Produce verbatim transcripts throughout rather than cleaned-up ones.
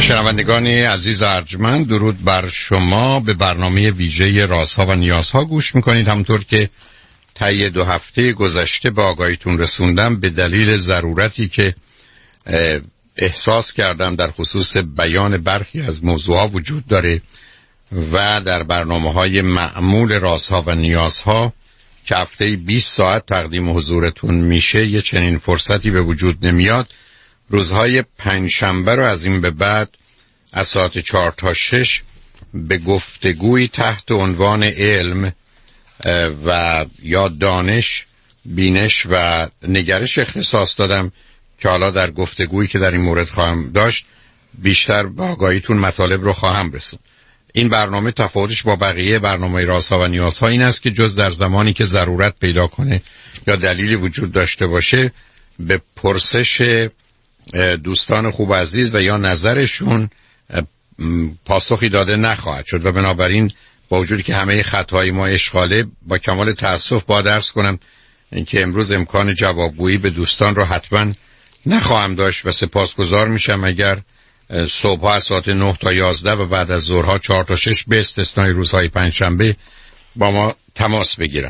شنوندگان عزیز ارجمند، درود بر شما. به برنامه ویژه رازها و نیازها گوش میکنید. همونطور که طی دو هفته گذشته به آگاهیتون رسوندم، به دلیل ضرورتی که احساس کردم در خصوص بیان برخی از موضوعها وجود داره و در برنامه‌های معمول رازها و نیازها که هفته‌ای بیست ساعت تقدیم حضورتون میشه، یه چنین فرصتی به وجود نمیاد. روزهای پنجشنبه رو از این به بعد از ساعت چهار تا شش به گفتگوی تحت عنوان علم و یا دانش، بینش و نگرش اختصاص دادم که حالا در گفتگویی که در این مورد خواهم داشت بیشتر به آگاهیتون مطالب رو خواهم رسوند. این برنامه تفاوتش با بقیه برنامه رازها و نیازها این است که جز در زمانی که ضرورت پیدا کنه یا دلیلی وجود داشته باشه، به پرسش دوستان خوب عزیز و یا نظرشون پاسخی داده نخواهد شد و بنابراین با وجودی که همه خطهای ما اشغاله، با کمال تأسف با درس کنم اینکه امروز امکان جوابگویی به دوستان رو حتما نخواهم داشت و سپاسگزار میشم اگر صبح از ساعت نه تا یازده و بعد از ظهرها چهار تا شش به استثنای روزهای پنجشنبه با ما تماس بگیرن.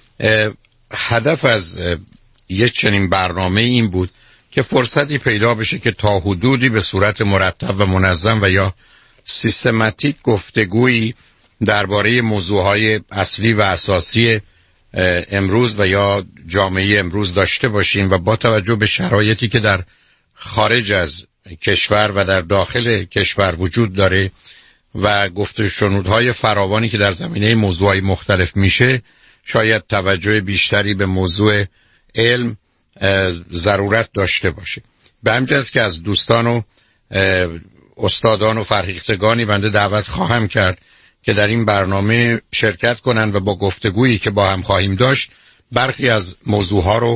هدف از یک چنین برنامه این بود که فرصتی پیدا بشه که تا حدودی به صورت مرتب و منظم و یا سیستماتیک گفتگویی درباره موضوعهای اصلی و اساسی امروز و یا جامعه امروز داشته باشیم و با توجه به شرایطی که در خارج از کشور و در داخل کشور وجود داره و گفت و شنودهای فراوانی که در زمینه موضوعهای مختلف میشه، شاید توجه بیشتری به موضوع علم ضرورت داشته باشه. به همین جهت که از دوستان و استادان و فرهیختگانی بنده دعوت خواهم کرد که در این برنامه شرکت کنند و با گفتگویی که با هم خواهیم داشت برخی از موضوعها رو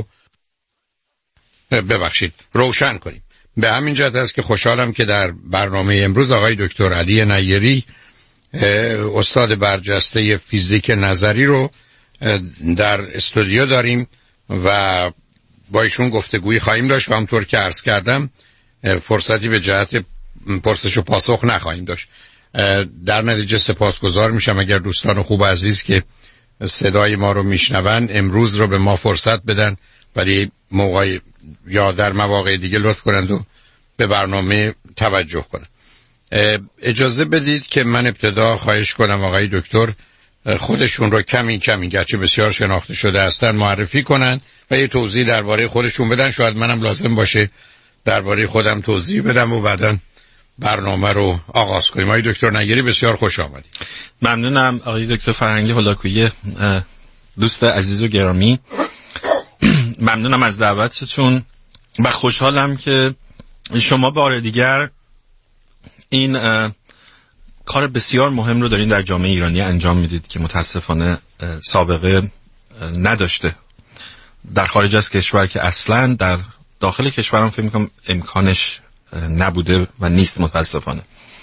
ببخشید روشن کنیم. به همین جهت است که خوشحالم که در برنامه امروز آقای دکتر علی نیری، استاد برجسته فیزیک نظری رو در استودیو داریم و با ایشون گفتگویی خواهیم داشت و همطور که عرض کردم فرصتی به جهت پرسش و پاسخ نخواهیم داشت. در نتیجه سپاسگزار میشم اگر دوستان خوب عزیز که صدای ما رو میشنون امروز رو به ما فرصت بدن، ولی موقع یا در مواقع دیگه لطف کنند و به برنامه توجه کنند. اجازه بدید که من ابتدا خواهش کنم آقای دکتر خودشون رو کمی کمی گرچه بسیار شناخته شده هستن معرفی کنن و یه توضیح درباره خودشون بدن. شاید منم لازم باشه درباره خودم توضیح بدم و بعداً برنامه رو آغاز کنیم. آقای دکتر نیری بسیار خوش آمدید. ممنونم آقای دکتر فرهنگی هولاکویی، دوست عزیز و گرامی. ممنونم از دعوتتون و خوشحالم که شما بار دیگر این کار بسیار مهم رو دارین در جامعه ایرانی انجام میدید که متاسفانه سابقه نداشته در خارج از کشور، که اصلا در داخل کشورم فکر میکنم امکانش نبوده و نیست متاسفانه.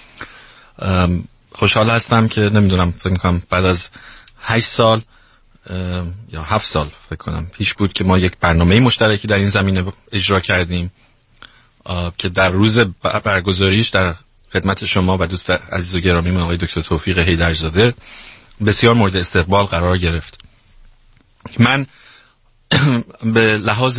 خوشحال هستم که نمیدونم فکر میکنم بعد از هشت سال یا هفت سال فکر کنم پیش بود که ما یک برنامه مشترکی در این زمینه اجرا کردیم که در روز برگزاریش در خدمت شما و دوست عزیز و گرامی من آقای دکتر توفیق حیدرزاده بسیار مورد استقبال قرار گرفت. من به لحاظ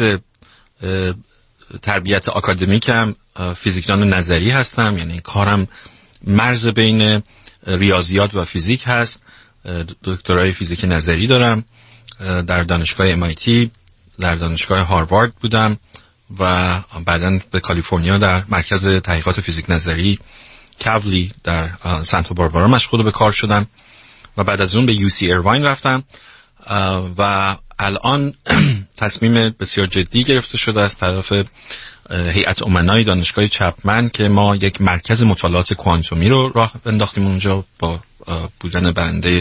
تربیت آکادمیکم فیزیکدان نظری هستم، یعنی کارم مرز بین ریاضیات و فیزیک هست. دکترای فیزیک نظری دارم، در دانشگاه ام آی تی، در دانشگاه هاروارد بودم و بعداً به کالیفرنیا در مرکز تحقیقات فیزیک نظری کاولی در سانتا باربارا مشغول به کار شدم و بعد از اون به یو سی ایرواین رفتم و الان تصمیم بسیار جدی گرفته شده از طرف هیئت امنای دانشگاه چپمن که ما یک مرکز مطالعات کوانتومی رو راه انداختیم اونجا با بودن برنده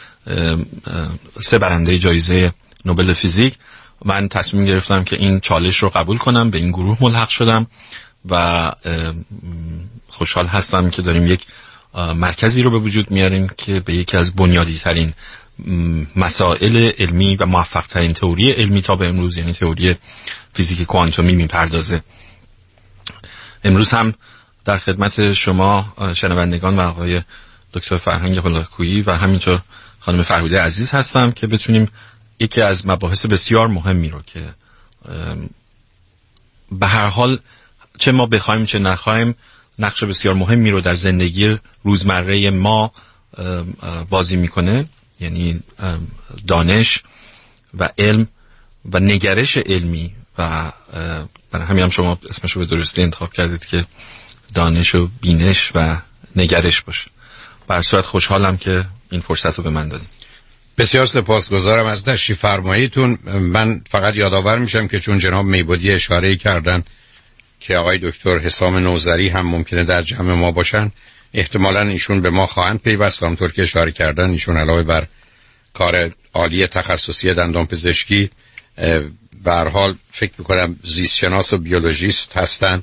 سه برنده جایزه نوبل فیزیک. من تصمیم گرفتم که این چالش رو قبول کنم، به این گروه ملحق شدم و خوشحال هستم که داریم یک مرکزی رو به وجود میاریم که به یکی از بنیادی ترین مسائل علمی و موفق ترین تئوری علمی تا به امروز، یعنی تئوری فیزیک کوانتومی میپردازه. امروز هم در خدمت شما شنوندگان و آقای دکتر فرهنگ هلاکویی و همینطور خانم فرهوده عزیز هستم که بتونیم یکی از مباحث بسیار مهمی رو که به هر حال چه ما بخوایم چه نخوایم نقش بسیار مهمی رو در زندگی روزمره ما بازی میکنه، یعنی دانش و علم و نگرش علمی و برای همین هم شما اسمشو به درستی انتخاب کردید که دانش و بینش و نگرش باشه. بر صورت خوشحالم که این فرصت رو به من دادید. بسیار سپاسگزارم از تشریف فرماییتون. من فقط یادآور میشم که چون جناب میبودی اشاره کردن که آقای دکتر حسام نوذری هم ممکنه در جمع ما باشن، احتمالاً ایشون به ما خواهند پیوست. همونطور که اشاره کردن ایشون علاوه بر کار عالی تخصصی دندانپزشکی به هر حال فکر میکنم زیست شناس و بیولوژیست هستن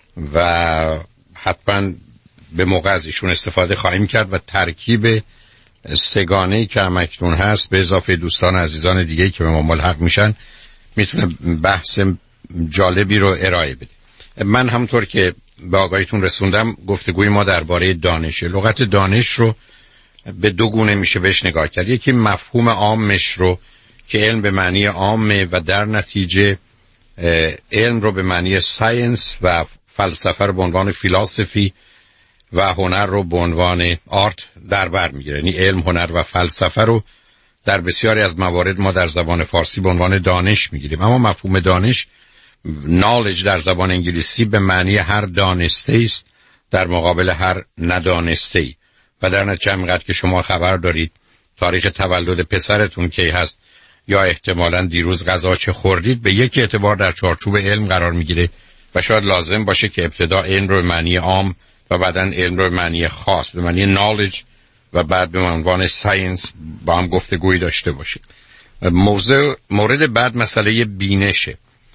و حتما به موقع از ایشون استفاده خواهیم کرد و ترکیب سگانه‌ای که همکنون هست به اضافه دوستان عزیزان دیگه‌ای که به ما ملحق میشن میتونه بحث جالبی رو ارائه بده. من همونطور که به آگاهیتون رسوندم گفتگوی ما درباره دانش، لغت دانش رو به دو گونه میشه بهش نگاه کرد. یکی مفهوم عامش رو که علم به معنی عامه و در نتیجه علم رو به معنی ساینس و فلسفه رو به عنوان فیلاسفی و هنر رو به عنوان آرت در بر میگیره. یعنی علم، هنر و فلسفه رو در بسیاری از موارد ما در زبان فارسی به عنوان دانش میگیریم. اما مفهوم دانش، knowledge در زبان انگلیسی به معنی هر دانسته است در مقابل هر ندانسته ای و در نتیجه همینقدر که شما خبر دارید تاریخ تولد پسرتون کی هست یا احتمالاً دیروز غذا چه خوردید به یک اعتبار در چارچوب علم قرار میگیره و شاید لازم باشه که ابتدا علم رو به معنی عام و بعداً علم رو به معنی خاص به معنی knowledge و بعد به عنوان ساینس با هم گفتگویی داشته باشیم. موضوع مورد بعد مسئله بینشه.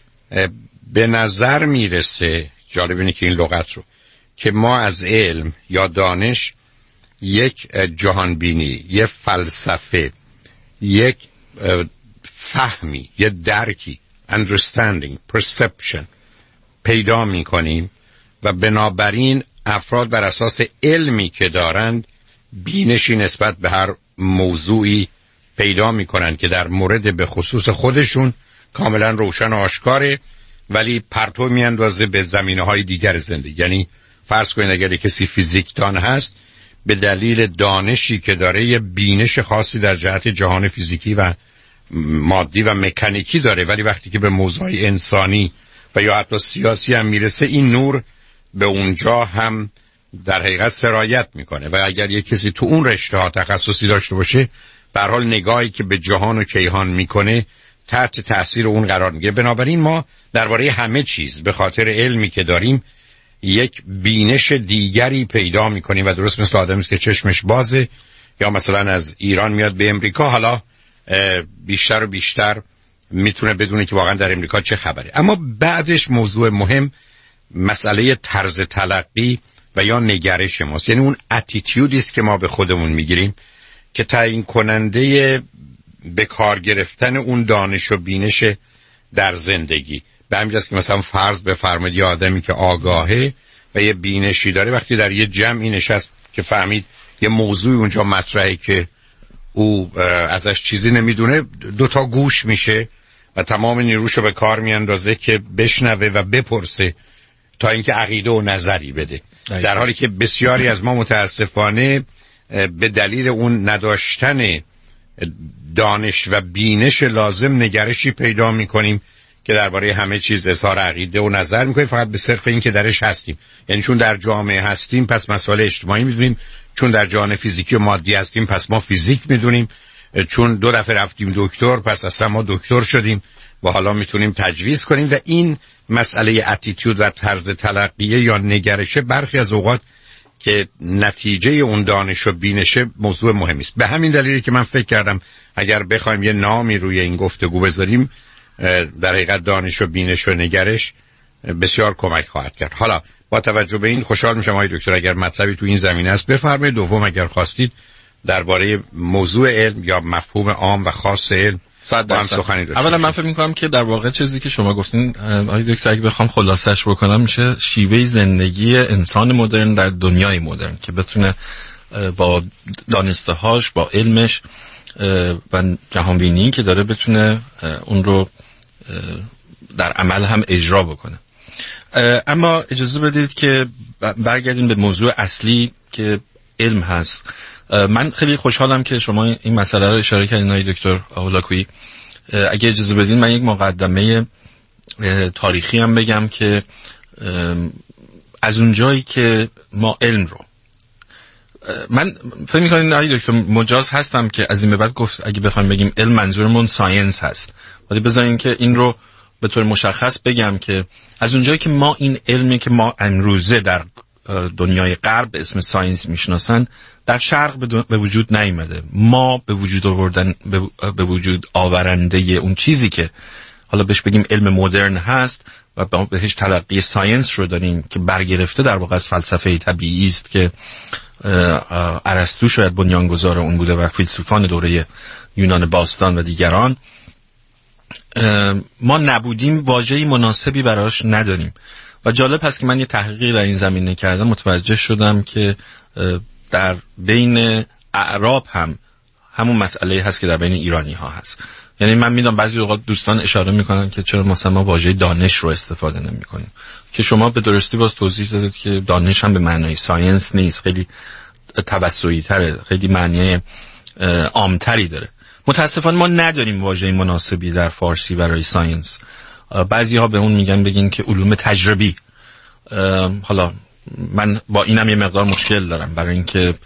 به نظر میرسه، جالب اینه که این لغت رو که ما از علم یا دانش یک جهانبینی، یک فلسفه، یک فهمی، یک درکی understanding, perception پیدا میکنیم و بنابراین افراد بر اساس علمی که دارند بینشی نسبت به هر موضوعی پیدا میکنن که در مورد به خصوص خودشون کاملا روشن و آشکاره ولی پرتو میاندازه به زمینه‌های دیگر زندگی. یعنی فرض کنید اگر کسی فیزیکدان هست به دلیل دانشی که داره یه بینش خاصی در جهت جهان فیزیکی و مادی و مکانیکی داره، ولی وقتی که به موضوع انسانی و یا حتی سیاسی هم میرسه این نور به اونجا هم در حقیقت سرایت میکنه و اگر یک کسی تو اون رشته ها تخصصی داشته باشه به هر حال نگاهی که به جهان و کیهان میکنه تحت تأثیر اون قرار میگیره. بنابراین ما درباره همه چیز به خاطر علمی که داریم یک بینش دیگری پیدا میکنیم و درست مثل آدمی که چشمش بازه یا مثلا از ایران میاد به امریکا حالا بیشتر و بیشتر میتونه بدونه که واقعا در امریکا چه خبره. اما بعدش موضوع مهم مسئله طرز تلقی و یا نگرش ماست، یعنی اون اتیتیودی است که ما به خودمون میگیریم که تعیین کننده به کار گرفتن اون دانش و بینش در زندگی. به همین جاست که مثلا فرض بفرمایید یه آدمی که آگاهه و یه بینشی داره وقتی در یه جمعی نشست که فهمید یه موضوع اونجا مطرحه که او ازش چیزی نمیدونه دوتا گوش میشه و تمام نیروشو به کار میاندازه که بشنوه و بپرسه تا اینکه عقیده و نظری بده. در حالی که بسیاری از ما متاسفانه به دلیل اون نداشتن دانش و بینش لازم نگرشی پیدا میکنیم که درباره همه چیز اظهار عقیده و نظر میکنیم فقط به صرف این که درش هستیم. یعنی چون در جامعه هستیم پس مسائل اجتماعی میدونیم، چون در جهان فیزیکی و مادی هستیم پس ما فیزیک میدونیم، چون دو دفعه رفتیم دکتر پس اصلا ما دکتر شدیم و حالا میتونیم تجویز کنیم. و این مسئله اتیتود و طرز تلقیه یا نگرشه برخی از اوقات که نتیجه اون دانش و بینشه موضوع مهمی است. به همین دلیلی که من فکر کردم اگر بخوایم یه نامی روی این گفتگو بذاریم در حقیقت دانش و بینش و نگرش بسیار کمک خواهد کرد. حالا با توجه به این خوشحال میشم آقای دکتر اگر مطلبی تو این زمینه است بفرمایید. دوم اگر خواستید درباره موضوع علم یا مفهوم عام و خاص علم صد درصد. اولا من فکر می‌کنم که در واقع چیزی که شما گفتین آقای دکتر اگه بخوام خلاصش بکنم میشه شیوه زندگی انسان مدرن در دنیای مدرن که بتونه با دانسته‌هاش، با علمش و جهانبینی که داره بتونه اون رو در عمل هم اجرا بکنه. اما اجازه بدید که برگردیم به موضوع اصلی که علم هست. من خیلی خوشحالم که شما این مسئله رو اشاره کردین آقای دکتر هولاکویی. اگه اجازه بدین من یک مقدمه تاریخی هم بگم که از اونجایی که ما علم رو من فکر می‌کنم آقای دکتر مجاز هستم که از این به بعد گفت اگه بخوایم بگیم علم منظورمون ساینس هست، ولی بذارین که این رو به طور مشخص بگم که از اونجایی که ما این علمی که ما امروزه در دنیای غرب به اسم ساینس میشناسن در شرق به وجود نیامده. ما به وجود آوردن به وجود آورنده اون چیزی که حالا بهش بگیم علم مدرن هست و بهش تلقی ساینس رو داریم که برگرفته در واقع از فلسفه طبیعی است که ارسطو شاید بنیانگذار اون بوده و فیلسوفان دوره یونان باستان و دیگران. ما نبودیم، واژه‌ای مناسبی براش نداریم و جالب هست که من یه تحقیقی در این زمینه کردم، متوجه شدم که در بین اعراب هم همون مسئله هست که در بین ایرانی ها هست. یعنی من میدونم بعضی اوقات دوستان اشاره میکنن که چرا مثلا ما واژه دانش رو استفاده نمیکنیم، که شما به درستی باز توضیح دادید که دانش هم به معنای ساینس نیست، خیلی توسعی تره، خیلی معنی عامتری داره. متاسفانه ما نداریم واژه مناسبی در فارسی برای ساینس. بعضی ها به اون میگن بگین که علوم تجربی. حالا من با اینم یه مقدار مشکل دارم، برای اینکه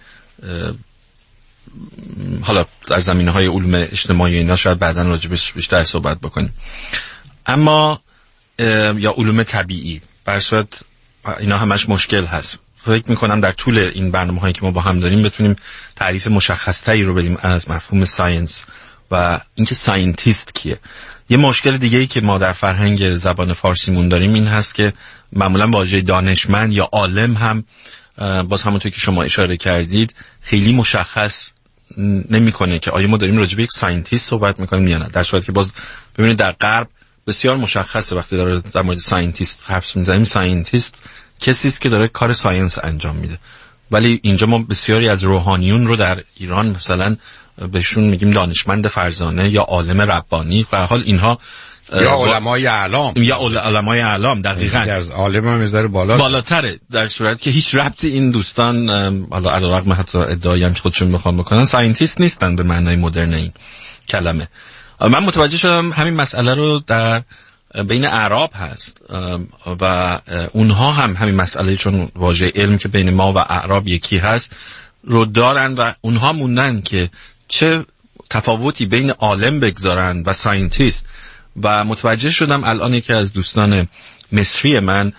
حالا در زمینه‌های علوم اجتماعی اینا شاید بعداً راجبش بیشتر صحبت بکنیم. اما یا علوم طبیعی، در صورت اینا همش مشکل هست. فکر میکنم در طول این برنامه‌هایی که ما با هم داریم بتونیم تعریف مشخص‌تری رو بدیم از مفهوم ساینس و اینکه ساینتیست کیه. یه مشکل دیگه‌ای که ما در فرهنگ زبان فارسیمون داریم این هست که معمولاً واژه دانشمند یا عالم هم باز همونطور که شما اشاره کردید خیلی مشخص نمی‌کنه که آیا ما داریم راجع به یک ساینتیست صحبت می‌کنیم یا نه. در صورتی که باز ببینید در غرب بسیار مشخصه وقتی داره در مورد ساینتیست حرف می‌زنیم، ساینتیست کسی است که داره کار ساینس انجام میده. ولی اینجا ما بسیاری از روحانیون رو در ایران مثلا بهشون میگیم دانشمند فرزانه یا عالم ربانی. به هر حال اینها یا علمای اعلام یا علمای اعلام دقیقاً از عالم هم میذاره بالا بالاتره، در صورتی که هیچ ربطی این دوستان حالا علیرغم حتی ادعایی هم که خودشون میخوان بکنن ساینتیست نیستن به معنای مدرن این کلمه. من متوجه شدم همین مسئله رو در بین اعراب هست و اونها هم همین مسئله، چون واژه علم که بین ما و اعراب یکی هست رو دارن و اونها موندن که چه تفاوتی بین عالم بگذارن و ساینتیست. و متوجه شدم الان یکی از دوستان مصری من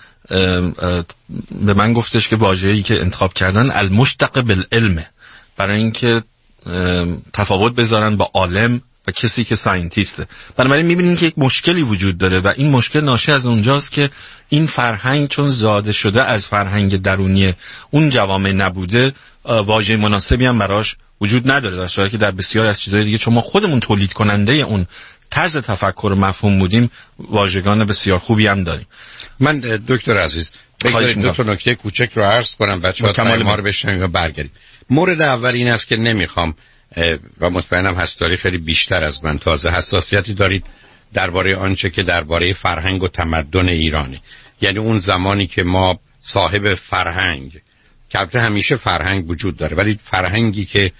به من گفتش که واژه‌ای که انتخاب کردن المشتق بالعلم، برای اینکه تفاوت بذارن با عالم و کسی که ساینتیسته. بنابراین می‌بینید که یک مشکلی وجود داره و این مشکل ناشی از اونجاست که این فرهنگ چون زاده شده از فرهنگ درونی اون جوامع نبوده، واژه مناسبی هم براش وجود نداره، در صورتی که در بسیار از چیزهای دیگه چون ما خودمون تولید کننده اون طرز تفکر و مفهوم بودیم واژگان بسیار خوبی هم داریم. من دکتر عزیز بگذارید دو تا نکته کوچک رو عرض کنم، بچه‌ها تمام ما رو بشنویم و برگردیم. مورد اول این است که نمیخوام و مطمئنم هستاری خیلی بیشتر از من تازه حساسیتی دارید درباره آنچه که درباره فرهنگ و تمدن ایرانه، یعنی اون زمانی که ما صاحب فرهنگ، که همیشه فرهنگ وجود داره ولی فرهنگی که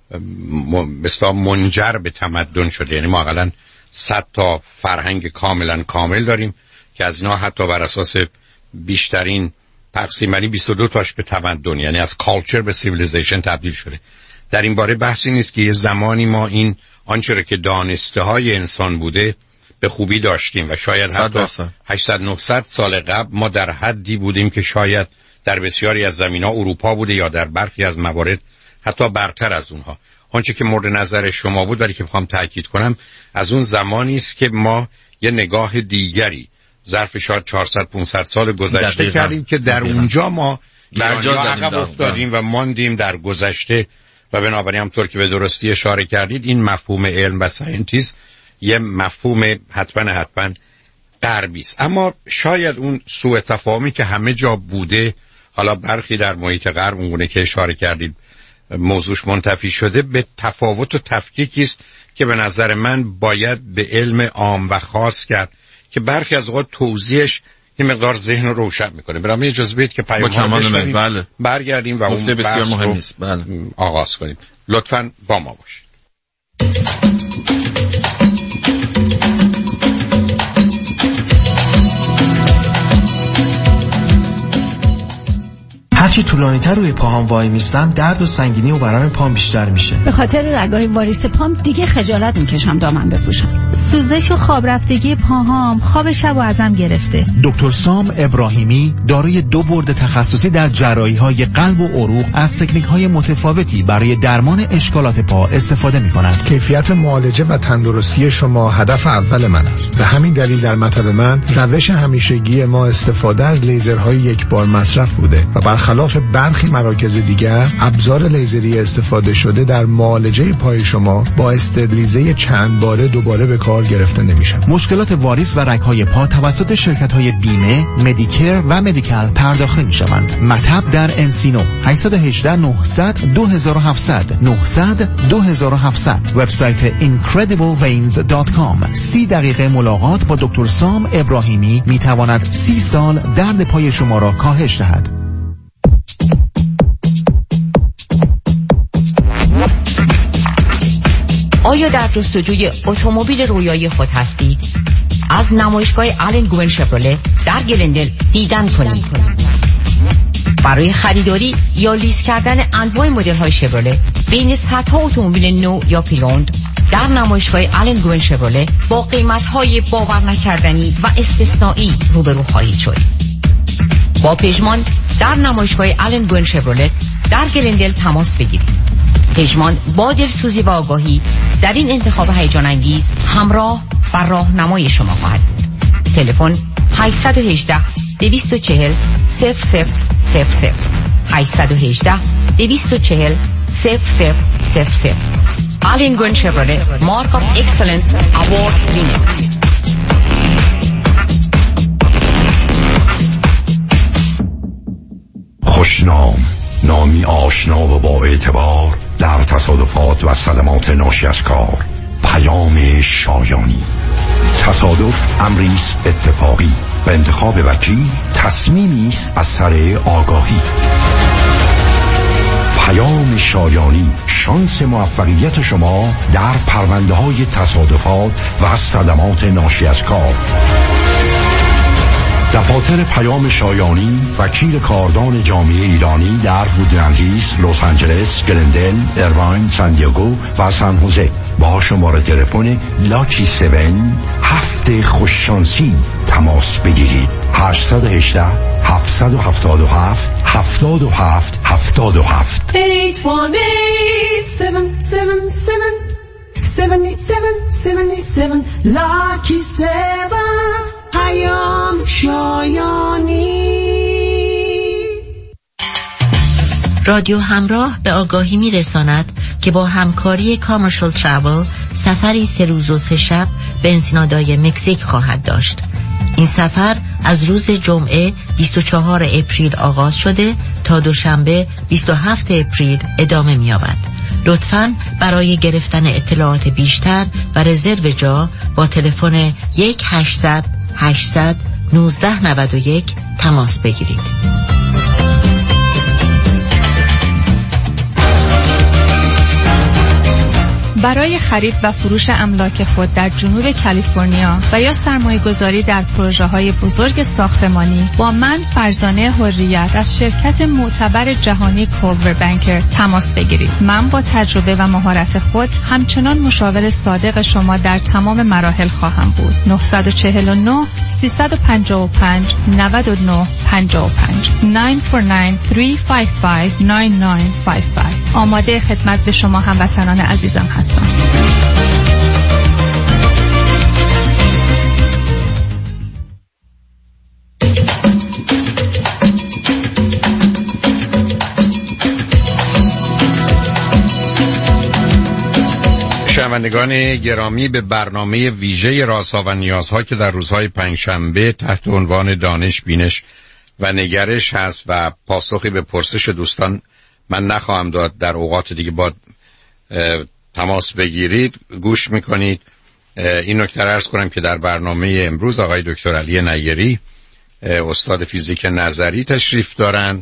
مثلا منجر به تمدن شده، یعنی ما حداقل صد تا فرهنگ کاملا کامل داریم که از اینا حتی بر اساس بیشترین تقسیماً بیست و دو تاش به تمدن، یعنی از کالچر به سیویلیزیشن تبدیل شده. در این باره بحثی نیست که یه زمانی ما این آنچه را که دانسته های انسان بوده به خوبی داشتیم و شاید حتی هشتصد نهصد سال قبل ما در حدی بودیم که شاید در بسیاری از زمین‌ها اروپا بوده یا در برخی از موارد حتی برتر از اونها. آنچه که مورد نظر شما بود ولی که میخوام تاکید کنم از اون زمانی است که ما یه نگاه دیگری ظرف شاید چهارصد پانصد سال گذشته کردیم که در دقیقا. اونجا ما در جا عقب افتادیم و ماندیم در گذشته و بنابراین همطور که به درستی اشاره کردید این مفهوم علم و ساینتیست یه مفهوم حتما حتما غربی است. اما شاید اون سوء تفاهمی که همه جا بوده، حالا برخی در محیط غرب اونگونه که اشاره کردید موضوعش منتفی شده، به تفاوت و تفکیکی است که به نظر من باید به علم عام و خاص کرد که برخی از اوقات توضیحش این مقدار ذهن رو روشن میکنه. برام اجازه بدید که پیام ها بشنویم، بله. برگردیم و اون بسیار مهم است، بله. آغاز کنیم. لطفاً با ما باشید. هرچی طولانی‌تر روی پاهام وای میستم درد و سنگینی و ورم پام بیشتر میشه. به خاطر رگای واریس پام دیگه خجالت میکشم دامن بپوشم. سوزش و خواب رفتگی پاهام خواب شب و ازم گرفته. دکتر سام ابراهیمی دارای دو برد تخصصی در جراحی‌های قلب و عروق از تکنیک‌های متفاوتی برای درمان اشکالات پا استفاده می‌کنند. کیفیت معالجه و تندرستی شما هدف اول من است. به همین دلیل در مطب من روش همیشگی ما استفاده از لیزرهای یک بار مصرف بوده و برخلاف برخی مراکز دیگر ابزار لیزری استفاده شده در معالجه پای شما با استبلیزه چند باره دوباره به کار گرفته نمیشن. مشکلات واریس و رگ‌های پا توسط شرکت‌های بیمه، مدیکر و مدیکال پرداخته می‌شوند. مطب در انسینو هشت یک هشت نه صفر صفر دو هفت صفر صفر نه صفر صفر دو هفت صفر صفر. وبسایت اینکردیبل وینز دات کام. سی دقیقه ملاقات با دکتر سام ابراهیمی می‌تواند سی سال درد پای شما را کاهش دهد. آیا در جستجوی اتومبیل رویایی خود هستید؟ از نمایشگاه آلن گوون شفرله در گلندل دیدن کنید. برای خریداری یا لیز کردن انواع مدل‌های شفرله بین صدها اتومبیل نو یا پری‌اوند در نمایشگاه آلن گوون شفرله با قیمت‌های باور نکردنی و استثنایی روبرو خواهید شد. با پژمان در نمایشگاه آلن گوون شفرله در گلندل تماس بگیرید. پژمان با دلسوزی و آگاهی در این انتخاب هیجان انگیز همراه و راهنمای شما خواهد بود. تلفن هشت یک هشت دو چهار صفر صفر صفر صفر هشت یک هشت دو چهار صفر صفر صفر صفر. آلن گوون شفرله مارک آف اکسلنس اوارد وینر. خوشنام، نامی آشنا و با اعتبار در تصادفات و صدمات ناشی از کار. پیام شایانی. تصادف امریست اتفاقی و انتخاب وکیل تصمیمی است از سر آگاهی. پیام شایانی، شانس موفقیت شما در پرونده های تصادفات و صدمات ناشی از کار. دفاتر پیام شایانی وکیل کاردان جامعه ایرانی در وودلندیس، لس آنجلس، گلندل، ایرواین، سان دیگو و سان خوزه با شماره تلفن لاکی هفت هفت خوششانسی تماس بگیرید. هشت یک هشت هفت هفت هفت هفت هفت هفت هفت هشت یک هشت هفت هفت هفت هفت هفت لاکی هفت. پیام شایانی. رادیو همراه به آگاهی میرساند که با همکاری کامرشال ترافل سفری سه روز و سه شب به انسینادای مکزیک خواهد داشت. این سفر از روز جمعه بیست و چهارم اپریل آغاز شده تا دوشنبه بیست و هفتم اپریل ادامه می‌یابد. لطفاً برای گرفتن اطلاعات بیشتر و رزرو جا با تلفن یک هشتصد هشتصد نوزده نود و یک تماس بگیرید. برای خرید و فروش املاک خود در جنوب کالیفرنیا و یا سرمایه گذاری در پروژه های بزرگ ساختمانی با من فرزانه حریت از شرکت معتبر جهانی کولور بانکر تماس بگیرید. من با تجربه و مهارت خود همچنان مشاور صادق شما در تمام مراحل خواهم بود. نه چهار نه سه پنج پنج نه نه پنج پنج نه چهار نه سه پنج پنج نه نه پنج پنج. آماده خدمت به شما هموطنان عزیزم هستم. شنوندگان گرامی، به برنامه ویژه رازها و نیازها که در روزهای پنجشنبه تحت عنوان دانش، بینش و نگرش هست و پاسخی به پرسش دوستان من نخواهم داد، در اوقات دیگه با تماس بگیرید گوش میکنید. این نکته را عرض کنم که در برنامه امروز آقای دکتر علی نیری استاد فیزیک نظری تشریف دارن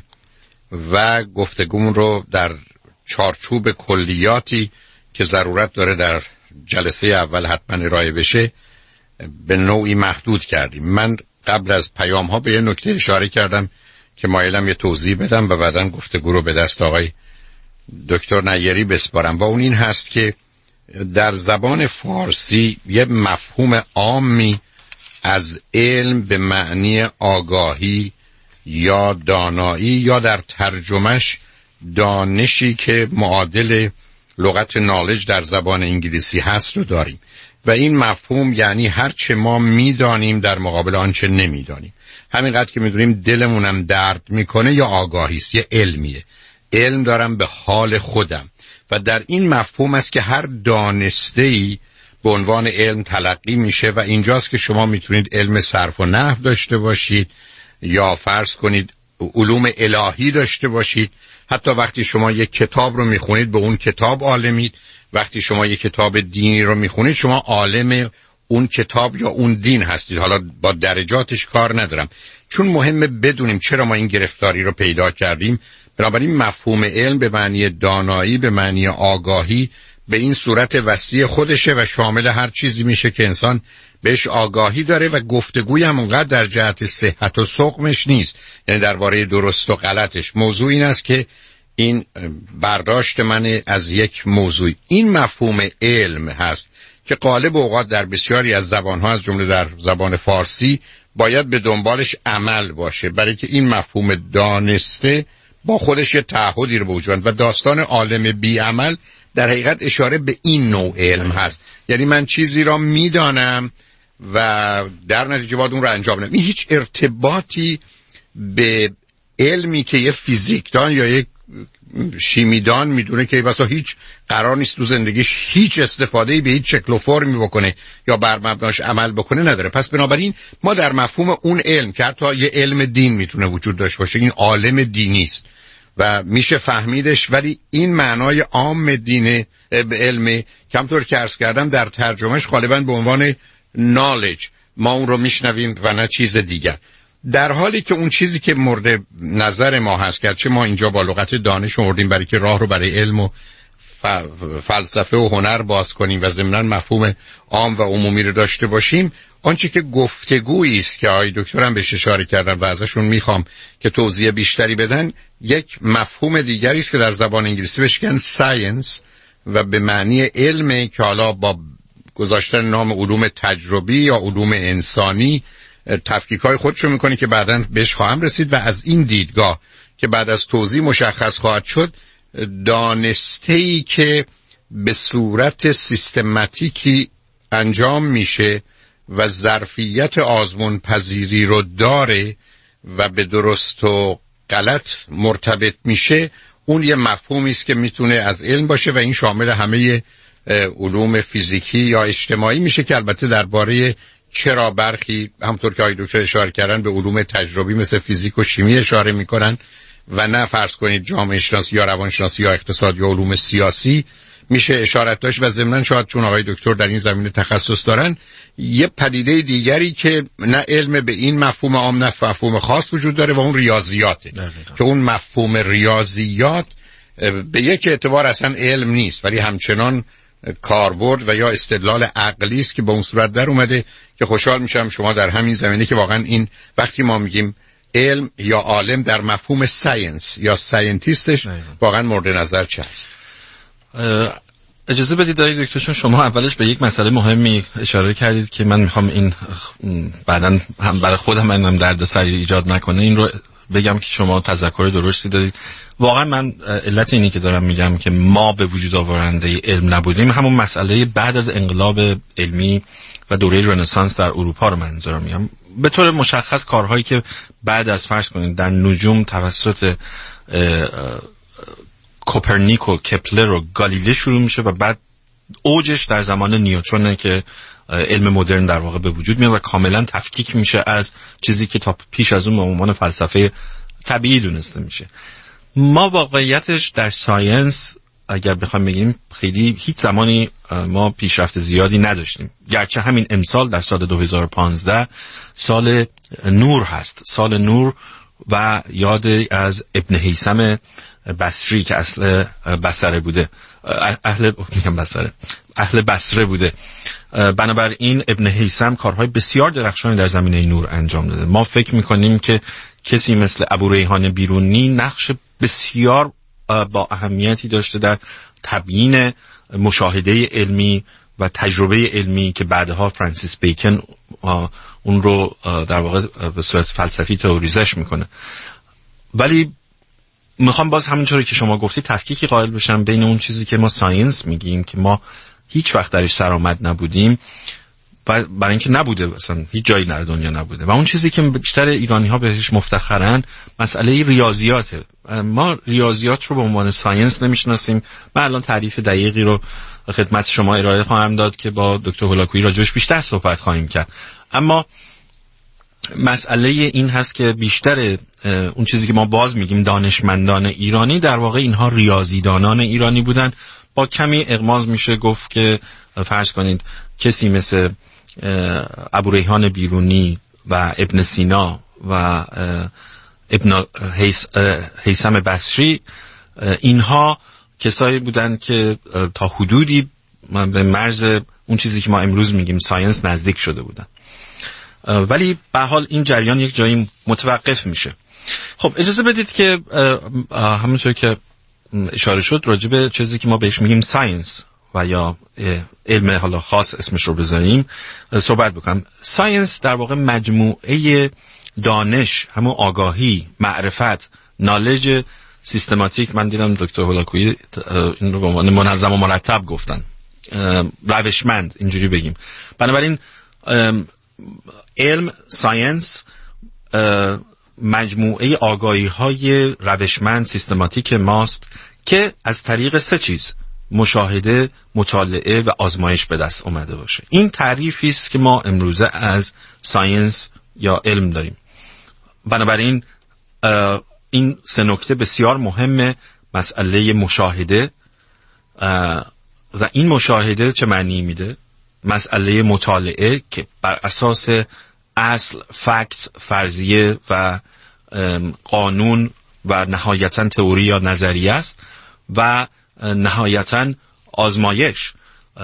و گفتگومون رو در چارچوب کلیاتی که ضرورت داره در جلسه اول حتما ارائه بشه به نوعی محدود کردیم. من قبل از پیام ها به یه نکته اشاره کردم که مایلم یه توضیح بدم و بعداً گفتگو رو به دست آقای دکتر نیری بسپارم و اون این هست که در زبان فارسی یه مفهوم عامی از علم به معنی آگاهی یا دانایی یا در ترجمهش دانشی که معادل لغت نالج در زبان انگلیسی هست رو داریم و این مفهوم یعنی هر چه ما میدانیم در مقابل آنچه نمیدانیم. همینقدر که میدونیم دلمونم درد میکنه یا آگاهی است، یه علمیه، علم دارم به حال خودم و در این مفهوم است که هر دانسته‌ای به عنوان علم تلقی میشه و اینجاست که شما میتونید علم صرف و نحو داشته باشید یا فرض کنید علوم الهی داشته باشید. حتی وقتی شما یک کتاب رو میخونید به اون کتاب عالمید، وقتی شما یک کتاب دینی رو میخونید شما عالم اون کتاب یا اون دین هستید. حالا با درجاتش کار ندارم، چون مهمه بدونیم چرا ما این گرفتاری رو پیدا کردیم. بنابراین مفهوم علم به معنی دانایی، به معنی آگاهی به این صورت وسیع خودشه و شامل هر چیزی میشه که انسان بهش آگاهی داره و گفتگوی هم اونقدر در جهت صحت و سقمش نیست، یعنی درباره درست و غلطش. موضوع این است که این برداشت من از یک موضوع، این مفهوم علم هست که غالب اوقات در بسیاری از زبانها از جمله در زبان فارسی باید به دنبالش عمل باشه، برای که این مفهوم دانسته با خودش یه تعهدی رو به وجود و داستان عالم بی عمل در حقیقت اشاره به این نوع علم هست. یعنی من چیزی را میدانم و در نتیجه باید اون رو انجام بدم. این هیچ ارتباطی به علمی که یه فیزیکدان یا یک شیمیدان میدونه که بسا هیچ قرار نیست تو زندگیش هیچ استفاده‌ای به هیچ شکل و فرمی بکنه یا بر مبناش عمل بکنه نداره. پس بنابراین ما در مفهوم اون علم که حتی یه علم دین میتونه وجود داشته باشه، این عالم دینی است و میشه فهمیدش، ولی این معنای عام دینه علم کمطور که عرض کردم در ترجمهش غالبا به عنوان knowledge ما اون رو میشنویم و نه چیز دیگر، در حالی که اون چیزی که مورد نظر ما هست که چه ما اینجا با لغت دانش آوردیم برای که راه رو برای علم و فلسفه و هنر باز کنیم و ضمناً مفهوم عام و عمومی رو داشته باشیم، آنچه که گفتگویی است که آقای دکترم بهش اشاره کردن و ازشون میخوام که توضیح بیشتری بدن، یک مفهوم دیگری است که در زبان انگلیسی بهش میگن ساینس و به معنی علم که حالا با گذاشتن نام علوم تجربی یا علوم انسانی تفکیک‌های خودشو میکنه که بعداً بهش خواهم رسید و از این دیدگاه که بعد از توضیح مشخص خواهد شد، دانسته‌ای که به صورت سیستماتیکی انجام میشه و ظرفیت آزمون پذیری رو داره و به درست و غلط مرتبط میشه، اون یه مفهومی است که میتونه از علم باشه و این شامل همه علوم فیزیکی یا اجتماعی میشه که البته درباره چرا برخی همونطور که آقای دکتر اشاره کردن به علوم تجربی مثل فیزیک و شیمی اشاره میکنن و نه فرض کنید جامعه شناسی یا روانشناسی یا اقتصاد یا علوم سیاسی میشه اشارت داشت و ضمناً شاید چون آقای دکتر در این زمینه تخصص دارن یه پدیده دیگری که نه علم به این مفهوم عام نه مفهوم خاص وجود داره و اون ریاضیاته دقیقا. که اون مفهوم ریاضیات به یک اعتبار اصلا علم نیست ولی همچنان کاربرد و یا استدلال عقلی است که به اون صورت در اومده که خوشحال میشم شما در همین زمینه که واقعا این وقتی ما میگیم علم یا عالم در مفهوم ساینس یا ساینتیستش واقعا مورد نظر چه هست؟ اجازه بدید آقای دکتر، چون شما اولش به یک مسئله مهمی اشاره کردید که من میخوام این بعداً هم برای خودم منم دردسری ایجاد نکنه این رو بگم که شما تذکر درستی دادید. واقعا من علت اینی که دارم میگم که ما به وجود آورنده علم نبودیم همون مسئله بعد از انقلاب علمی و دوره رنسانس در اروپا رو منظورم میگم. به طور مشخص کارهایی که بعد از فرض کنید در نجوم توسط کوپرنیک و کپلر و گالیله شروع میشه و بعد اوجش در زمان نیوتونه که علم مدرن در واقع به وجود میاد و کاملا تفکیک میشه از چیزی که تا پیش از اون به عنوان فلسفه طبیعی دونسته میشه. ما واقعیتش در ساینس اگر بخوایم بگیم خیلی هیچ زمانی ما پیشرفت زیادی نداشتیم، گرچه همین امسال در سال دو هزار و پانزده سال نور هست، سال نور و یاد از ابن هیثم بصری که اصل بصره بوده، اهل میگم بصره اهل بصره بوده. بنابراین ابن هیثم کارهای بسیار درخشانی در زمینه نور انجام داده. ما فکر میکنیم که کسی مثل ابوریحان بیرونی نقش بسیار با اهمیتی داشته در تبیین مشاهده علمی و تجربه علمی که بعدها فرانسیس بیکن اون رو در واقع به صورت فلسفی تئوریزش میکنه. ولی میخوام باز همونطوری که شما گفتی تفکیکی قائل بشم بین اون چیزی که ما ساینس میگیم که ما هیچ وقت درش سرآمد نبودیم و برای اینکه نبوده، مثلا هیچ جایی در دنیا نبوده، و اون چیزی که بیشتر ایرانی ها بهش مفتخرن مسئله ریاضیاته. ما ریاضیات رو به عنوان ساینس نمیشناسیم. من الان تعریف دقیقی رو خدمت شما ارائه خواهم داد که با دکتر هولاکویی راجعش بیشتر صحبت خواهیم کرد. اما مسئله این هست که بیشتر اون چیزی که ما باز میگیم دانشمندان ایرانی در واقع اینها ریاضیدانان ایرانی بودن. با کمی اغماض میشه گفت که فرض کنید کسی مثل ابوریحان بیرونی و ابن سینا و ابن هیثم بصری اینها کسایی بودن که تا حدودی به مرز اون چیزی که ما امروز میگیم ساینس نزدیک شده بودن. ولی به حال این جریان یک جایی متوقف میشه. خب اجازه بدید که همونطور که اشاره شد راجع به چیزی که ما بهش میگیم ساینس و یا علم حالا خاص اسمش رو بذاریم صحبت بکنم. ساینس در واقع مجموعه دانش، همون آگاهی، معرفت، نالج سیستماتیک. من دیدم دکتر هولاکویی این رو به عنوان منظم و مرتب گفتن، روشمند اینجوری بگیم. بنابراین علم ساینس مجموعه آگاهی های روشمند سیستماتیک ماست که از طریق سه چیز، مشاهده، مطالعه و آزمایش به دست اومده باشه. این تعریفی است که ما امروزه از ساینس یا علم داریم. بنابراین این سه نکته بسیار مهمه. مسئله مشاهده و این مشاهده چه معنی میده، مسئله مطالعه که بر اساس اصل، فکت، فرضیه و قانون و نهایتاً تئوری یا نظریه است، و نهایتاً آزمایش.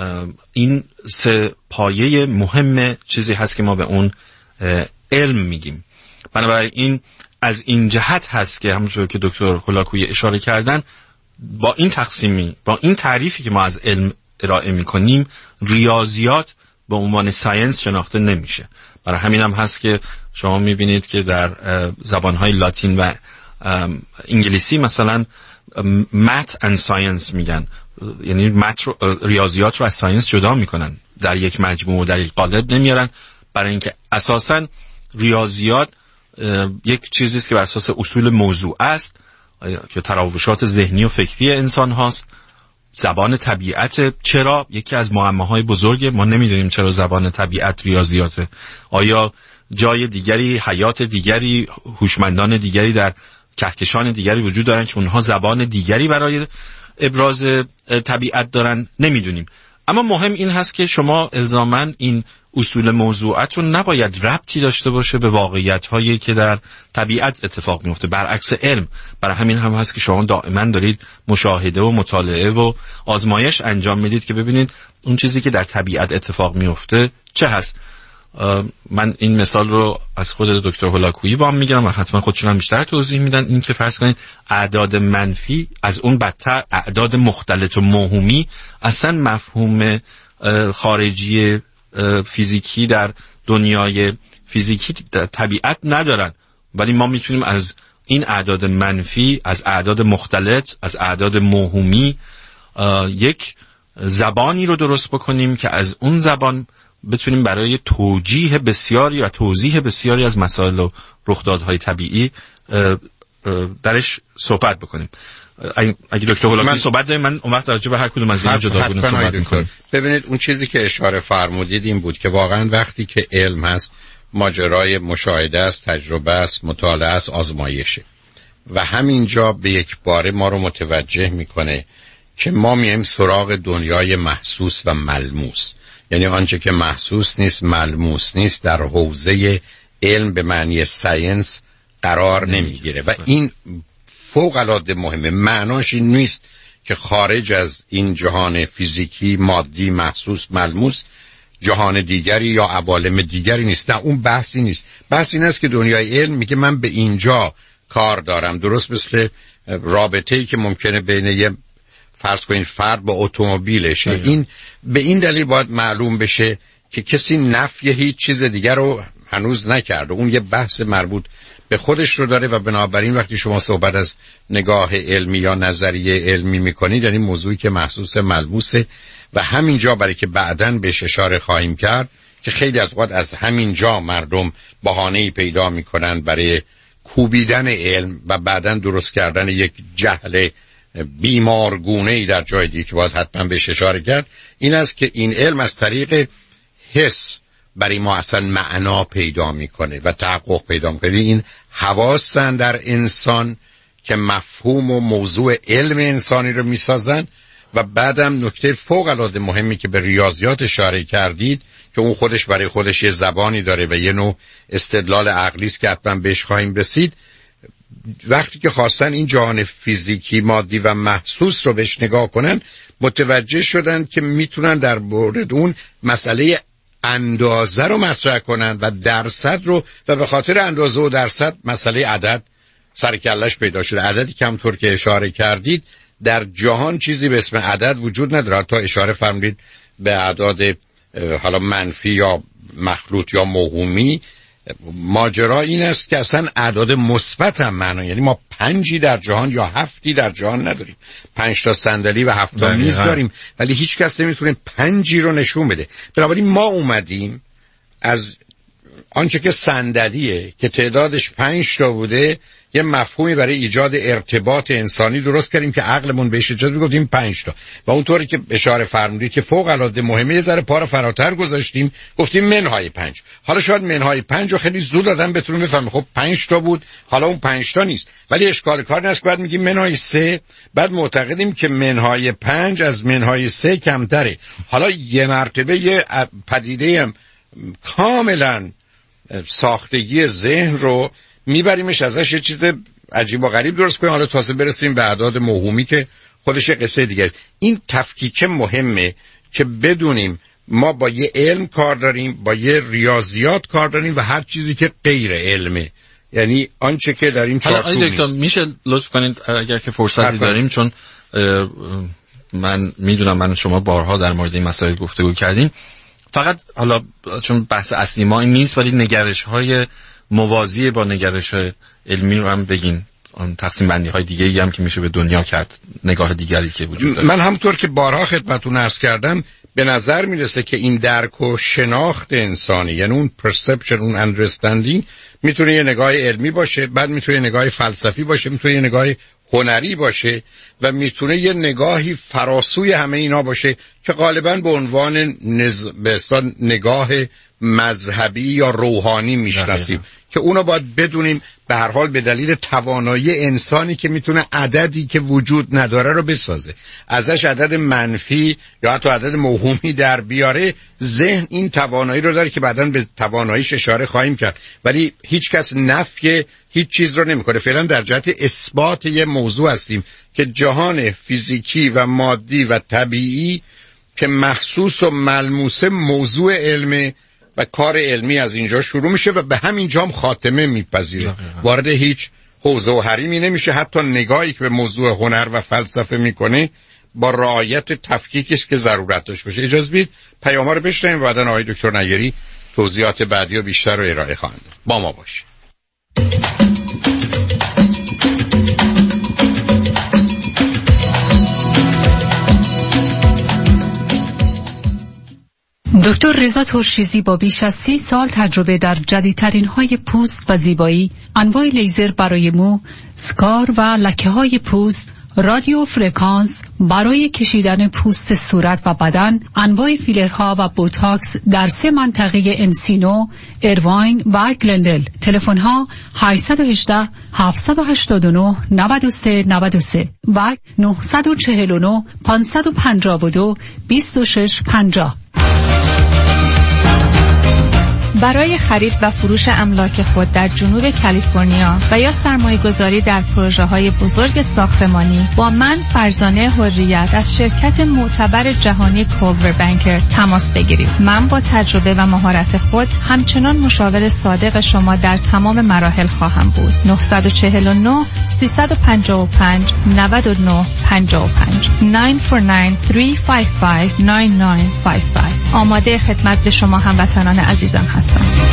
این سه پایه مهم چیزی هست که ما به اون علم میگیم. بنابراین از این جهت هست که همونطور که دکتر هولاکویی اشاره کردن، با این تقسیمی، با این تعریفی که ما از علم ارائه میکنیم، ریاضیات به عنوان ساینس شناخته نمیشه. برای همین هم هست که شما میبینید که در زبانهای لاتین و انگلیسی مثلا مت and ساینس میگن، یعنی مت رو، ریاضیات رو از ساینس جدا میکنن، در یک مجموعه در یک قالب نمیارن، برای اینکه اساساً ریاضیات یک چیزی است که بر اساس اصول موضوع است که تراوشات ذهنی و فکری انسان هاست. زبان طبیعت، چرا یکی از معماهای بزرگ ما نمیدونیم چرا زبان طبیعت ریاضیاته. آیا جای دیگری، حیات دیگری، هوشمندان دیگری در کهکشان دیگری وجود دارن که اونها زبان دیگری برای ابراز طبیعت دارن؟ نمیدونیم. اما مهم این هست که شما الزاماً این اصول موضوعاتون نباید ربطی داشته باشه به واقعیت هایی که در طبیعت اتفاق میفته، برعکس علم. برای همین هم هست که شما دائما دارید مشاهده و مطالعه و آزمایش انجام میدید که ببینید اون چیزی که در طبیعت اتفاق میفته چه هست. من این مثال رو از خود دکتر هولاکویی با هم میگم و حتما خودشون هم بیشتر توضیح میدن. این که فرض کنید اعداد منفی، از اون بدتر اعداد مختلط و موهومی، اصلا مفهوم خارجی فیزیکی در دنیای فیزیکی در طبیعت ندارن، ولی ما میتونیم از این اعداد منفی، از اعداد مختلط، از اعداد موهومی یک زبانی رو درست بکنیم که از اون زبان بتونیم برای توجیه بسیاری و توضیح بسیاری از مسائل و رخدادهای طبیعی درش صحبت بکنیم. اگه دکتر هولاکویی صحبت داریم من اون وقت راجع به هر کدوم از اینا جداگونه صحبت می‌کنم. ببینید اون چیزی که اشاره فرمودید این بود که واقعا وقتی که علم هست ماجرای مشاهده است، تجربه است، مطالعه است، آزمایشه و همینجا به یک باره ما رو متوجه میکنه که ما میایم سراغ دنیای محسوس و ملموس، یعنی آنچه که محسوس نیست، ملموس نیست، در حوزه علم به معنی ساینس قرار نمیگیره و این فوق العاده مهمه. معناش این نیست که خارج از این جهان فیزیکی، مادی، محسوس، ملموس جهان دیگری یا عوالم دیگری نیست. نه، اون بحثی نیست. بحث این است که دنیای علم میگه من به اینجا کار دارم، درست مثل رابطه‌ای که ممکنه بین یه فرض کنید فرد با اتومبیلش. این به این دلیل باید معلوم بشه که کسی نفی هیچ چیز دیگر رو هنوز نکرده، اون یه بحث مربوط به خودش رو داره و بنابراین وقتی شما صحبت از نگاه علمی یا نظریه علمی میکنید یعنی موضوعی که محسوس ملموسه و همینجا برای که بعداً بهش اشاره خواهیم کرد که خیلی از وقت از همینجا مردم بهانه‌ای پیدا میکنن برای کوبیدن علم و بعداً درست کردن یک جهل بیمارگونه‌ای در جای دیگه که باید حتما بهش اشاره کرد. این است که این علم از طریق حس برای ما اصلا معنا پیدا میکنه و تحقق پیدا میکنه. این حواسن در انسان که مفهوم و موضوع علم انسانی رو میسازن و بعدم نکته فوق العاده مهمی که به ریاضیات اشاره کردید که اون خودش برای خودش یه زبانی داره و یه نوع استدلال عقلی است که حتما بهش خواهیم رسید. وقتی که خواستن این جهان فیزیکی، مادی و محسوس رو بهش نگاه کنن متوجه شدن که میتونن در مورد اون مسئله اندازه رو مطرح کنن و درصد رو و به خاطر اندازه و درصد مسئله عدد سرکلش پیدا شده. عددی که همطور که اشاره کردید در جهان چیزی به اسم عدد وجود نداره، تا اشاره فرمودید به اعداد حالا منفی یا مخلوط یا موهومی. ماجرا این است که اصلا اعداد مثبت هم معنا، یعنی ما پنجی در جهان یا هفتی در جهان نداریم، پنج تا صندلی و هفت تا میز داریم ولی هیچ کس نمیتونه پنجی رو نشون بده. بنابراین ما اومدیم از آنچه که صندلیه که تعدادش پنج تا بوده یه مفهومی برای ایجاد ارتباط انسانی درست کردیم که عقلمون بهش اجازه میده، گفتیم پنج تا و اونطوری که اشاره فرمودید که فوق العاده مهمه یه ذره پا رو فراتر گذاشتیم، گفتیم منهای پنج. حالا شاید منهای پنج رو خیلی زود آدم بتونه بفهمه خب پنج تا بود حالا اون پنج تا نیست، ولی اشکال کار نیست. بعد میگیم منهای سه، بعد معتقدیم که منهای پنج از منهای سه کمتره. حالا یه مرتبه یه پدیده هم کاملا ساختگی ذهن رو میبریمش ازش یه چیز عجیب و غریب درست کنیم، حالا تازه برسیم به اعداد موهومی که خودش قصه دیگه. این تفکیک مهمه که بدونیم ما با یه علم کار داریم، با یه ریاضیات کار داریم و هر چیزی که غیر علمه، یعنی آنچه که داریم چارچوب نیست. میشه لطف کنید اگر که فرصتی داریم، چون من میدونم من شما بارها در مورد این مسائل گفتگو کردیم، فقط حالا چون بحث اصلی ما این نیست ولی نگرش های موازی با نگرش علمی رو هم بگین، اون تقسیم بندی های دیگه ای هم که میشه به دنیا کرد، نگاه دیگری که وجود داره. من همونطور که بارها خدمتتون عرض کردم به نظر میرسه که این درک و شناخت انسانی، یعنی اون پرسپشن، اون اندرستندینگ، میتونه یه نگاه علمی باشه، بعد میتونه یه نگاه فلسفی باشه، میتونه یه نگاه هنری باشه و میتونه یه نگاهی فراسوی همه اینا باشه که غالباً به عنوان نز... به اصطلاح نگاه مذهبی یا روحانی میشناسیم که اونو باید بدونیم به هر حال به دلیل توانایی انسانی که میتونه عددی که وجود نداره رو بسازه، ازش عدد منفی یا حتی عدد موهومی در بیاره. ذهن این توانایی رو داره که بعداً به تواناییش اشاره خواهیم کرد، ولی هیچ کس نفی هیچ چیز رو نمیکنه. فعلا در جهت اثبات یه موضوع هستیم که جهان فیزیکی و مادی و طبیعی که محسوس و ملموسه موضوع علمه و کار علمی از اینجا شروع میشه و به همین جام خاتمه میپذیره، وارد هیچ حوزه و حریمی نمیشه. حتی نگاهی که به موضوع هنر و فلسفه میکنه با رعایت تفکیکی است که ضرورت داشت باشه. اجازه بدید پیام‌ها رو بشنویم و بعداً آقای دکتر نیری توضیحات بعدی و بیشتر رو ارائه خواهند. با ما باشید. دکتر رضا ترشیزی با بیش از سی سال تجربه در جدیدترین های پوست و زیبایی، انواع لیزر برای مو، سکار و لکه های پوست، رادیو فرکانس برای کشیدن پوست صورت و بدن، انواع فیلرها و بوتاکس در سه منطقه انسینو، ایرواین و گلندل. تلفن ها هشت یک هشت، هفت هشت نه، نه سه نه سه و نه چهار نه، پنج پنج دو، دو شش پنج صفر. برای خرید و فروش املاک خود در جنوب کالیفرنیا و یا سرمایه گذاری در پروژه های بزرگ ساختمانی با من فرزانه حریت از شرکت معتبر جهانی کولور بانکر تماس بگیرید. من با تجربه و مهارت خود همچنان مشاور صادق شما در تمام مراحل خواهم بود. نه چهار نه، سه پنج پنج، نه نه پنج پنج نه چهار نه، سه پنج پنج، نه نه پنج پنج. آماده خدمت به شما هموطنان عزیزم هستم.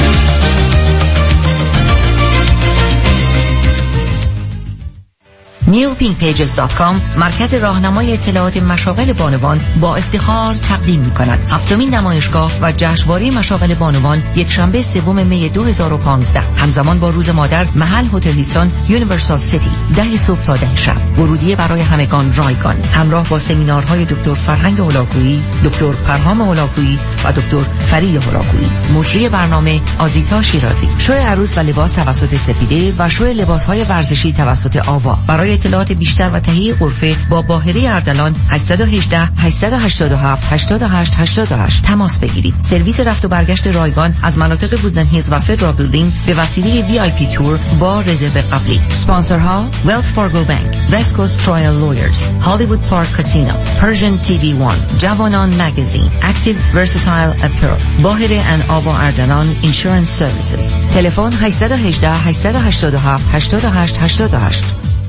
نیو پینک پیجز دات کام مرکز راهنمای اطلاعات مشاغل بانوان با افتخار تقدیم می‌کند هفتمین نمایشگاه و جشنواره مشاغل بانوان یک شنبه سوم می دو هزار و پانزده همزمان با روز مادر محل هتل هیلتون یونیورسال سیتی ده صبح تا ده شب. ورودیه برای همگان رایگان همراه با سمینارهای دکتر فرهنگ هولاکویی، دکتر پرهام هولاکویی و دکتر فرید هولاکویی. مجری برنامه آزیتا شیرازی. شوی عروس و لباس توسط سپیده و شوی لباس‌های ورزشی توسط آوا. برای اطلاعات بیشتر و تهیه غرفه با باهره اردلان هشت یک هشت، هشت هشت هفت، هشت هشت هشت هشت تماس بگیرید. سرویس رفت و برگشت رایگان از مناطق وودلند هیلز و فدرال بیلدینگ به وسیله وی آی پی تور با رزرو قبلی. اسپانسرها ویلز فارگو بانک، وست کوست ترایل لویرز، هالیوود پارک کاسینو، پرژن تی وی وان، جوانان مگزین، اکتیو ورساتایل اپرل، باهره ان آوا اردلان اینشورنس سرویسز. تلفن هشت یک هشت، هشت هشت هفت، هشت هشت هشت هشت.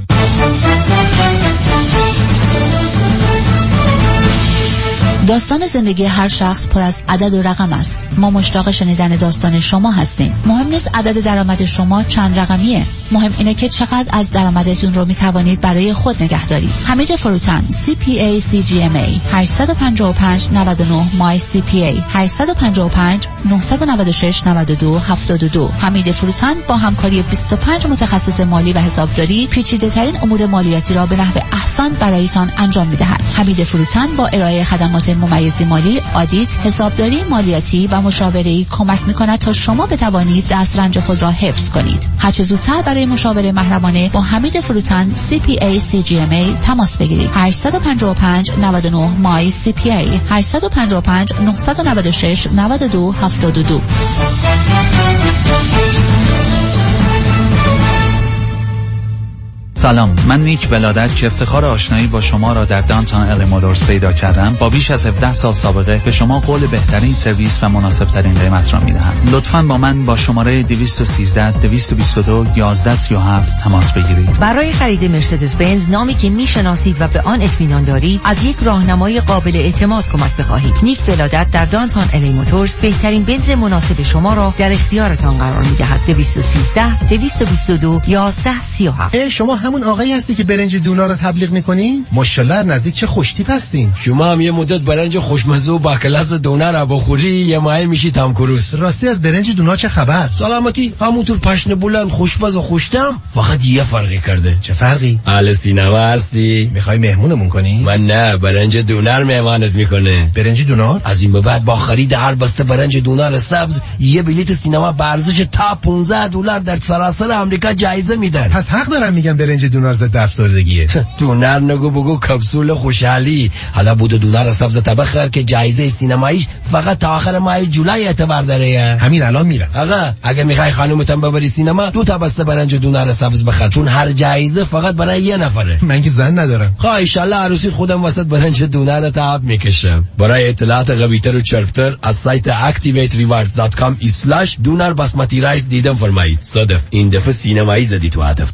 داستان زندگی هر شخص پر از عدد و رقم است. ما مشتاق شنیدن داستان شما هستیم. مهم نیست عدد درآمد شما چند رقمیه. مهم اینه که چقدر از درآمدتون رو میتوانید برای خود نگه دارید. حمید فروتن سی پی ای سی جی ام ای هشت پنج پنج، نه نه مای سی پی ای هشت پنج پنج، نه نه شش، نه دو هفت دو. حمید فروتن با همکاری بیست و پنج متخصص مالی و حسابداری پیچیده ترین امور مالیاتی را به نحو احسن برایتان انجام میدهد. حمید فروتن با ارائه خدمات ممیزی مالی، آدیت، حسابداری مالیاتی و مشاوره‌ای کمک می‌کند تا شما بتوانید دسترنج خود را حفظ کنید. هر چه زودتر برای مشاوره محرمانه با حمید فروتن سی پی ای سی جی ام ای تماس بگیرید. هشت پنج پنج، نه نه مای سی پی ای هشت پنج پنج، نه نه شش، نه دو هفت دو. سلام، من نیک بلادت که افتخار آشنایی با شما را در دانتان ال مودرز پیدا کردم با بیش از هفده سال سابقه به شما قول بهترین سرویس و مناسب ترین قیمت را میدهم. لطفاً با من با شماره دویست و سیزده، دویست و بیست و دو، یازده سی و هفت تماس بگیرید. برای خرید مرسدس بنز نامی که میشناسید و به آن اطمینان دارید از یک راهنمای قابل اعتماد کمک بخواهید. نیک بلادت در دانتان ال مودرز بهترین بنز مناسب شما را در اختیارتان قرار میدهد. دویست و سیزده، دویست و بیست و دو، یازده سی و هفت. شما همون آقایی هستی که برنج دونا رو تبلیغ میکنی؟ ماشاءالله نزدیک چه خوشتیپ هستین. شما هم یه مدت برنج خوشمزه و با کلاس دونا رو بخوری یه ماه میشی تام کروز. راستی از برنج دونا چه خبر؟ سلامتی، همونطور پشن بلند خوشمزه و خوشتم، فقط یه فرقی کرده. چه فرقی؟ اهل سینما هستی؟ میخوای مهمونمون کنی؟ من نه، برنج دونر مهمانت میکنه. برنج دونار؟ از این به بعد با خرید هر بسته برنج دونر سبز یه بلیت سینما با ارزش تا پانزده دلار در سراسر آمریکا جایزه میدن. پس حق دارم میگم برنج دونار ضد افسردگیه. دونر نگو بگو کپسول خوشحالی. حالا بود دونر سبز تبخر که جایزه سینماییش فقط تا آخر ماه جولای اعتبار داره. همین الان میرم. آقا اگه میخوای خانومتم ببری سینما دو تا بسته برنج دونر سبز بخر، چون هر جایزه فقط برای یه نفره. من که زن ندارم. خب ان شاء الله عروسی خودم وسط برنج دونر تاب میکشم. برای اطلاعات قوی‌تر و چربتر از سایت activate rewards dot com slash دونر باسمتی رایس دیدم فرمایید. صادف این دفعه سینمایی زدی تو هدف.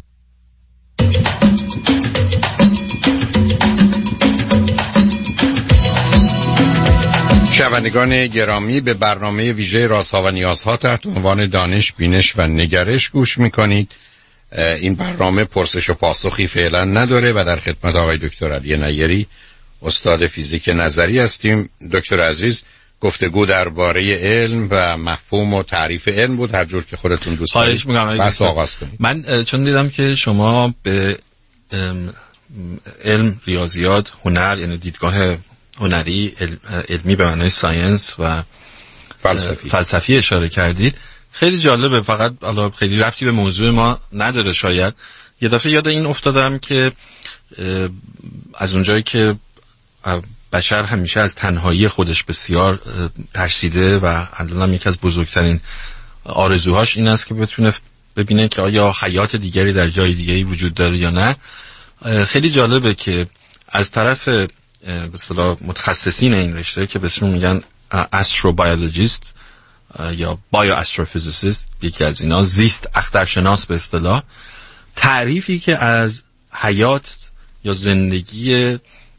شنوندگان گرامی، به برنامه ویژه رازها و نیازها تحت عنوان دانش، بینش و نگرش گوش میکنید. این برنامه پرسش و پاسخی فعلا نداره و در خدمت آقای دکتر علی نیری استاد فیزیک نظری هستیم. دکتر عزیز، گفتگو درباره علم و مفهوم و تعریف علم بود، هر جور که خودتون دوست دارید. خواهش می‌کنم. بس آغاز کنید. من چون دیدم که شما به علم، ریاضیات، هنر، یعنی دیدگاه هنری، علمی به معنای ساینس و فلسفی فلسفی اشاره کردید. خیلی جالبه، فقط حالا خیلی ربطی به موضوع ما نداره. شاید یه دفعه یاد این افتادم که از اونجایی که بشر همیشه از تنهایی خودش بسیار ترسیده و الان یکی از بزرگترین آرزوهاش این است که بتونه ببینه که آیا حیات دیگری در جای دیگری وجود داره یا نه. خیلی جالبه که از طرف به اصطلاح متخصصین این رشته که بهشون میگن استروبیولوژیست یا بایو استروفیزیسیست، یکی از اینا زیست اخترشناس به اصطلاح، تعریفی که از حیات یا زندگی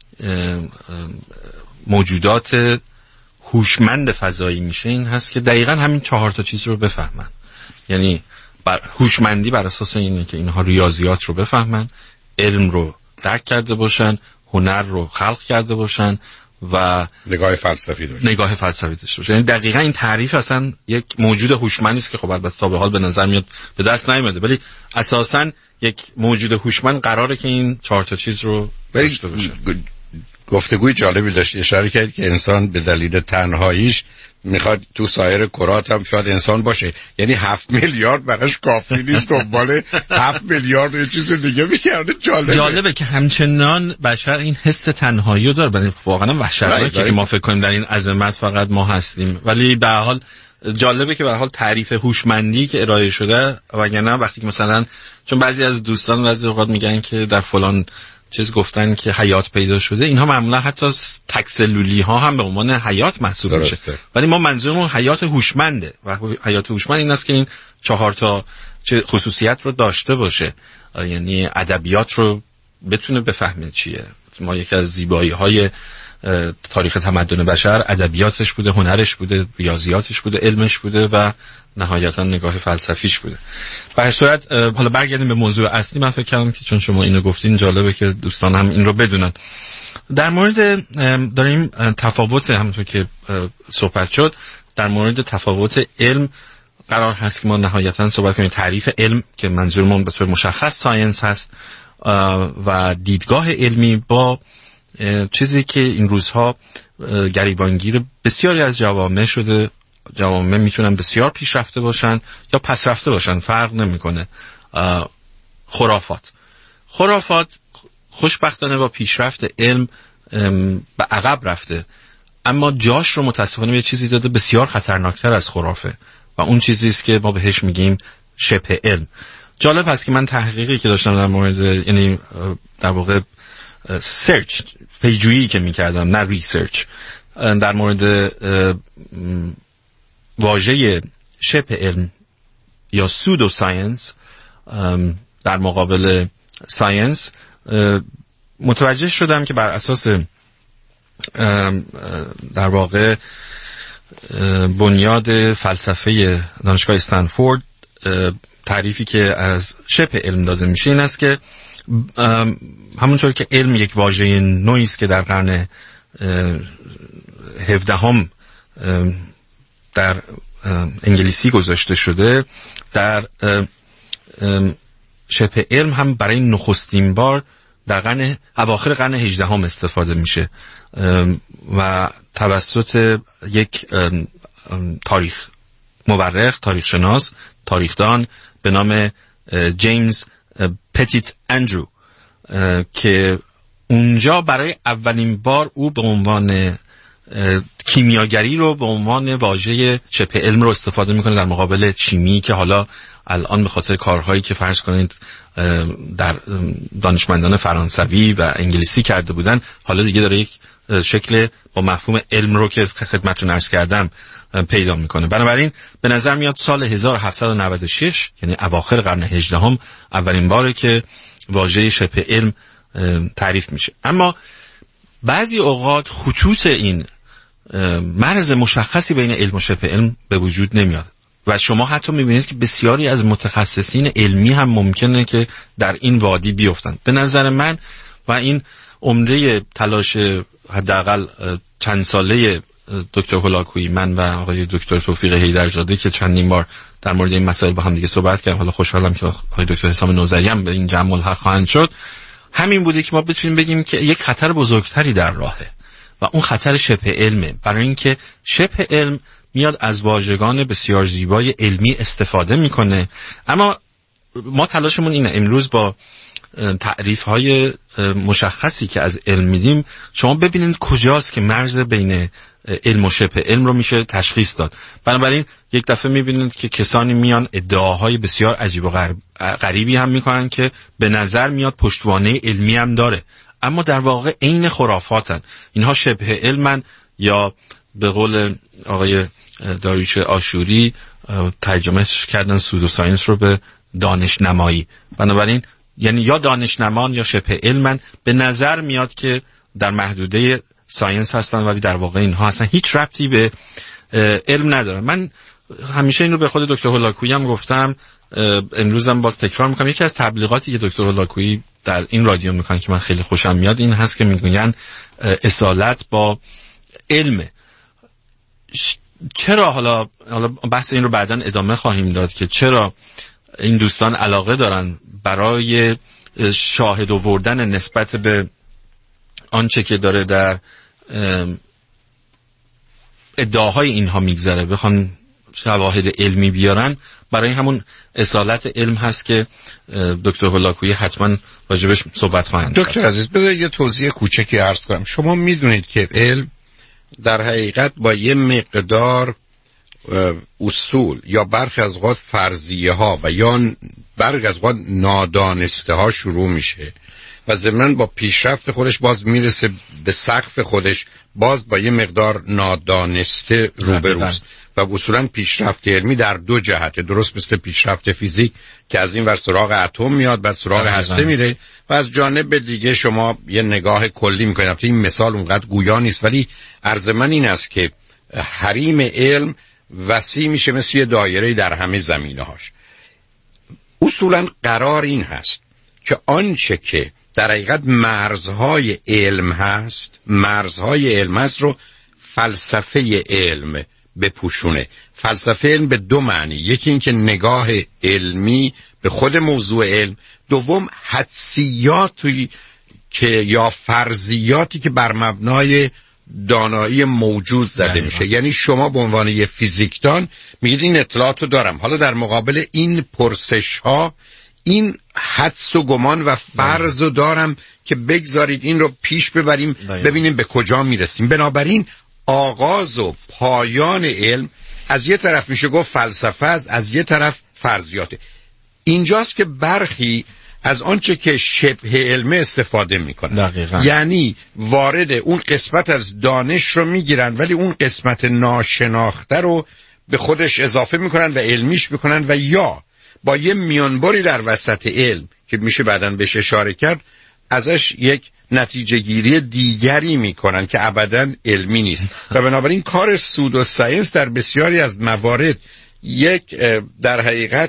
موجودات هوشمند فضایی میشه این هست که دقیقاً همین چهار تا چیز رو بفهمن. یعنی بر هوشمندی بر اساس اینه که اینها ریاضیات رو بفهمن، علم رو درک کرده باشن، هنر رو خلق کرده باشن و نگاه فلسفی داشته نگاه فلسفی داشته باشه. یعنی دقیقاً این تعریف اصلا یک موجود هوشمندی است که خب البته تا به حال به نظر میاد به دست نیامده، ولی اساساً یک موجود هوشمند قراره که این چهار تا چیز رو داشته باشه. گفتگوی جالبی داشتی، اشاره کردی که انسان به دلیل تنهاییش میخواد تو سایر کرات هم شاید انسان باشه، یعنی هفت میلیارد براش کافی نیست، دنبال هفت میلیارد یه چیز دیگه میکرده. جالبه جالبه که همچنان بشر این حس تنهایی رو داره، ولی واقعا وحشتناکه که ما فکر کنیم در این عظمت فقط ما هستیم. ولی به هر حال جالبه که به هر حال تعریف هوشمندی که ارائه شده، وگرنه وقتی که مثلا چون بعضی از دوستان بعضی اوقات میگن که در فلان چیز گفتن که حیات پیدا شده، اینها معمولا حتی تکسلولی ها هم به عنوان حیات محسوب میشه، ولی ما منظورمون حیات هوشمنده و حیات هوشمند این است که این چهار تا خصوصیت رو داشته باشه، یعنی ادبیات رو بتونه بفهمه چیه. ما یکی از زیبایی های تاریخ تمدن بشر ادبیاتش بوده، هنرش بوده، ریاضیاتش بوده، علمش بوده و نهایتا نگاه فلسفیش بوده. به هر صورت حالا برگردیم به موضوع اصلی. من فکر کردم که چون شما اینو گفتین جالبه که دوستان هم این رو بدونن. در مورد داریم تفاوت، همونطور که صحبت شد، در مورد تفاوت علم قرار هست که ما نهایتا صحبت کنیم. تعریف علم که منظورمون به طور مشخص ساینس هست و دیدگاه علمی با چیزی که این روزها گریبانگیر بسیاری از جوامع شده. جوامع میتونن بسیار پیشرفته باشن یا پس رفته باشن، فرق نمیکنه. خرافات خرافات خوشبختانه با پیشرفت علم به عقب رفته، اما جاش رو متاسفانه به چیزی داده بسیار خطرناکتر از خرافه و اون چیزی است که ما بهش میگیم شبه علم. جالب هست که من تحقیقی که داشتم در مورد، یعنی در واقع سرچ پیجویی که میکردم، نه ریسرچ، در مورد واژه شبه علم یا سودو ساینس در مقابل ساینس متوجه شدم که بر اساس در واقع بنیاد فلسفه دانشگاه استنفورد تعریفی که از شبه علم داده میشه این است که همونطور که علم یک واژه نوعی است که در قرن هفدهم در انگلیسی گذاشته شده، در شبه علم هم برای نخستین بار در قرن اواخر قرن هجدهم استفاده میشه و توسط یک تاریخ مورخ، تاریخ شناس، تاریخدان به نام جیمز پتیت اندرو که اونجا برای اولین بار او به عنوان کیمیاگری رو به عنوان واژه شبه علم رو استفاده میکنه در مقابل شیمی که حالا الان به خاطر کارهایی که فرض کنید در دانشمندان فرانسوی و انگلیسی کرده بودن، حالا دیگه داره یک شکل با مفهوم علم رو که خدمتتون عرض کردم پیدا میکنه. بنابراین به نظر میاد سال هزار و هفتصد و نود و شش یعنی اواخر قرن هجدهم اولین باره که واژه شبه علم تعریف میشه. اما بعضی اوقات خطوط این مرز مشخصی بین علم و شبه علم به وجود نمیاد و شما حتی میبینید که بسیاری از متخصصین علمی هم ممکنه که در این وادی بیفتن. به نظر من و این عمده تلاش حداقل چند ساله دکتر هولاکویی، من و آقای دکتر توفیق حیدرزاده که چندین بار در مورد این مسائل با هم دیگه صحبت کردیم، حالا خوشحالم که آقای دکتر حسام نوذری هم به این جمع ملحق خواهند شد، همین بوده که ما بتونیم بگیم که یک خطر بزرگتری در راهه و اون خطر شبه علمه، برای اینکه شبه علم میاد از واژگان بسیار زیبای علمی استفاده میکنه. اما ما تلاشمون اینه امروز با تعریف های مشخصی که از علم میدیم شما ببینید کجاست که مرز بین علم و شبه علم رو میشه تشخیص داد. بنابراین یک دفعه میبینید که کسانی میان ادعاهای بسیار عجیب و غریبی هم میکنن که به نظر میاد پشتوانه علمی هم داره، اما در واقع عین خرافاتن. اینها شبه علمن یا به قول آقای داریوش آشوری ترجمه کردن سودو ساینس رو به دانشنمایی. بنابراین یعنی یا دانشنمان یا شبه علمن، به نظر میاد که در محدوده ساینس هستن ولی در واقع اینها اصلا هیچ ربطی به علم ندارن. من همیشه این رو به خود دکتر هولاکویی هم گفتم، امروزم باز تکرار میکنم. یکی از تبلیغاتی که دکتر هولاکویی در این رادیو میکنن که من خیلی خوشم میاد این هست که میگن اصالت با علم. چرا حالا حالا بحث این رو بعداً ادامه خواهیم داد که چرا این دوستان علاقه دارن برای شاهد آوردن نسبت به آنچه که داره در ادعاهای اینها میگذره بخوان شواهد علمی بیارن. برای همون اصالت علم هست که دکتر هولاکویی حتما واجبش صحبت خواهند. دکتر عزیز بذارید یه توضیح کوچکی عرض کنم. شما میدونید که علم در حقیقت با یه مقدار اصول یا برخی از اوقات فرضیه ها و یا برخی از اوقات نادانسته ها شروع میشه و ضمناً با پیشرفت خودش باز میرسه به سقف خودش، باز با یه مقدار نادانسته روبروست. و اصولاً پیشرفت علمی در دو جهته، درست مثل پیشرفت فیزیک که از این ور سراغ اتم میاد بعد سراغ هسته میره و از جانب دیگه شما یه نگاه کلی میکنید. البته این مثال اونقدر گویا نیست ولی عرض من این است که حریم علم وسیع میشه مثل یه دایره در همه زمینه‌هاش. اصولاً قرار این هست که آنچه که در حقیقت مرزهای علم هست، مرزهای علم هست رو فلسفه علم بپوشونه. فلسفه علم به دو معنی، یکی این که نگاه علمی به خود موضوع علم، دوم حدسیاتی که یا فرضیاتی که بر مبنای دانایی موجود زده میشه. یعنی شما به عنوان یه فیزیکدان میگید این اطلاعات رو دارم، حالا در مقابل این پرسش ها این حدس و گمان و فرض رو دارم که بگذارید این رو پیش ببریم ببینیم به کجا میرسیم. بنابراین آغاز و پایان علم از یه طرف میشه گفت فلسفه است، از یه طرف فرضیاته. اینجاست که برخی از آنچه که شبه علمه استفاده میکنن. دقیقاً. یعنی وارد اون قسمت از دانش رو میگیرن ولی اون قسمت ناشناخته رو به خودش اضافه میکنن و علمیش میکنن و یا با یه میانبری در وسط علم که میشه بعداً بهش اشاره کرد ازش یک نتیجه گیری دیگری میکنن که ابداً علمی نیست. و بنابراین کار سودو ساینس در بسیاری از موارد یک در حقیقت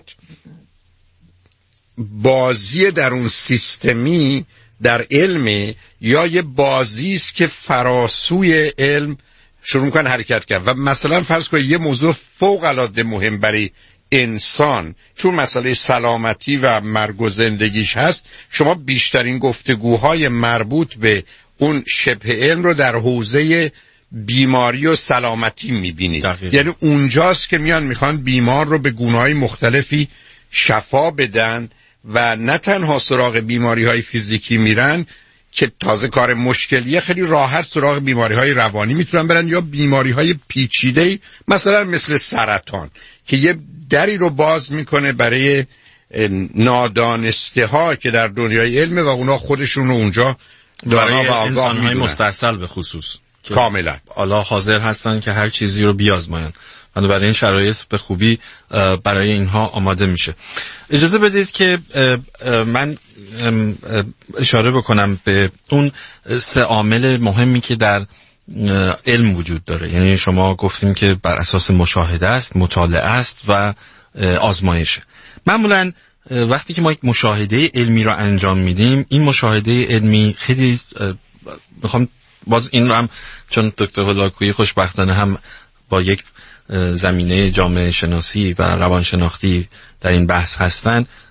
بازی در اون سیستمی در علم یا یه بازی است که فراسوی علم شروع میکنن حرکت کرد. و مثلا فرض کنید یه موضوع فوق العاده مهم برای انسان چون مسئله سلامتی و مرگ و زندگیش هست، شما بیشترین گفتگوهای مربوط به اون شبه علم رو در حوزه بیماری و سلامتی میبینید. یعنی اونجاست که میان میخوان بیمار رو به گونه‌های مختلفی شفا بدن و نه تنها سراغ بیماری های فیزیکی میرن که تازه کار مشکلیه، خیلی راحت سراغ بیماری های روانی میتونن برن یا بیماری های پیچیده مثلا مثل سرطان که یه دری رو باز میکنه برای نادانسته ها که در دنیای علم و اونا خودشون رو اونجا برای انسان های مستحصل به خصوص کاملا حالا حاضر هستن که هر چیزی رو بیازماین. برای این شرایط به خوبی برای اینها آماده میشه. اجازه بدید که من اشاره بکنم به اون سه عامل مهمی که در علم وجود داره. یعنی شما گفتیم که بر اساس مشاهده است، مطالعه است و آزمایشه. معمولا وقتی که ما یک مشاهده علمی رو انجام میدیم، این مشاهده علمی خیلی میخوام باز این رو هم چون دکتر هولاکویی خوشبختانه هم با یک زمینه جامعه شناسی و روانشناختی در این بحث هستن،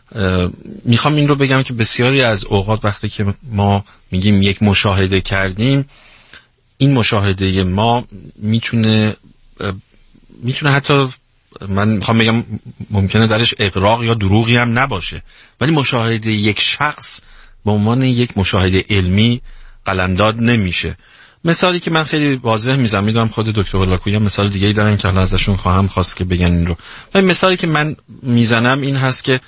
میخوام این رو بگم که بسیاری از اوقات وقتی که ما میگیم یک مشاهده کردیم، این مشاهده ما میتونه میتونه حتی من میخوام بگم ممکنه درش اغراق یا دروغی هم نباشه، ولی مشاهده یک شخص به عنوان یک مشاهده علمی قلمداد نمیشه. مثالی که من خیلی واضح میزنم، میدونم خود دکتر هولاکویی هم مثال دیگه‌ای دارن که حالا ازشون خواهم خواست که بگن این رو. ولی مثالی که من میزنم این هست که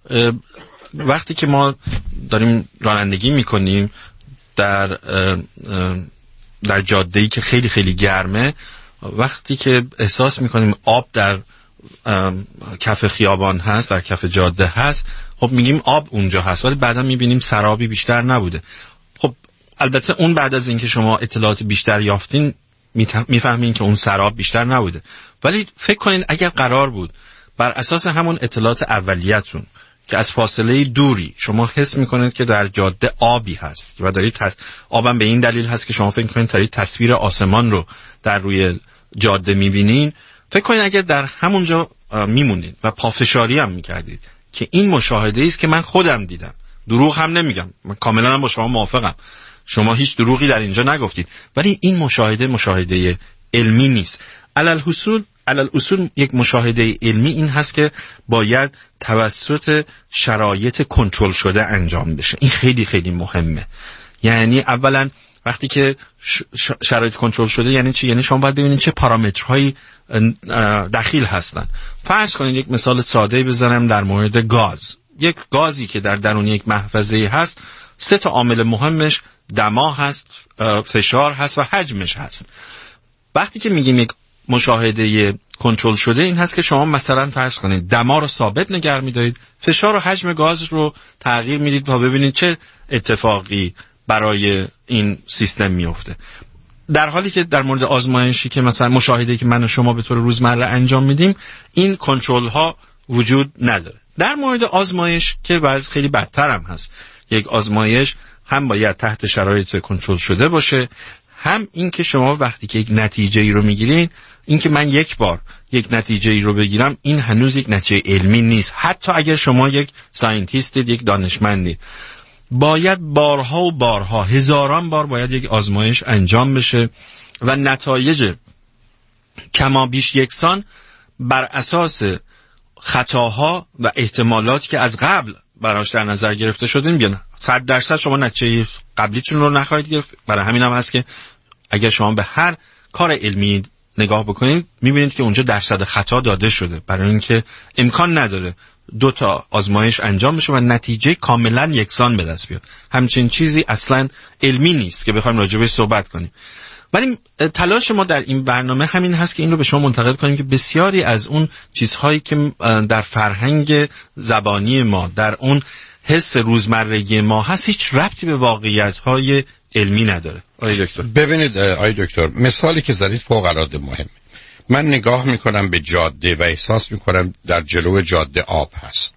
وقتی که ما داریم رانندگی میکنیم در در جاده‌ای که خیلی خیلی گرمه، وقتی که احساس میکنیم آب در کف خیابان هست، در کف جاده هست، خب میگیم آب اونجا هست، ولی بعدا میبینیم سرابی بیشتر نبوده. خب البته اون بعد از اینکه شما اطلاعات بیشتر یافتین میفهمین که اون سراب بیشتر نبوده، ولی فکر کنین اگر قرار بود بر اساس همون اطلاعات اولیتون که از فاصله دوری شما حس میکنید که در جاده آبی هست و دارید ت... آبم به این دلیل هست که شما فکر میکنید دارید تصویر آسمان رو در روی جاده میبینین، فکر کنید اگر در همونجا میمونید و پافشاری هم میکردید که این مشاهده است که من خودم دیدم، دروغ هم نمیگم، من کاملا هم با شما موافقم، شما هیچ دروغی در اینجا نگفتید، ولی این مشاهده مشاهده علمی نیست. علل حصول علل اصول یک مشاهده علمی این هست که باید توسط شرایط کنترل شده انجام بشه. این خیلی خیلی مهمه. یعنی اولا وقتی که شرایط کنترل شده یعنی چی؟ یعنی شما باید ببینید چه پارامترهایی دخیل هستن. فرض کنید یک مثال ساده بزنم در مورد گاز. یک گازی که در درون یک محفظه هست، سه تا عامل مهمش دما هست، فشار هست و حجمش هست. وقتی که میگیم یک مشاهده کنترل شده این هست که شما مثلا فرض کنید دما رو ثابت نگه می‌دارید، فشار و حجم گاز رو تغییر میدید تا ببینید چه اتفاقی برای این سیستم میفته. در حالی که در مورد آزمایشی که مثلا مشاهده که من و شما به طور روزمره انجام میدیم این کنترل ها وجود نداره. در مورد آزمایش که وضع خیلی بدتر هم هست. یک آزمایش هم باید تحت شرایط کنترل شده باشه، هم این که شما وقتی که یک نتیجه ای رو میگیرین، این که من یک بار یک نتیجه ای رو بگیرم این هنوز یک نتیجه علمی نیست. حتی اگر شما یک ساینتیستید، یک دانشمندید، باید بارها و بارها هزاران بار باید یک آزمایش انجام بشه و نتایج کما بیش یکسان بر اساس خطاها و احتمالاتی که از قبل براش در نظر گرفته شده بیان. صد درصد شما نتیجه قبلیتون رو نخواهید گرفت. برای همین هم هست که اگر شما به هر کار علمی نگاه بکنید میبینید که اونجا درصد خطا داده شده، برای اینکه امکان نداره دو تا آزمایش انجام بشه و نتیجه کاملا یکسان به دست بیاد. همچین چیزی اصلا علمی نیست که بخوایم راجع بهش صحبت کنیم. ولی تلاش ما در این برنامه همین هست که این رو به شما منتقل کنیم که بسیاری از اون چیزهایی که در فرهنگ زبانی ما، در اون حس روزمرگی ما هست، هیچ ربطی به واقعیت‌های علمی نداره. آقای دکتر ببینید آقای دکتر، مثالی که زدید فوق‌العاده مهمه. من نگاه میکنم به جاده و احساس میکنم در جلو جاده آب هست.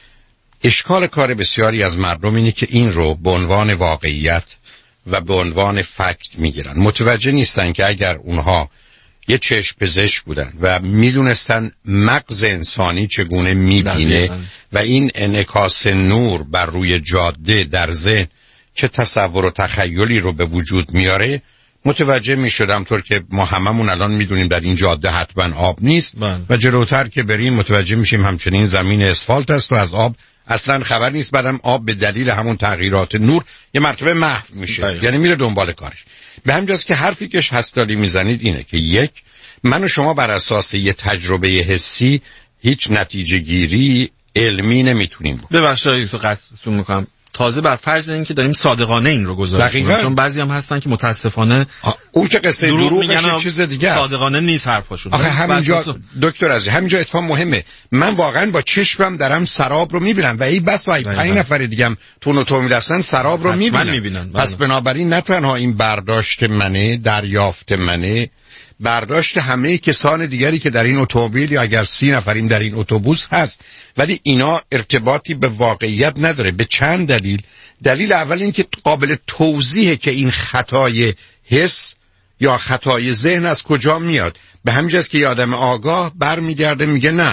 اشکال کار بسیاری از مردم اینه که این رو به عنوان واقعیت و به عنوان فکت میگیرن. متوجه نیستن که اگر اونها یه چشم پزشک بودن و میدونستن مغز انسانی چگونه میبینه و این انعکاس نور بر روی جاده در ذهن چه تصور و تخیلی رو به وجود میاره، متوجه میشدم. طور که ما هممون الان میدونیم در این جاده حتما آب نیست من. و جلوتر که بریم متوجه میشیم همچنین زمین اسفالت است و از آب اصلا خبر نیست. بعدم آب به دلیل همون تغییرات نور یه مرتبه محو میشه باید. یعنی میره دنبال کارش. به همجاست که حرفی که هستالی میزنید اینه که یک، من و شما بر اساس یه تجربه حسی هیچ نتیجه گیری علمی نمیتونیم بود. ببخشید تو قطعتون میکنم. تازه بر فرض این که داریم صادقانه این رو گزارش می‌کنیم، چون بعضی هم هستن که متاسفانه اون که قصه دروغ میگن چیز دیگه صادقانه نیست حرفاشون. آخه همینجا دکتر عزیز همینجا اتفاق مهمه. من واقعا با چشمم دارم سراب رو میبینم و این بس وای پنج نفر دیگه هم تو و تو میرسن سراب رو میبینن. پس بنابراین نه تنها این برداشت منه، دریافت منه، برداشت همه کسان دیگری که در این اتومبیل یا اگر سی نفریم در این اتوبوس هست، ولی اینا ارتباطی به واقعیت نداره. به چند دلیل. دلیل اول این که قابل توضیحه که این خطای حس یا خطای ذهن از کجا میاد. به همین جاست که یه آدم آگاه برمیگرده میگه نه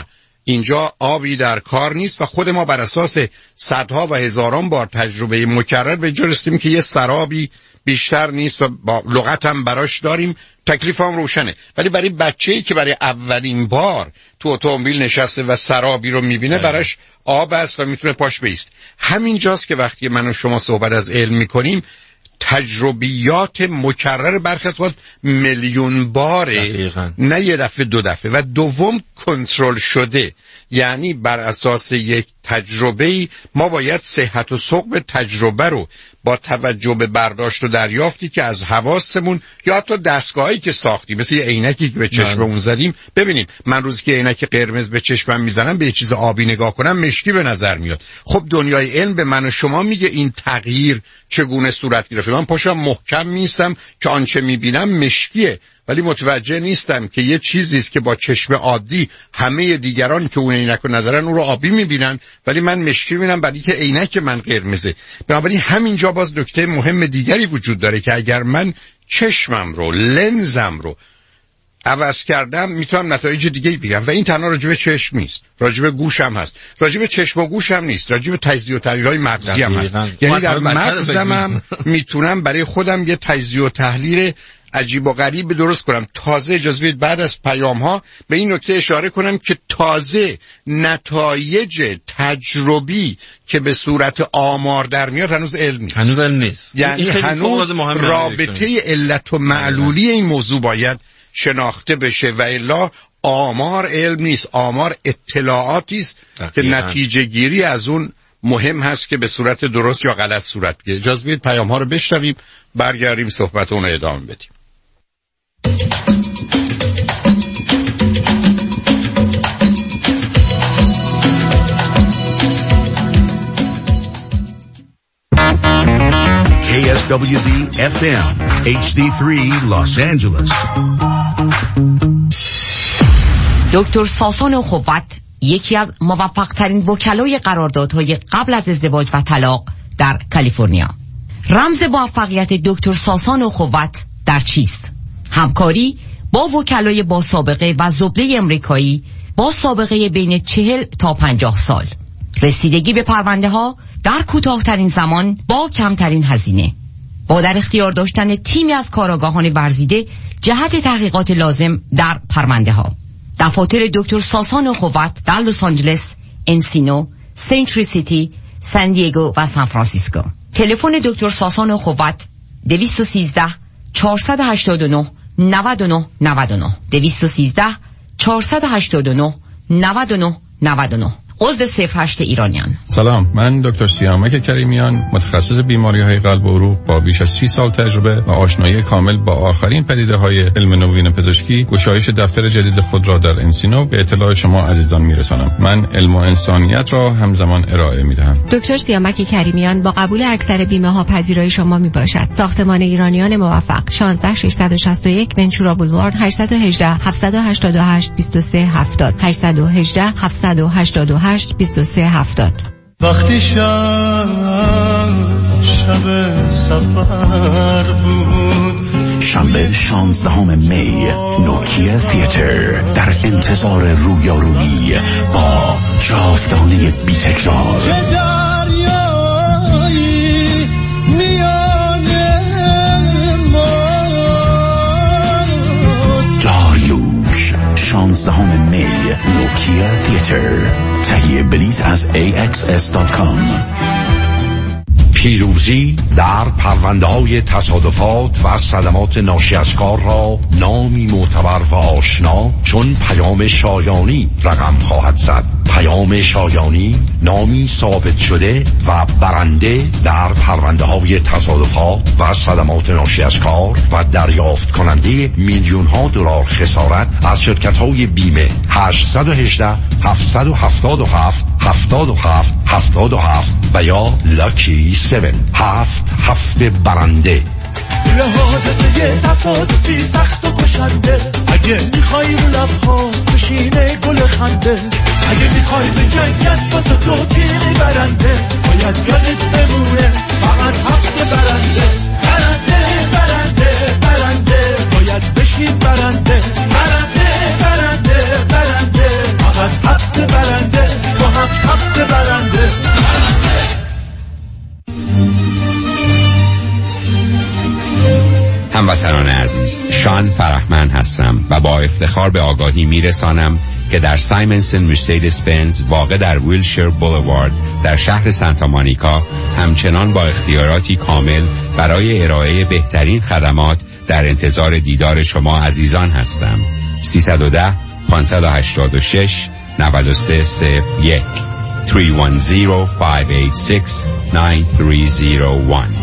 اینجا آبی در کار نیست و خود ما بر اساس صدها و هزاران بار تجربه مکرر به جا رسیدیم که یه سرابی بیشتر نیست و با لغت هم براش داریم، تکلیف هم روشنه. ولی برای بچه‌ای که برای اولین بار تو اتومبیل نشسته و سرابی رو میبینه براش آب است و میتونه پاش بیست. همینجاست که وقتی من و شما صحبت از علم میکنیم تجربیات مکرر برخی از وقت میلیون باره دقیقا. نه یه دفعه دو دفعه. و دوم کنترل شده، یعنی بر اساس یک تجربه‌ای ما باید صحت و ثقب تجربه رو با توجه به برداشت و دریافتی که از حواسمون یا حتی دستگاهی که ساختیم، مثل یه عینکی که به چشممون زدیم، ببینیم من روزی که عینک قرمز به چشمم میزنم به یه چیز آبی نگاه کنم مشکی به نظر میاد. خب دنیای علم به من و شما میگه این تغییر چگونه صورت گرفته. من پاشم محکم میستم که آنچه میبینم مشکیه، ولی متوجه نیستم که یه چیزی است که با چشم عادی همه دیگران که اون عینک رو ندارن اون رو آبی میبینن، ولی من مشکی میبینم برای که عینک من قرمزه. بنابراین همینجا باز نکته مهم دیگری وجود داره که اگر من چشمم رو، لنزم رو عوض کردم میتونم نتایج دیگه بگیرم. و این تنها راجع به چشم نیست، راجع به گوش هم هست، راجع به چشم و گوش هم نیست، راجع به تجزیه و تحلیل‌های مغزی هم هست. یعنی در مغزم هم میتونم برای خودم یه تجزیه و تحلیل عجیب و غریب درست کنم. تازه اجازه بدید بعد از پیام ها به این نکته اشاره کنم که تازه نتایج تجربی که به صورت آمار در میاد هنوز علم نیست. هنوز علم نیست. یعنی هنوز رابطه علت و معلولی این موضوع باید شناخته بشه و الا آمار علم نیست، آمار اطلاعاتی است که نتیجه گیری از اون مهم هست که به صورت درست یا غلط صورت بگیره. اجازه بدید پیام ها رو بشنویم، برگردیم صحبت اون رو ادامه بدیم. کی اس دبلیو دی اف ام اچ دی سه Los Angeles. دکتر ساسان خوبت یکی از موفق ترین وکلای قراردادهای قبل از ازدواج و طلاق در کالیفرنیا. رمز موفقیت دکتر ساسان خوبت در چیست؟ همکاری با وکلای با سابقه و زبده امریکایی با سابقه بین چهل تا پنجاه سال، رسیدگی به پرونده ها در کوتاه‌ترین زمان با کمترین هزینه، با در اختیار داشتن تیمی از کارآگاهان ورزیده جهت تحقیقات لازم در پرونده ها. دفاتر دکتر ساسان خوبت در لس آنجلس، انسینو، سنتری سیتی، سان دیگو و سان فرانسیسکو. تلفن دکتر ساسان خوبت دویست و سیزده چهارصد و هشتاد و نه نود و نه نود و نه دویست و سیزده چهارصد و هشتاد و نه نود و نه نود و نه. عضو صفر هشت ایرانیان. سلام، من دکتر سیامک کریمیان، متخصص بیماری‌های قلب و عروق با بیش از سی سال تجربه و آشنایی کامل با آخرین پدیده‌های علم نوین پزشکی، گشایش دفتر جدید خود را در انسینو به اطلاع شما عزیزان میرسانم. من علم و انسانیت را همزمان ارائه میدهم. دکتر سیامک کریمیان با قبول اکثر بیمه‌ها پذیرای شما میباشد. ساختمان ایرانیان موفق، شانزده ششصد و شصت و یک ونچورا بولوارد، هشت یک هشت هفت هشت هشت دو سه هفتاد هشت یک هشت هفت هشت هشت بیست و سه هفتاد. وقتی شب شب سفر بود، شنبه شانزدهم می، نوکیا تئاتر در انتظار رویارویی با جاودانه بی تکرار. چه دریایی میانه ماست. داریوش شانزدهم می، نوکیا تئاتر. تهیه بلیط از ای اکس اس دات کام. پیروزی در پرونده‌های تصادفات و صدمات ناشی از کار را نامی معتبر و آشنا چون پیام شایانی رقم خواهد زد. پیام شایانی نامی ثابت شده و برنده در پرونده‌های تصادفات و صدمات ناشی از کار و دریافت کننده میلیون ها دلار خسارت از شرکت‌های بیمه. هشت یک هشت هفت هفت هفت هفتاد و هفت هفتاد و هفت و یا لاکی هفت هفت هفت برنده. لحاظت یه تصادفی سخت و کشنده، اگه میخوای رو لبها بشینه گل خنده، اگه میخوای به جنگت واسه تو تیغی برنده، باید یادت بمونه فقط حق برنده. برنده برنده برنده باید بشین برنده. برنده برنده برنده فقط حق برنده. هموطنان عزیز، شان فرحمن هستم و با افتخار به آگاهی میرسانم که در سایمنسن مرسدس بنز واقع در ویلشیر بولوارد در شهر سانتا مونیکا همچنان با اختیاراتی کامل برای ارائه بهترین خدمات در انتظار دیدار شما عزیزان هستم. سیصد و ده پانصد و هشتاد و شش نود و سه صفر یک سه یک صفر پنج هشت شش نه سه صفر یک.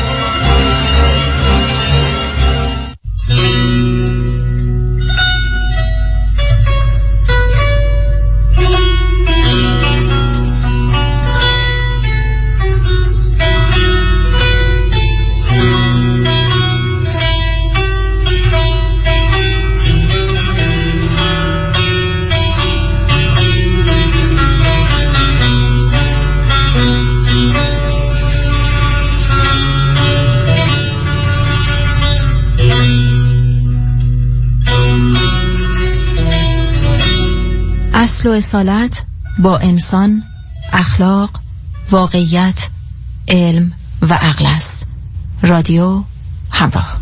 اصل و اصالت با انسان، اخلاق، واقعیت، علم و عقل است. رادیو همراه.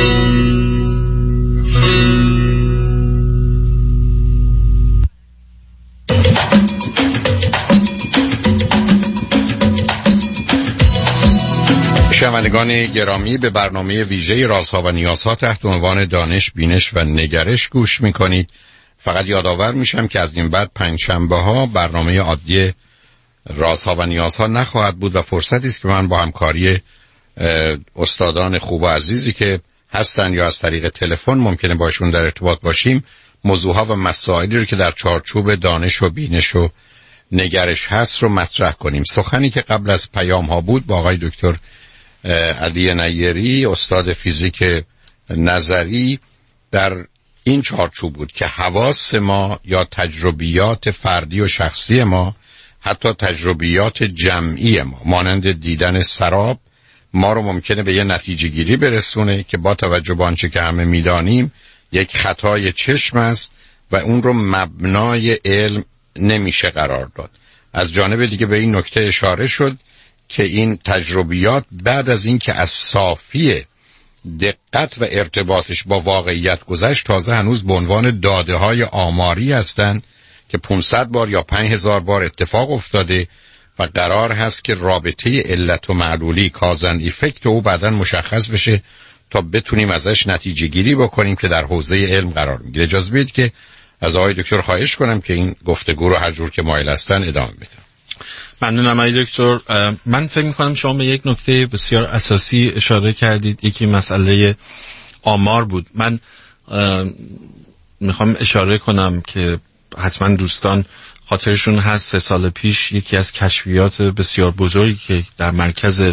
شنوندگان گرامی، به برنامه ویژه رازها و نیازها تحت عنوان دانش، بینش و نگرش گوش میکنید. فقط یادآور میشم که از این بعد پنجشنبه ها برنامه عادی رازها و نیازها نخواهد بود و فرصتی است که من با همکاری استادان خوب و عزیزی که هستن یا از طریق تلفن ممکنه باشون در ارتباط باشیم، موضوعها و مسائلی رو که در چارچوب دانش و بینش و نگرش هست رو مطرح کنیم. سخنی که قبل از پیام ها بود با آقای دکتر علی نیری، استاد فیزیک نظری، در این چارچوب بود که حواس ما یا تجربیات فردی و شخصی ما، حتی تجربیات جمعی ما مانند دیدن سراب، ما رو ممکنه به یه نتیجه گیری برسونه که با توجه به آنچه که همه میدانیم یک خطای چشم است و اون رو مبنای علم نمیشه قرار داد. از جانب دیگه به این نکته اشاره شد که این تجربیات بعد از این که از صافی دقت و ارتباطش با واقعیت گذشت، تازه هنوز به عنوان داده های آماری هستند که پانصد بار یا پنج هزار بار اتفاق افتاده و قرار هست که رابطه علت و معلولی، کازن افکت او بعداً مشخص بشه تا بتونیم ازش نتیجه گیری بکنیم که در حوزه علم قرار میگیره. اجازه بدید که از آقای دکتر خواهش کنم که این گفتگو رو هر جور که مایل هستن ادامه بدن. ممنونم آقای دکتر. من فکر می‌کنم شما به یک نکته بسیار اساسی اشاره کردید، یکی مسئله آمار بود. من میخوام اشاره کنم که حتما دوستان خاطرشون هست سه سال پیش یکی از کشفیات بسیار بزرگی که در مرکز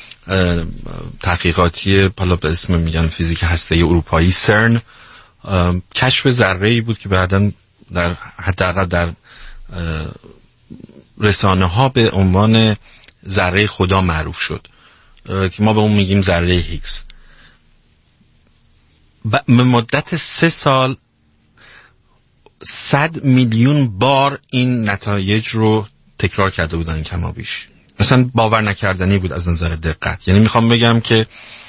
تحقیقاتی حالا به اسم میگن فیزیک هسته اروپایی سرن کشف ذره‌ای بود که بعداً در حداقل در رسانه ها به عنوان ذره خدا معروف شد که ما به اون میگیم ذره هیگز. به مدت سه سال صد میلیون بار این نتایج رو تکرار کرده بودن کما بیش. مثلا باور نکردنی بود از نظر دقت. یعنی میخوام بگم که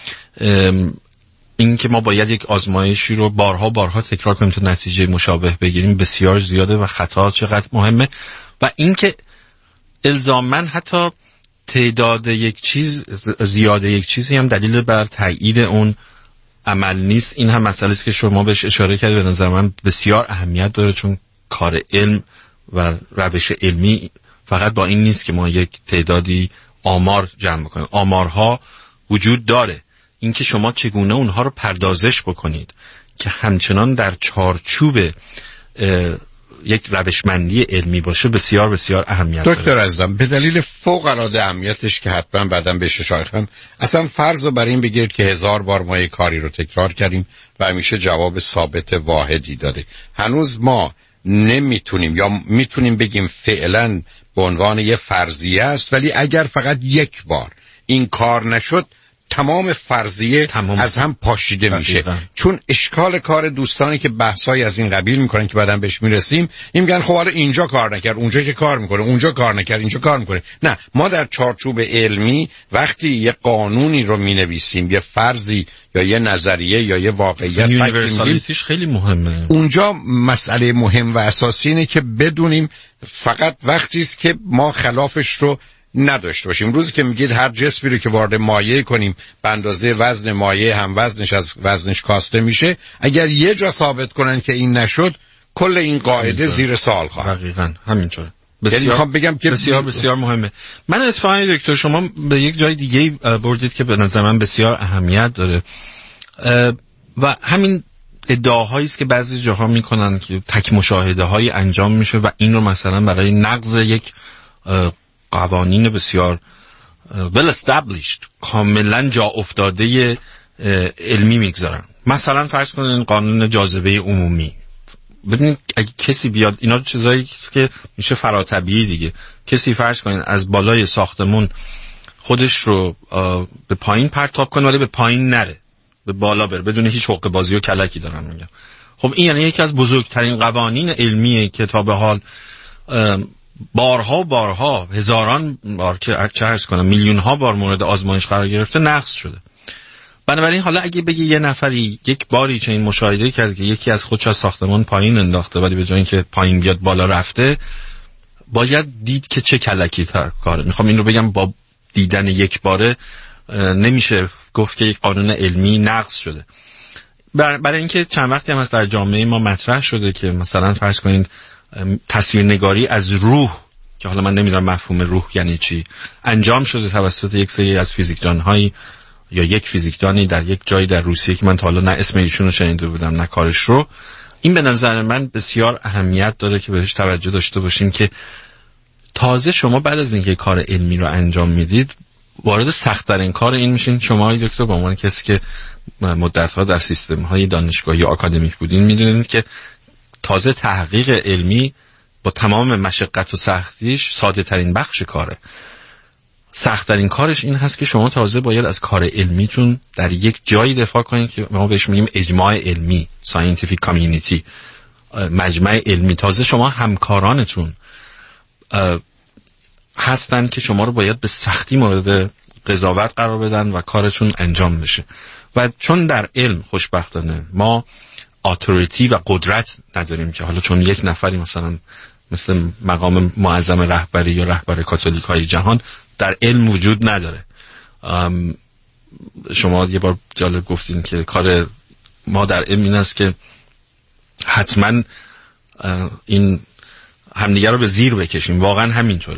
این که ما باید یک آزمایشی رو بارها بارها تکرار کنیم تا نتیجه مشابه بگیریم بسیار زیاده و خطا چقدر مهمه. و این که الزاماً حتی تعداد یک چیز زیاده یک چیزی هم دلیل بر تایید اون عمل نیست. این هم مسئله است که شما بهش اشاره کردید، به نظر من بسیار اهمیت داره، چون کار علم و روش علمی فقط با این نیست که ما یک تعدادی آمار جمع کنیم. آمارها وجود داره، این که شما چگونه اونها رو پردازش بکنید که همچنان در چارچوب یک روشمندی علمی باشه بسیار بسیار اهمیت داره. دکتر عزیزم، به دلیل فوق العاده اهمیتش که حتما بعداً بهش اشاره کنم، اصلا فرض رو بر این بگیرید که هزار بار ما یک کاری رو تکرار کردیم و همیشه جواب ثابت واحدی داده. هنوز ما نمیتونیم یا میتونیم بگیم فعلا به عنوان یه فرضیه است، ولی اگر فقط یک بار این کار نشد تمام فرضیه تمام از هم پاشیده دقیقا. میشه. چون اشکال کار دوستانی که بحثای از این قبیل میکنن که بعداً بهش میرسیم، این میگن خب حالا اینجا کار نکرد، اونجا که کار میکنه، اونجا کار نکرد، اینجا کار میکنه. نه، ما در چارچوب علمی وقتی یه قانونی رو مینویسیم، یه فرضی یا یه نظریه یا یه واقعیت، یونیورسالیتیش خیلی مهمه. اونجا مسئله مهم و اساسی اینه که بدونیم فقط وقتی است که ما خلافش رو نداشته باشیم. روزی که میگید هر جسمی رو که وارد مایع کنیم به اندازه وزن مایع هم وزنش از وزنش کاسته میشه، اگر یه جا ثابت کنن که این نشد، کل این قاعده زیر سوال خواهد. دقیقاً همینطوره. بسیار یعنی بگم که بسیار بسیار مهمه. من اتفاقا دکتر شما به یک جای دیگه بردید که به نظر من بسیار اهمیت داره و همین ادعاهایی است که بعضی جاها میکنن که تک مشاهده های انجام میشه و این رو مثلا برای نقض یک قوانین بسیار well established، کاملا جا افتاده علمی میگذارن. مثلا فرض کنین قانون جاذبه عمومی، ببینید اگه کسی بیاد، اینا چیزایی که میشه فراتبیعی دیگه، کسی فرض کنین از بالای ساختمون خودش رو به پایین پرتاب کنه ولی به پایین نره، به بالا بره بدون هیچ حقه بازی و کلکی دارم میگم. خب این یعنی یکی از بزرگترین قوانین علمیه که تا به حال بارها بارها هزاران بار که چه عرض کنم میلیون ها بار مورد آزمایش قرار گرفته نقض شده. بنابراین حالا اگه بگی یه نفری یک باری چنین مشاهده کرده که یکی از خودش از ساختمان پایین انداخته ولی به جای اینکه پایین بیاد بالا رفته، باید دید که چه کلکی تر کاره. میخوام این رو بگم با دیدن یک باره نمیشه گفت که یک قانون علمی نقض شده. برای اینکه چند وقتی هم هست در جامعه ما مطرح شده که مثلا فرض کنید تصویرنگاری از روح، که حالا من نمیدونم مفهوم روح یعنی چی، انجام شده توسط یک سری از فیزیکدان‌های یا یک فیزیکدانی در یک جایی در روسیه که من تا حالا نه اسم ایشون رو شنیده بودم نه کارش رو. این به نظر من بسیار اهمیت داره که بهش توجه داشته باشیم که تازه شما بعد از اینکه کار علمی رو انجام میدید وارد سخت‌ترین کار این میشین. شما دکتر به عنوان کسی که مدت‌ها در سیستم‌های دانشگاهی و آکادمیک بودین میدونید که تازه تحقیق علمی با تمام مشقت و سختیش ساده ترین بخش کاره. سخت ترین کارش این هست که شما تازه باید از کار علمیتون در یک جایی دفاع کنید که ما بهش میگیم اجماع علمی، scientific community، مجمع علمی. تازه شما همکارانتون هستن که شما رو باید به سختی مورد قضاوت قرار بدن و کارتون انجام بشه. و چون در علم خوشبختانه ما اتوریتی و قدرت نداریم که حالا چون یک نفری مثلا مثل مقام معظم رهبری یا رهبر کاتولیک های جهان در علم وجود نداره. شما یه بار جالب گفتین که کار ما در علم این است که حتما این همدیگه رو به زیر بکشیم. واقعا همینطوره.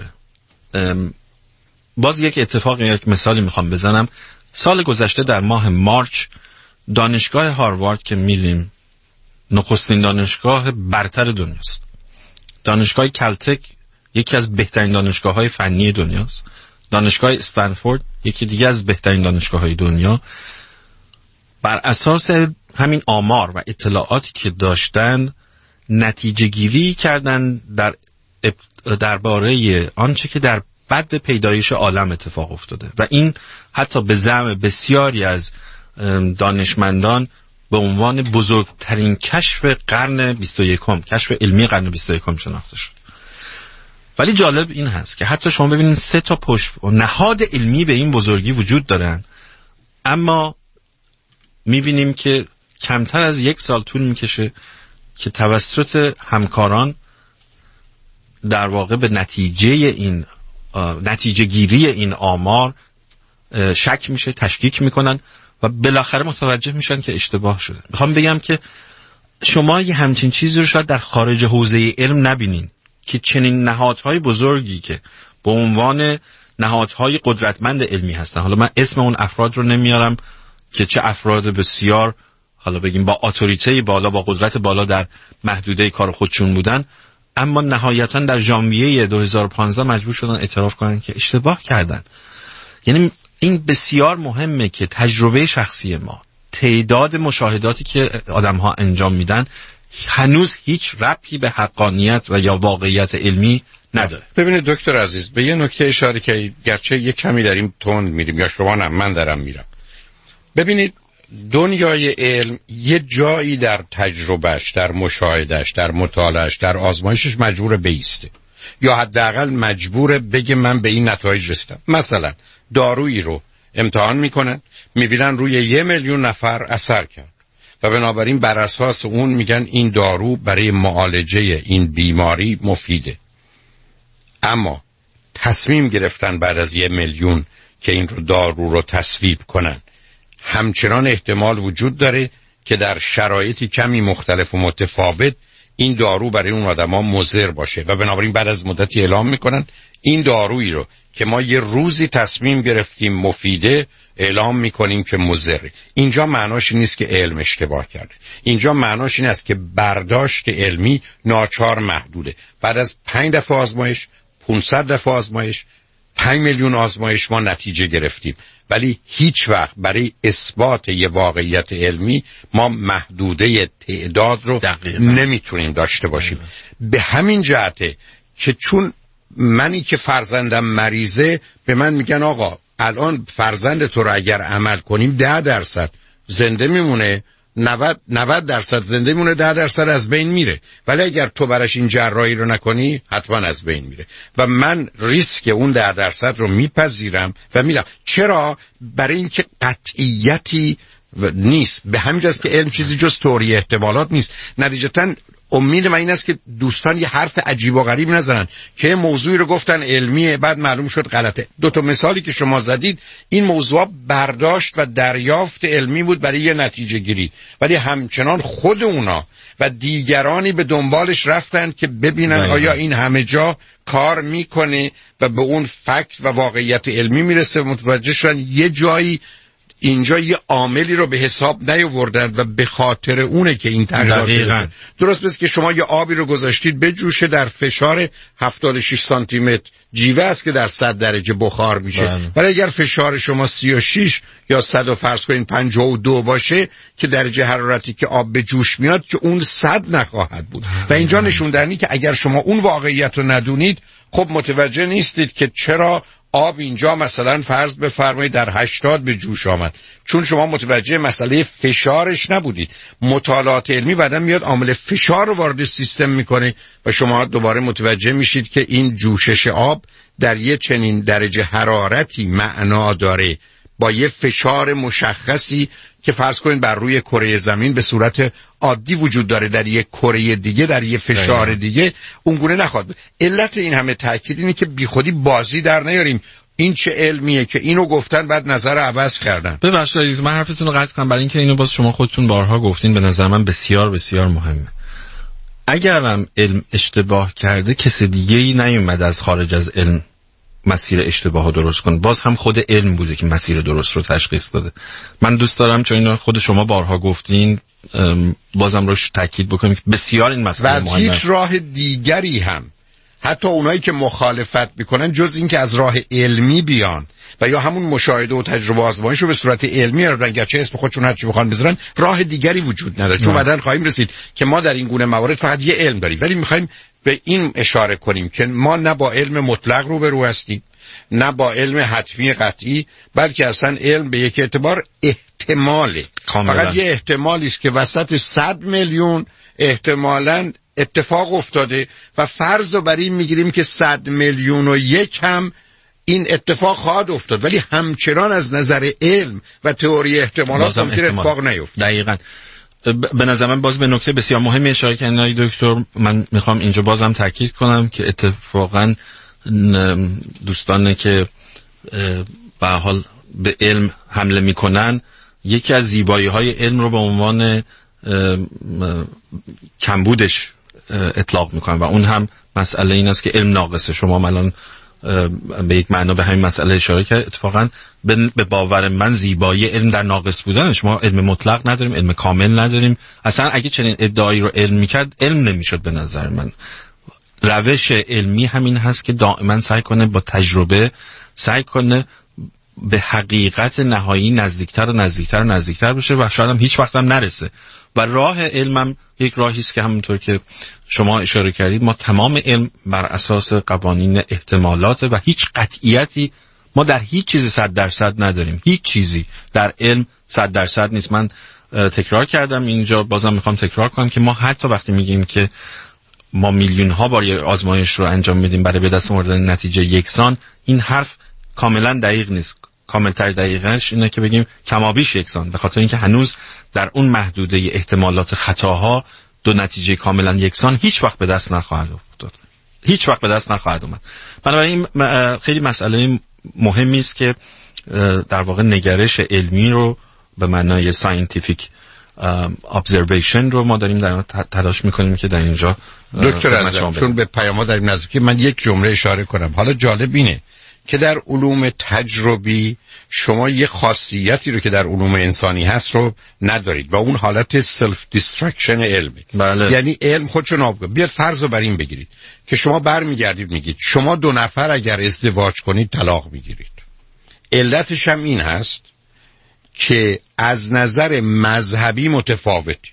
باز یک اتفاق، یک مثالی میخوام بزنم. سال گذشته در ماه مارچ دانشگاه هاروارد که میریم نخستین دانشگاه برتر دنیاست. دانشگاه کلتک یکی از بهترین دانشگاه‌های فنی دنیاست. دانشگاه استنفورد یکی دیگه از بهترین دانشگاه‌های دنیا. بر اساس همین آمار و اطلاعاتی که داشتن نتیجه گیری کردن در درباره آنچه که در بعد به پیدایش عالم اتفاق افتاده و این حتی به زعم بسیاری از دانشمندان به عنوان بزرگترین کشف قرن بیست و یکم، کشف علمی قرن بیست و یکم شناخته شد. ولی جالب این هست که حتی شما ببینید سه تا پشت و نهاد علمی به این بزرگی وجود دارن، اما میبینیم که کمتر از یک سال طول میکشه که توسط همکاران در واقع به نتیجه این نتیجه گیری این آمار شک میشه، تشکیک میکنن و بالاخره متوجه میشن که اشتباه شده. میخوام بگم که شما یه همچین چیزی رو شاید در خارج حوزه علم نبینین که چنین نهادهای بزرگی که به عنوان نهادهای قدرتمند علمی هستن، حالا من اسم اون افراد رو نمیارم که چه افراد بسیار حالا بگیم با اتوریته بالا، با قدرت بالا در محدوده کار خودشون بودن، اما نهایتا در ژانویه دو هزار و پانزده مجبور شدن اعتراف کنن که اشتباه کردن. یعنی این بسیار مهمه که تجربه شخصی ما، تعداد مشاهداتی که آدم‌ها انجام میدن هنوز هیچ ربطی به حقانیت و یا واقعیت علمی نداره. ببینید دکتر عزیز، به یه نکته اشاره که گرچه یه کمی داریم تند میریم یا شما نه من دارم میرم، ببینید دنیای علم یه جایی در تجربهش، در مشاهدهش، در مطالعهش، در آزمایشش مجبور بیسته یا حداقل مجبور بگه من به این نتایج رسیدم. مثلا دارویی رو امتحان میکنن، میبینن روی یه میلیون نفر اثر کرد و بنابراین بر اساس اون میگن این دارو برای معالجه این بیماری مفیده. اما تصمیم گرفتن بعد از یه میلیون که این رو دارو رو تصویب کنن، همچنان احتمال وجود داره که در شرایطی کمی مختلف و متفاوت این دارو برای اون آدما مضر باشه و بنابراین بعد از مدتی اعلام میکنن این دارویی رو که ما یه روزی تصمیم گرفتیم مفیده اعلام میکنیم که مضره. اینجا معناش نیست که علم اشتباه کرده، اینجا معناش این است که برداشت علمی ناچار محدوده. بعد از پنج دفعه آزمایش، پانصد دفعه آزمایش، پنج میلیون آزمایش ما نتیجه گرفتیم، ولی هیچ وقت برای اثبات یه واقعیت علمی ما محدوده تعداد رو دقیقا نمیتونیم داشته باشیم. به همین جهته که چون منی که فرزندم مریضه به من میگن آقا الان فرزند تو رو اگر عمل کنیم ده درصد زنده میمونه، نود نود درصد زنده میمونه، ده درصد از بین میره، ولی اگر تو براش این جراحی رو نکنی حتما از بین میره و من ریسک اون ده درصد رو میپذیرم و میرم. چرا؟ برای اینکه قطعیتی نیست. به همین جاست که علم چیزی جز تئوری احتمالات نیست. نتیجتاً امید من این است که دوستان یه حرف عجیب و غریب نزنن که موضوعی رو گفتن علمیه بعد معلوم شد غلطه. دو تا مثالی که شما زدید این موضوع برداشت و دریافت علمی بود برای یه نتیجه گیری، ولی همچنان خود اونا و دیگرانی به دنبالش رفتن که ببینن باید. آیا این همه جا کار میکنه و به اون فکت و واقعیت علمی میرسه. متوجه شدن یه جایی اینجا یه عاملی رو به حساب نیاوردن و به خاطر اونه که این تغییرات درست بس که شما یه آبی رو گذاشتید بجوشه در فشار هفتاد و شش سانتی متر جیوه است که در صد درجه بخار میشه، ولی اگر فشار شما سی و شش یا صد و فرض کنین پنجاه و دو باشه که درجه حرارتی که آب به جوش میاد که اون صد نخواهد بود. و اینجا نشون دهنی که اگر شما اون واقعیت رو ندونید خب متوجه نیستید که چرا آب اینجا مثلا فرض بفرمایید در هشتاد به جوش آمد، چون شما متوجه مسئله فشارش نبودید. مطالعات علمی بعداً میاد عامل فشار رو وارد سیستم میکنه و شما دوباره متوجه میشید که این جوشش آب در یه چنین درجه حرارتی معنا داره با یه فشار مشخصی که فرض کنید بر روی کره زمین به صورت عادی وجود داره، در یک کره دیگه در یک فشار دیگه اونگونه نخواد. علت این همه تاکید اینه که بیخودی بازی در نیاریم. این چه علمیه که اینو گفتن بعد نظر عوض کردن. ببخشید من حرفتون رو قطع کنم برای اینکه اینو باز شما خودتون بارها گفتین، به نظر من بسیار بسیار مهمه. اگرم علم اشتباه کرده کسی دیگه‌ای نیومد از خارج از علم مسیر اشتباهو درست کن، باز هم خود علم بوده که مسیر درست رو تشخیص داده. من دوست دارم چون اینو خود شما بارها گفتین بازم روش تاکید بکنیم که بسیار این مسئله مهمه و از هیچ راه دیگری هم حتی اونایی که مخالفت میکنن جز این که از راه علمی بیان و یا همون مشاهده و تجربه آزمایش رو به صورت علمی ارائه گرچه اسم خودشون هر چی بخوان بذارن راه دیگری وجود نداره. چون بعداً خواهیم رسید که ما در این گونه موارد فقط یه علم داریم، ولی میخوایم به این اشاره کنیم که ما نه با علم مطلق روبرو هستیم نه با علم حتمی قطعی، بلکه اصلا علم به یک اعتبار احتماله. فقط یه احتمالی است که وسط صد میلیون احتمالاً اتفاق افتاده و فرض رو بر این میگیریم که صد میلیون و یک هم این اتفاق خواهد افتاد، ولی همچنان از نظر علم و تئوری احتمالات ممکن اتفاق نیفته. دقیقاً. به نظر من باز به نکته بسیار مهمی اشاره کردن آقای دکتر. من میخوام اینجا بازم تاکید کنم که اتفاقاً دوستانی که به حال به علم حمله میکنن یکی از زیبایی های علم رو به عنوان کمبودش اطلاق میکنن و اون هم مسئله این است که علم ناقصه. شما الان به یک معنا به همین مسئله اشاره کرد. اتفاقا به باور من زیبایی علم در ناقص بودن. شما علم مطلق نداریم، علم کامل نداریم. اصلا اگه چنین ادعایی رو علم میکرد علم نمیشد. به نظر من روش علمی همین هست که دائما سعی کنه با تجربه سعی کنه به حقیقت نهایی نزدیکتر و نزدیکتر و نزدیکتر بشه و شاید هم هیچ وقت هم نرسه. و راه علمم یک راهی است که همونطور که شما اشاره کردید ما تمام علم بر اساس قوانین احتمالات و هیچ قطعیتی ما در هیچ چیزی صد درصد نداریم. هیچ چیزی در علم صد درصد نیست. من تکرار کردم اینجا، بازم میخوام تکرار کنم که ما حتی وقتی میگیم که ما میلیون ها بار یه آزمایش رو انجام میدیم برای به دست آوردن نتیجه یکسان، این حرف کاملا دقیق نیست. کاملتر دقیقش اینه که بگیم کمابیش یکسان، به خاطر اینکه هنوز در اون محدوده احتمالات خطاها دو نتیجه کاملا یکسان هیچ وقت به دست نخواهد افتاد، هیچ وقت به دست نخواهد اومد. بنابراین خیلی مسئله مهمی است که در واقع نگرش علمی رو به معنای ساینتیفیک observation رو ما داریم در تلاش میکنیم که در اینجا دکتر عزیزم چون به پیام‌ها داریم نزدیکی، من یک جمله اشاره کنم. حالا جالب اینه که در علوم تجربی شما یه خاصیتی رو که در علوم انسانی هست رو ندارید و اون حالت سلف دیسترکشن علمه. بله. یعنی علم خودشو نابود. بیاد فرض رو بر این بگیرید که شما برمیگردید میگید شما دو نفر اگر ازدواج کنید طلاق میگیرید. علتش هم این هست که از نظر مذهبی متفاوتید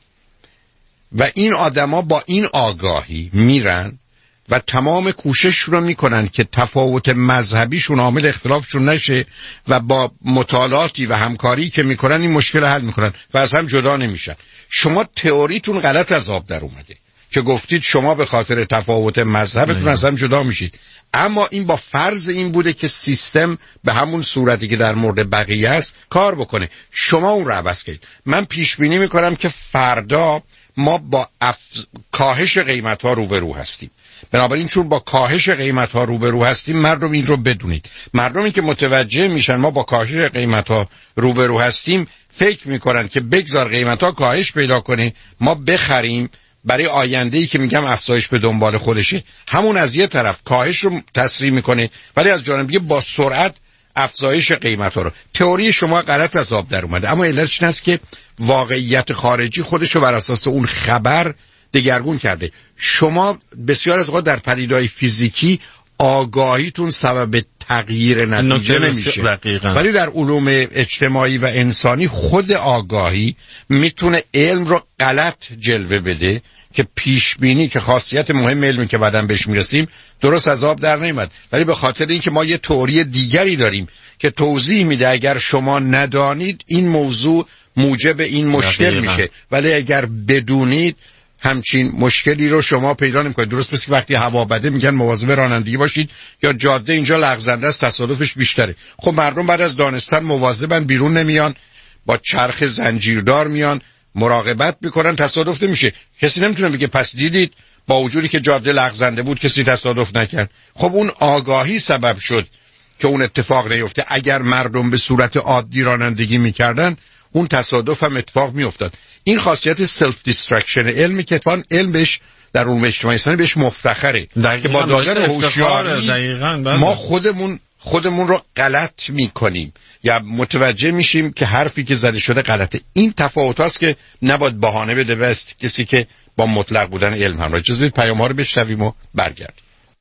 و این آدما با این آگاهی میرن و تمام کوشش رو میکنن که تفاوت مذهبیشون عامل اختلافشون نشه و با مطالعاتی و همکاری که میکنن این مشکل حل میکنن و از هم جدا نمیشن. شما تئوریتون غلط از آب در اومده که گفتید شما به خاطر تفاوت مذهبتون از هم جدا میشید، اما این با فرض این بوده که سیستم به همون صورتی که در مورد بقیه است کار بکنه. شما اون رو عوض کردید. من پیش بینی میکنم که فردا ما با افز... کاهش قیمت ها روبرو هستیم. بنابراین چون با کاهش قیمت ها روبرو هستیم، مردم این رو بدونید. مردمی که متوجه میشن ما با کاهش قیمت ها روبرو هستیم فکر میکنن که بگذار قیمت ها کاهش پیدا کنه ما بخریم برای آینده‌ای که میگم افزایش به دنبال خودشه. همون از یه طرف کاهش رو تسریع میکنه ولی از جانب دیگه با سرعت افزایش قیمت ها رو. تئوری شما غلط از آب در اومده، اما علتش این است که واقعیت خارجی خودش رو بر اساس اون خبر دگرگون کرده. شما بسیار از اوقات در پدیده‌های فیزیکی آگاهیتون سبب تغییر نتیجه نمیشه، ولی در علوم اجتماعی و انسانی خود آگاهی میتونه علم رو غلط جلوه بده که پیش بینی که خاصیت مهم علمی که بعداً بهش میرسیم درست از آب در نمیاد، ولی به خاطر اینکه ما یه تئوری دیگری داریم که توضیح میده اگر شما ندانید این موضوع موجب این مشکل میشه، ولی اگر بدونید همچین مشکلی رو شما پیدا نمی‌کنید. درست مثل وقتی هوا بده میگن مواظب رانندگی باشید یا جاده اینجا لغزنده است تصادفش بیشتره. خب مردم بعد از دانستن مواظبن، بیرون نمیان، با چرخ زنجیردار میان مراقبت میکنن، تصادف نمیشه. کسی نمیتونه بگه پس دیدید با وجودی که جاده لغزنده بود کسی تصادف نکرد. خب اون آگاهی سبب شد که اون اتفاق نیفته. اگر مردم به صورت عادی رانندگی میکردن اون تصادف هم اتفاق میافتاد. این خاصیت سلف دیسترکشن علمی که اتفاقاً علم بهش در علوم اجتماعی انسانی بهش مفتخره که با دادن هوشیاری ما خودمون خودمون رو غلط میکنیم یا متوجه میشیم که حرفی که زده شده غلطه. این تفاوت هاست که نباید بهانه بده بست کسی که با مطلق بودن علم همراه. اجازه بدید پیام ها رو بشنویم و برگردیم.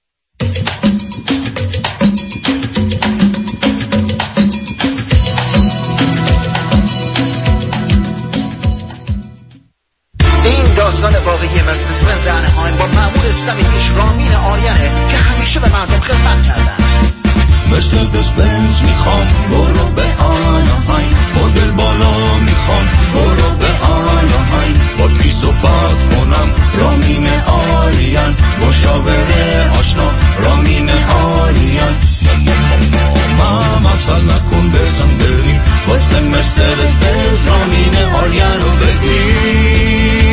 داستان واقعی مرسدس بنز انهایم با مأمور صمیمیش رامین آریانه که همیشه به مردم خدمت کردن. مرسدس بنز میخوام برو به آنهایم، مدل بالا میخوام برو به آنهایم، با کی صحبت کنم رامین آریان، مشاور آشنا رامین آریان. مام افسر نکن بزن بریم واسه مرسدس بنز رامین آریان رو بگیر.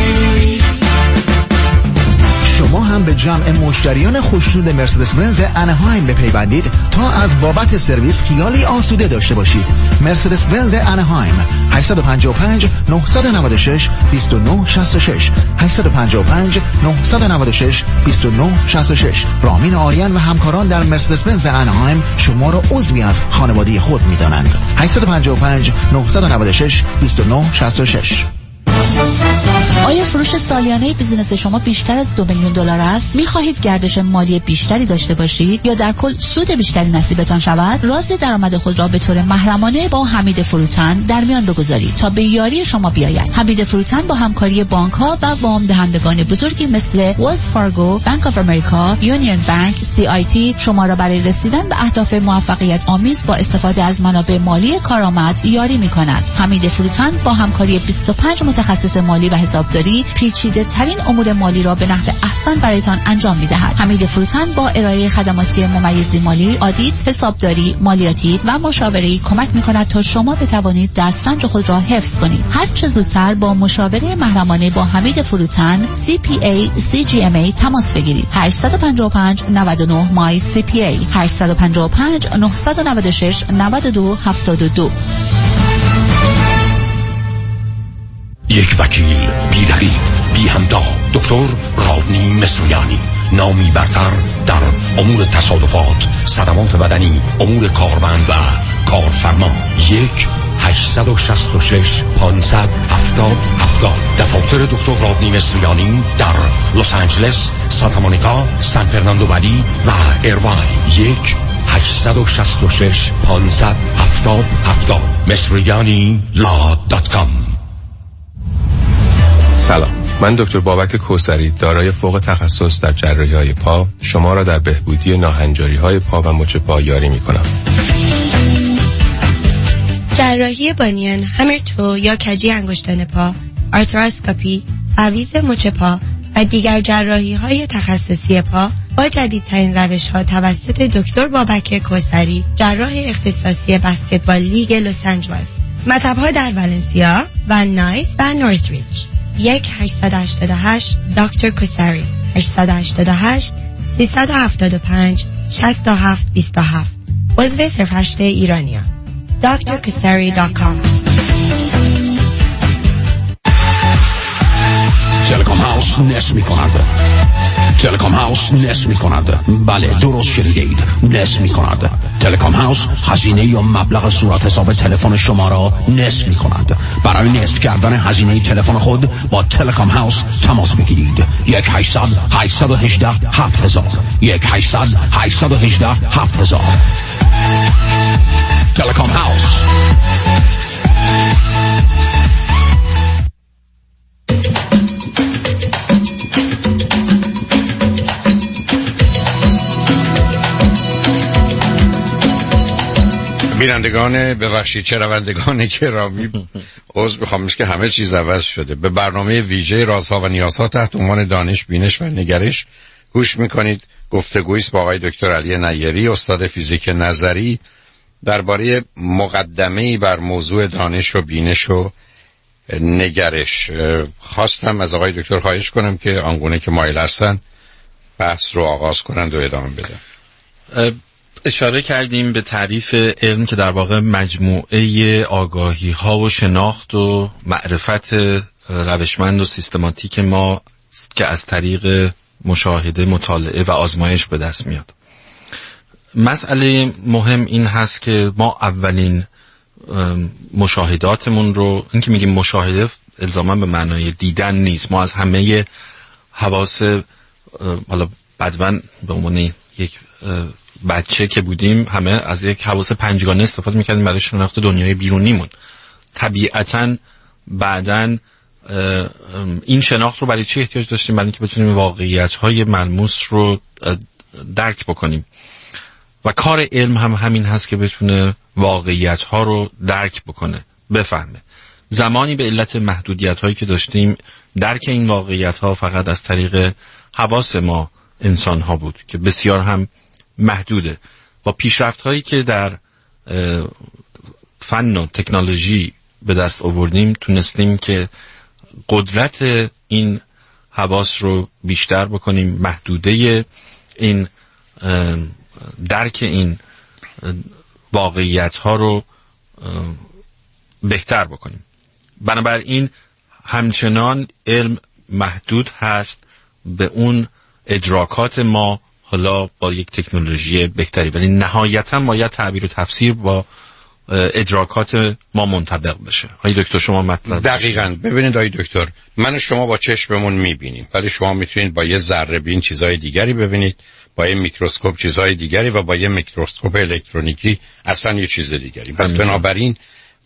شما هم به جمع مشتریان خوشنود مرسدس بنز انهایم بپیوندید تا از بابت سرویس خیالی آسوده داشته باشید. مرسدس بنز انهایم هشت پنج پنج نه نه شش دو نه شش شش هشت پنج پنج نه نه شش دو نه شش شش. رامین آریان و همکاران در مرسدس بنز انهایم شما را عضوی از خانواده خود می‌دانند. هشت پنج پنج نه نه شش دو نه شش شش. آیا فروش سالیانه بیزینس شما بیشتر از دو میلیون دلار است؟ می خواهید گردش مالی بیشتری داشته باشید یا در کل سود بیشتری نصیبتان شود؟ راز درآمد خود را به طور محرمانه با حمید فروتن در میان بگذارید تا به یاری شما بیاید. حمید فروتن با همکاری بانک ها و وام دهندگان بزرگی مثل ویلز فارگو، بانک آف امریکا، یونیون بانک، سی آی تی شما را برای رسیدن به اهداف موفقیت آمیز با استفاده از منابع مالی کارآمد یاری می‌کند. حمید فروتن با همکاری بیست و پنج متخصص مالی و حسابداری پیچیده ترین امور مالی را به نحو احسن برایتان انجام می‌دهد. حمید فروتن با ارائه خدماتی ممیزی مالی، آدیت، حسابداری، مالیاتی و مشاوره‌ای کمک می‌کند تا شما بتوانید دسترنج خود را حفظ کنید. هر چه زودتر با مشاوره محرمانه با حمید فروتن سی پی ای سی جی ام ای تماس بگیرید. هشت پنج پنج نه نه مای سی پی ای هشت پنج پنج نه نه شش نه دو هفت دو. یک وکیل بی رقیب بی همتا، دکتر رادنی مصریانی، نامی برتر در امور تصادفات، صدمات بدنی، امور کاربند و کارفرما. یک هشتصد و شصت و شش پانصد هفتاد هفتاد. دفاتر دکتر رادنی مصریانی در لس آنجلس، سانتا مونیکا، سان فرناندو ولی و ایرواین. یک هشتصد و شصت و شش پانصد هفتاد هفتاد. مصریانی لا دات کام. سلام، من دکتر بابک کوثری دارای فوق تخصص در جراحی‌های پا شما را در بهبودی ناهنجاری‌های پا و مچ پا یاری می‌کنم. جراحی بانیان، همرتو یا کجی انگشتان پا، آرتراسکوپی، تعویض مچ پا و دیگر جراحی‌های تخصصی پا با جدیدترین روش‌ها توسط دکتر بابک کوثری، جراح اختصاصی بسکتبال لیگ لس آنجلس. مطب‌ها در ولنسیا و نایس و نورثریج. یک هشتصد و هشتاد و هشت دکتر کوثری هشتصد و هشتاد و هشت سیصد و هفتاد و پنج شصت و هفت بیست و هفت. عضو صفر هشت ایرانیان. دکتر کوثری دات کام. تلکام هاوس نصف می کند. تلکام هاوس نصف می کند. بله درست شنیدید، نصف می کند. تلکام هاوس هزینه یا مبلغ صورت حساب تلفن شما را نصف می کند. برای نصف کردن هزینه تلفن خود با تلکام هاوس تماس بگیرید. یک هشتصد هشتصد و هجده هفت هزار. یک هشتصد هشتصد و هجده هفت هزار. تلکام هاوس. بینندگان ببخشید چرندگان گرامی، عذر میخوام که همه چیز عوض شده. به برنامه ویژه رازها و نیازها تحت عنوان دانش، بینش و نگرش گوش میکنید. گفتگویی است با آقای دکتر علی نیری، استاد فیزیک نظری، درباره مقدمه‌ای بر موضوع دانش و بینش و نگرش. خواستم از آقای دکتر خواهش کنم که آنگونه که مایل هستن بحث رو آغاز کنند و ادامه بدن. اشاره کردیم به تعریف علم که در واقع مجموعه آگاهی ها و شناخت و معرفت روشمند و سیستماتیک ما که از طریق مشاهده، مطالعه و آزمایش به دست میاد. مسئله مهم این هست که ما اولین مشاهداتمون رو، این که میگیم مشاهده الزاما به معنای دیدن نیست، ما از همه حواس، حالا بدون به عنوان یک بچه که بودیم همه از یک حواس پنجگانه استفاده میکردیم برای شناخت دنیای بیرونیمون. طبیعتاً بعداً این شناخت رو برای چی احتیاج داشتیم؟ برای اینکه بتونیم واقعیت‌های ملموس رو درک بکنیم و کار علم هم همین هست که بتونه واقعیت‌ها رو درک بکنه، بفهمه. زمانی به علت محدودیت‌هایی که داشتیم درک این واقعیت‌ها فقط از طریق حواس ما انسان‌ها بود که بسیار هم محدوده. با پیشرفت‌هایی که در فن و تکنولوژی به دست آوردیم تونستیم که قدرت این حواس رو بیشتر بکنیم، محدوده این درک این واقعیت‌ها رو بهتر بکنیم. بنابراین همچنان علم محدود هست به اون ادراکات ما، حالا با یک تکنولوژی بهتری، ولی نهایتاً باید تعبیر و تفسیر با ادراکات ما منطبق بشه. آقای دکتر شما مطلب دقیقاً ببینید آقای دکتر، من و شما با چشممون میبینیم، ولی شما میتونید با یه ذره بین چیزای دیگری ببینید، با یه میکروسکوپ چیزای دیگری و با یه میکروسکوپ الکترونیکی اصلا یه چیز دیگری. پس بنابراین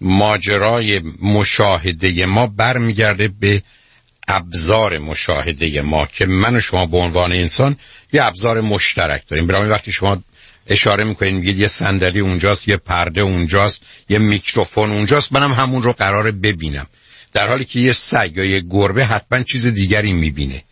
ماجرای مشاهده ما برمیگرده به ابزار مشاهده ما که من و شما به عنوان انسان یه ابزار مشترک داریم. برای وقتی شما اشاره میکنید میگید یه صندلی اونجاست، یه پرده اونجاست، یه میکروفون اونجاست، منم هم همون رو قراره ببینم، در حالی که یه سگ یا یه گربه حتما چیز دیگری میبینه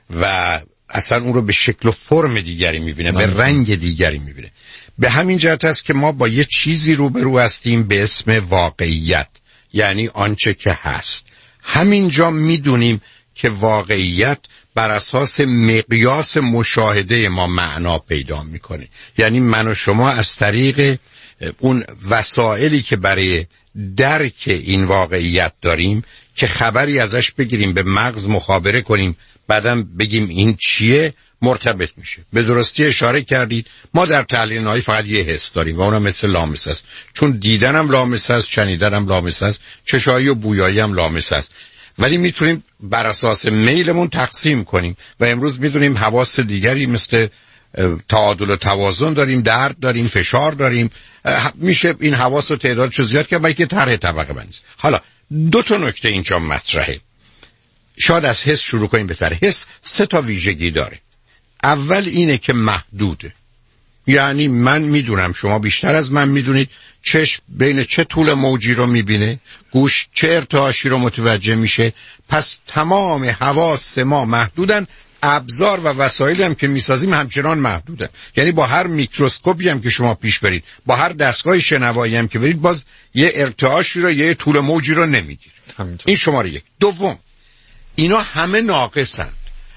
و اصلا اون رو به شکل و فرم دیگری میبینه، به رنگ دیگری میبینه. به همین جهت است که ما با یه چیزی روبرو هستیم به اسم واقعیت، یعنی آنچه که هست. همینجا میدونیم که واقعیت بر اساس مقیاس مشاهده ما معنا پیدا میکنه. یعنی من و شما از طریق اون وسایلی که برای درک این واقعیت داریم که خبری ازش بگیریم، به مغز مخابره کنیم، بعدم بگیم این چیه، مرتبط میشه. به درستی اشاره کردید، ما در تحلیل نهایی فقط یه حس داریم و اونم مثل لامسه است، چون دیدنم لامسه است، شنیدنم لامسه است، چشایی و بویایی هم لامسه است، ولی میتونیم بر اساس میلمون تقسیم کنیم و امروز میدونیم حواس دیگری مثل تعادل و توازن داریم، درد داریم، فشار داریم، میشه این حواس و تعدادشو زیاد کرد برای که طرح طبقه بندی. حالا دو تا نکته اینجا مطرحه. شاید از حس شروع کنیم بهتره. حس سه تا ویژگی داره. اول اینه که محدوده، یعنی من میدونم، شما بیشتر از من میدونید چشم بین چه طول موجی رو میبینه، گوش چه ارتعاشی رو متوجه میشه، پس تمام حواس ما محدودن، ابزار و وسایلی هم که میسازیم همچنان محدودن. یعنی با هر میکروسکوپی هم که شما پیش برید، با هر دستگاه شنوایی هم که برید، باز یه ارتعاشی رو، یه طول موجی رو نمیگیرید. این شماره یک. دوم، اینا همه ناقصن،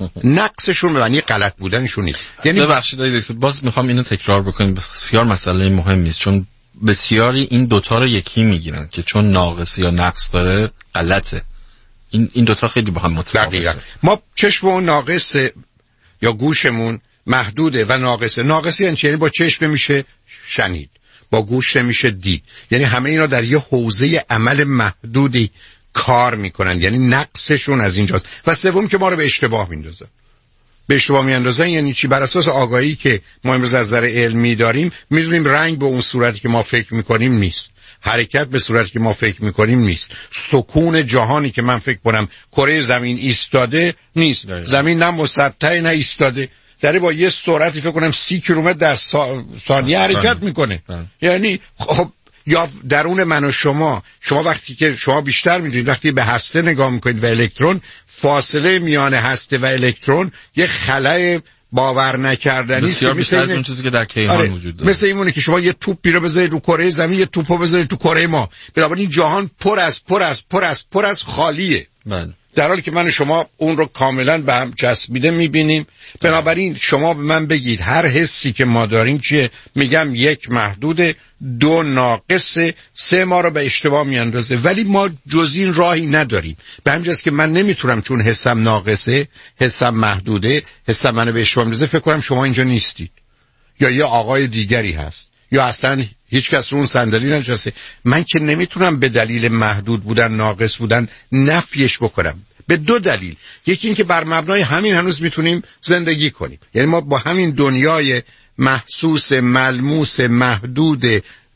نقصشون معنی غلط بودنشون نیست. یعنی ببخشید آقای دکتر، باز میخوام اینو تکرار بکنیم، بسیار مسئله مهمی است، چون بسیاری این دوتا رو یکی میگیرن که چون ناقص یا نقص داره غلطه. این این دوتا خیلی با هم متفاوته. ما چشممون ناقصه یا گوشمون محدوده و ناقصه. ناقصی یعنی چی؟ یعنی با چشم میشه شنید، با گوش میشه دید، یعنی همه اینا در یه حوزه عمل محدودی کار میکنن، یعنی نقصشون از اینجاست. و سوم که ما رو به اشتباه میندازن. به اشتباه میاندازن یعنی چی؟ بر اساس آگاهی که ما امروز از نظر علمی داریم میدونیم رنگ به اون صورتی که ما فکر میکنیم نیست، حرکت به صورتی که ما فکر میکنیم نیست، سکون جهانی که من فکر کنم کره زمین ایستاده نیست، داید. زمین نه مسطح نه ایستاده، داره با یه سرعتی فکر کنم سی کیلومتر در سا... ثانیه حرکت میکنه. یعنی خب یا درون من و شما، شما وقتی که شما بیشتر میدونید وقتی به هسته نگاه میکنید و الکترون، فاصله میان هسته و الکترون یه خلأ باور نکردنی است، مثل از اون چیزی که در کیهان آره وجود داره. مثل اینونه که شما یه توپی رو بذارید رو کره زمین، یه توپو بذارید تو کره ما، بنابراین جهان پر از پر از پر از پر از خالیه. بله. در حالی که من و شما اون رو کاملا به هم چسبیده میبینیم. بنابراین شما به من بگید هر حسی که ما داریم چیه؟ میگم یک محدوده، دو ناقصه، سه ما رو به اشتباه میاندازه، ولی ما جز این راهی نداریم. به همین جاست که من نمیتونم چون حسم ناقصه، حسم محدوده، حسم منو به اشتباه میاندازه فکر کنم شما اینجا نیستید یا یه آقای دیگری هست یا اصلا هیچ کس رو اون صندلی ننشسته. من که نمیتونم به دلیل محدود بودن، ناقص بودن نفیش بکنم. به دو دلیل. یکی این که بر مبنای همین هنوز میتونیم زندگی کنیم، یعنی ما با همین دنیای محسوس، ملموس، محدود،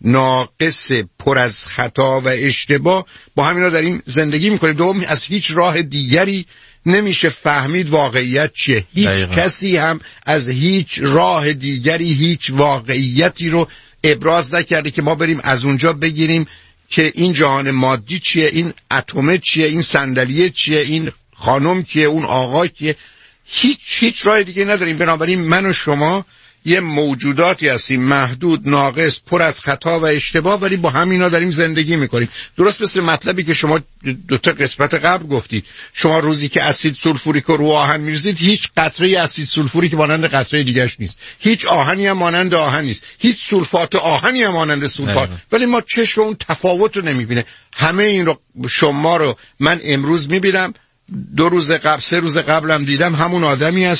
ناقص، پر از خطا و اشتباه، با همینا داریم زندگی میکنیم. دوم، از هیچ راه دیگری نمیشه فهمید واقعیت چیه. هیچ دقیقا. کسی هم از هیچ راه دیگری هیچ واقعیتی رو ابراز نکرده که ما بریم از اونجا بگیریم که این جهان مادی چیه، این اتمه چیه، این صندلیه چیه، این خانم کیه، اون آقا کیه. هیچ هیچ راه دیگه نداریم. بنابراین من و شما یه موجوداتی هستیم محدود، ناقص، پر از خطا و اشتباه، ولی با همینا داریم زندگی میکنیم. درست مثل مطلبی که شما دو تا قسمت قبل گفتید، شما روزی که اسید سولفوریک رو آهن میریزید، هیچ قطره اسید سولفوریک مانند قطره دیگه‌اش نیست، هیچ آهنی هم مانند آهن نیست، هیچ سولفات آهنی هم مانند سولفات، ولی ما چشم اون تفاوت رو نمیبینه. همه این رو شما رو من امروز میبینم، دو روز قبل، سه روز قبلم دیدم، همون آدمی هستید.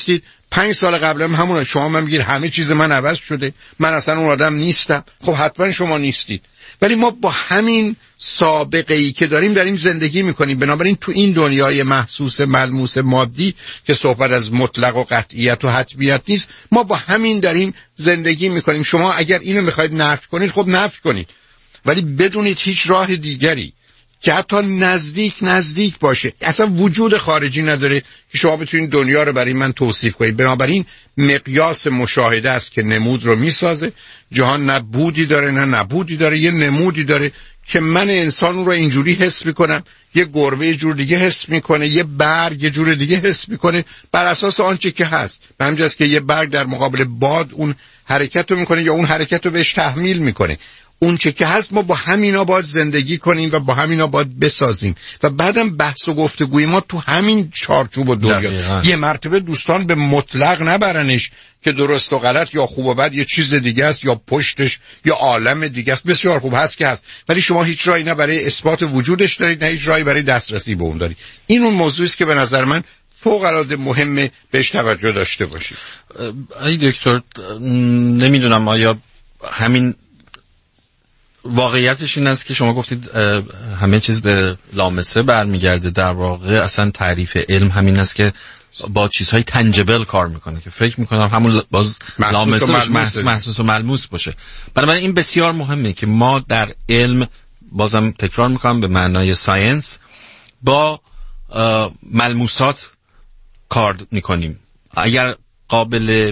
پنج سال قبلم همون شما من میگید همه چیز من عوض شده، من اصلا اون آدم نیستم. خب حتما شما نیستید، ولی ما با همین سابقه ای که داریم داریم زندگی میکنیم. بنابراین تو این دنیای محسوس ملموس مادی که صحبت از مطلق و قطعیت و حتمیت نیست، ما با همین داریم زندگی میکنیم. شما اگر اینو میخواید نفی کنید خب نفی کنید، ولی بدونید هیچ راه دیگری که حتی نزدیک نزدیک باشه اصلا وجود خارجی نداره که شما بتونید دنیا رو برای من توصیف کنید. بنابراین مقیاس مشاهده است که نمود رو میسازه. جهان نه بودی داره نه نبودی داره، یه نمودی داره که من انسان رو اینجوری حس میکنم، یه گربه یه جور دیگه حس میکنه، یه برگ یه جور دیگه حس میکنه، بر اساس آنچه که هست. به همین جاست که یه برگ در مقابل باد اون حرکت رو میکنه یا اون حرکت رو بهش تحمیل میکنه. اون چه که هست ما با همینا باید زندگی کنیم و با همینا باید بسازیم و بعدم بحث و گفتگوی ما تو همین چارچوب و دنیا. یه مرتبه دوستان به مطلق نبرنش که درست و غلط یا خوب و بد یه چیز دیگه است یا پشتش یا عالم دیگه است. بسیار خوب هست که هست، ولی شما هیچ راهی نه برای اثبات وجودش دارید نه هیچ راهی برای دسترسی به اون دارید. این اون موضوعی است که به نظر من فوق العاده مهمه بهش توجه داشته باشید. ای دکتر نمیدونم آیا همین واقعیتش این است که شما گفتید همه چیز به لامسه برمیگرده. در واقع اصلا تعریف علم همین است که با چیزهای تنجبل کار میکنه که فکر میکنم همون باز لامسه محسوس, محسوس و ملموس باشه. بنابراین این بسیار مهمه که ما در علم، بازم تکرار میکنم به معنای ساینس، با ملموسات کار میکنیم. اگر قابل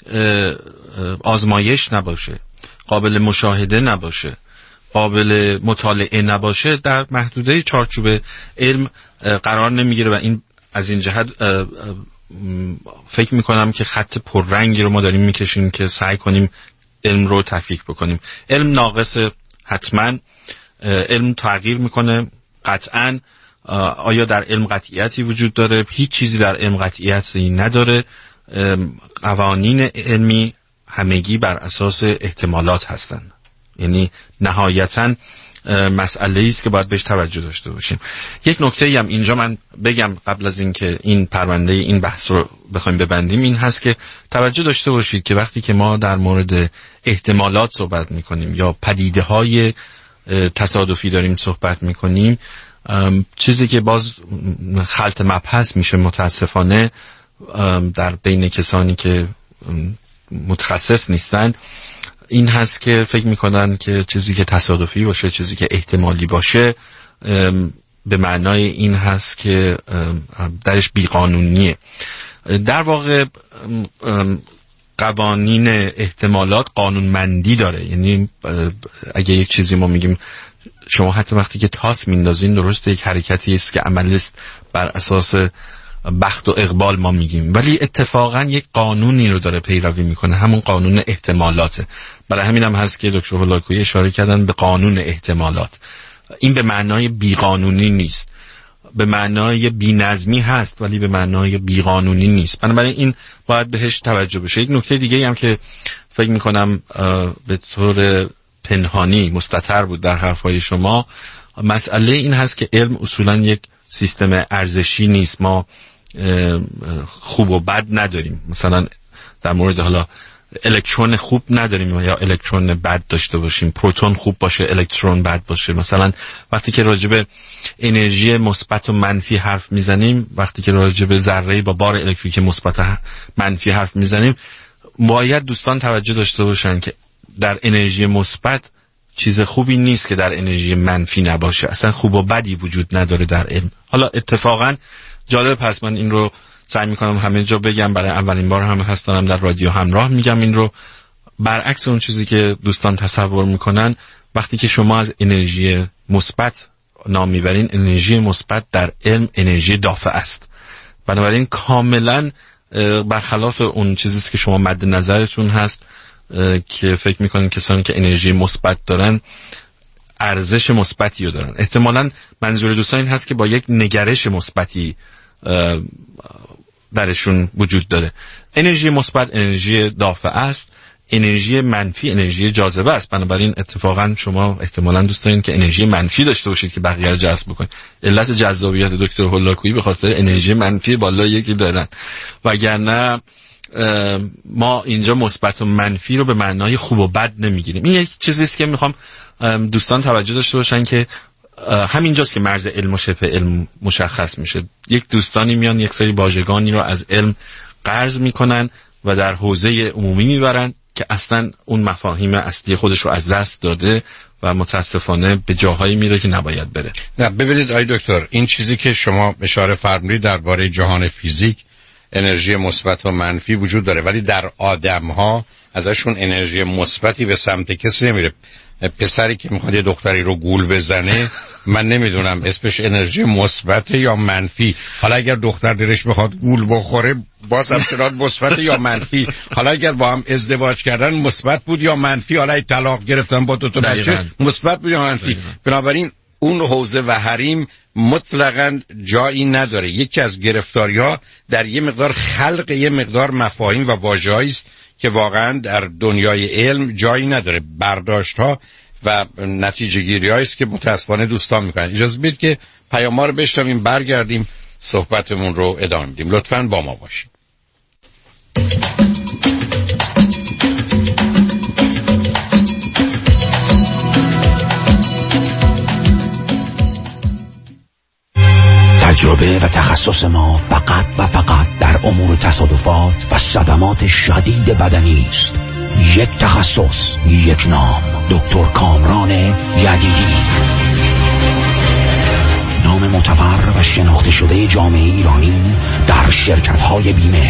آزمایش نباشه، قابل مشاهده نباشه، قابل مطالعه نباشه، در محدوده چارچوب علم قرار نمیگیره و این از این جهت فکر میکنم که خط پررنگی رو ما داریم میکشیم که سعی کنیم علم رو تفکیک بکنیم. علم ناقص، حتما علم تغییر میکنه قطعا. آیا در علم قطعیتی وجود داره؟ هیچ چیزی در علم قطعیتی نداره. قوانین علمی همگی بر اساس احتمالات هستند، یعنی نهایتاً مسئله است که باید بهش توجه داشته باشیم. یک نکته هم اینجا من بگم قبل از اینکه این پرونده این بحث رو بخوایم ببندیم، این هست که توجه داشته باشید که وقتی که ما در مورد احتمالات صحبت میکنیم یا پدیده های تصادفی داریم صحبت میکنیم، چیزی که باز خلط مبحث میشه متاسفانه در بین کسانی که متخصص نیستن، این هست که فکر میکنن که چیزی که تصادفی باشه، چیزی که احتمالی باشه، به معنای این هست که درش بیقانونیه. در واقع قوانین احتمالات قانونمندی داره. یعنی اگه یک چیزی ما میگیم شما حتی وقتی که تاس میندازین، درسته یک حرکتی است که عمل است بر اساس بخت و اقبال ما میگیم، ولی اتفاقا یک قانونی رو داره پیروی میکنه، همون قانون احتمالاته. برای همین هم هست که دکتر هولاکویی اشاره کردن به قانون احتمالات. این به معنای بیقانونی نیست، به معنای بی‌نظمی هست ولی به معنای بیقانونی نیست. بنابراین این باید بهش توجه بشه. یک نکته دیگه هم که فکر میکنم به طور پنهانی مستتر بود در حرفای شما، مسئله این هست که علم اصولا یک سیستم ارزشی نیست. ما خوب و بد نداریم. مثلا در مورد حالا الکترون خوب نداریم یا الکترون بد داشته باشیم، پروتون خوب باشه الکترون بد باشه. مثلا وقتی که راجع به انرژی مثبت و منفی حرف میزنیم، وقتی که راجع به ذره با بار الکتریکی مثبت و منفی حرف میزنیم، باید دوستان توجه داشته باشن که در انرژی مثبت چیز خوبی نیست که در انرژی منفی نباشه. اصلا خوب و بدی وجود نداره در علم. حالا اتفاقا جالب، پس من این رو سعی میکنم همه جا بگم، برای اولین بار هم هستم در رادیو همراه میگم این رو. برعکس اون چیزی که دوستان تصور میکنن، وقتی که شما از انرژی مثبت نام میبرین، انرژی مثبت در علم انرژی دافع است. بنابراین کاملا برخلاف اون چیزی که شما مد نظرتون هست که فکر میکنین کسانی که انرژی مثبت دارن ارزش مثبتی رو دارن. احتمالاً منظور دوستان این هست که با یک نگرش مثبتی درشون وجود داره. انرژی مثبت انرژی دافع است، انرژی منفی انرژی جاذبه است. بنابراین اتفاقا شما احتمالاً دوست دارین که انرژی منفی داشته باشید که بقیه رو جذب بکنید. علت جذابیت دکتر هولاکویی به خاطر انرژی منفی بالا یکی دارن، وگرنه ما اینجا مثبت و منفی رو به معنای خوب و بد نمیگیریم. این یک چیزی است که میخوام دوستان توجه داشته باشن که همینجاست که مرز علم و شبه علم مشخص میشه. یک دوستانی میان یک سری واژگانی رو از علم قرض میکنن و در حوزه عمومی میبرن که اصلا اون مفاهیم اصلی خودش رو از دست داده و متاسفانه به جاهایی میره که نباید بره. نه ببینید آی دکتر، این چیزی که شما اشاره فرمودید درباره جهان فیزیک انرژی مثبت و منفی وجود داره، ولی در آدم‌ها ازشون انرژی مثبتی به سمت کسی نمیره. پسری که میخواد یه دختری رو گول بزنه من نمیدونم اسمش انرژی مثبت یا منفی. حالا اگر دختر دلش بخواد گول بخوره باز هم چنان مثبت یا منفی. حالا اگر با هم ازدواج کردن مثبت بود یا منفی، حالا طلاق گرفتن با دو تا بچه مثبت بود یا منفی. بنابراین اون حوزه و حریم مطلقاً جایی نداره. یکی از گرفتاری‌ها در یه مقدار خلق یه مقدار مفاهیم و واژه‌ای است که واقعاً در دنیای علم جایی نداره. برداشت‌ها و نتیجه گیری‌هایی است که متأسفانه دوستان می‌کنن. اجازه بدید که پیام‌ها رو بشنویم، برگردیم صحبتمون رو ادامه بدیم. لطفاً با ما باشید. تجربه و تخصص ما فقط و فقط در امور تصادفات و صدمات شدید بدنی است. یک تخصص، یک نام، دکتر کامران یدیدی. نام معتبر و شناخته شده جامعه ایرانی در شرکت‌های بیمه.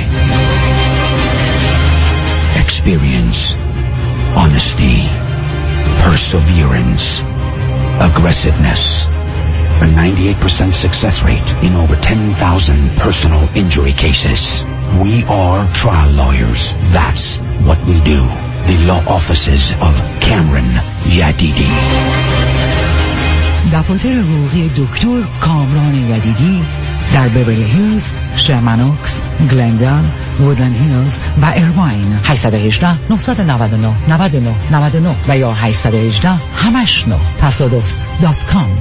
Experience, honesty, perseverance, aggressiveness. A ninety-eight percent success rate in over ten thousand personal injury cases. We are trial lawyers. That's what we do. The law offices of Cameron Yadidi. دفاتر حقوقی دکتر کامران یدیدی در بیورلی هیلز، شرمنوکس، گلندل، وودلند هیلز و ایرواین. هشت یک هشت، نه نه نه، نه نه نه نه و یا هشت یک هشت همش نه تصادف دات کام.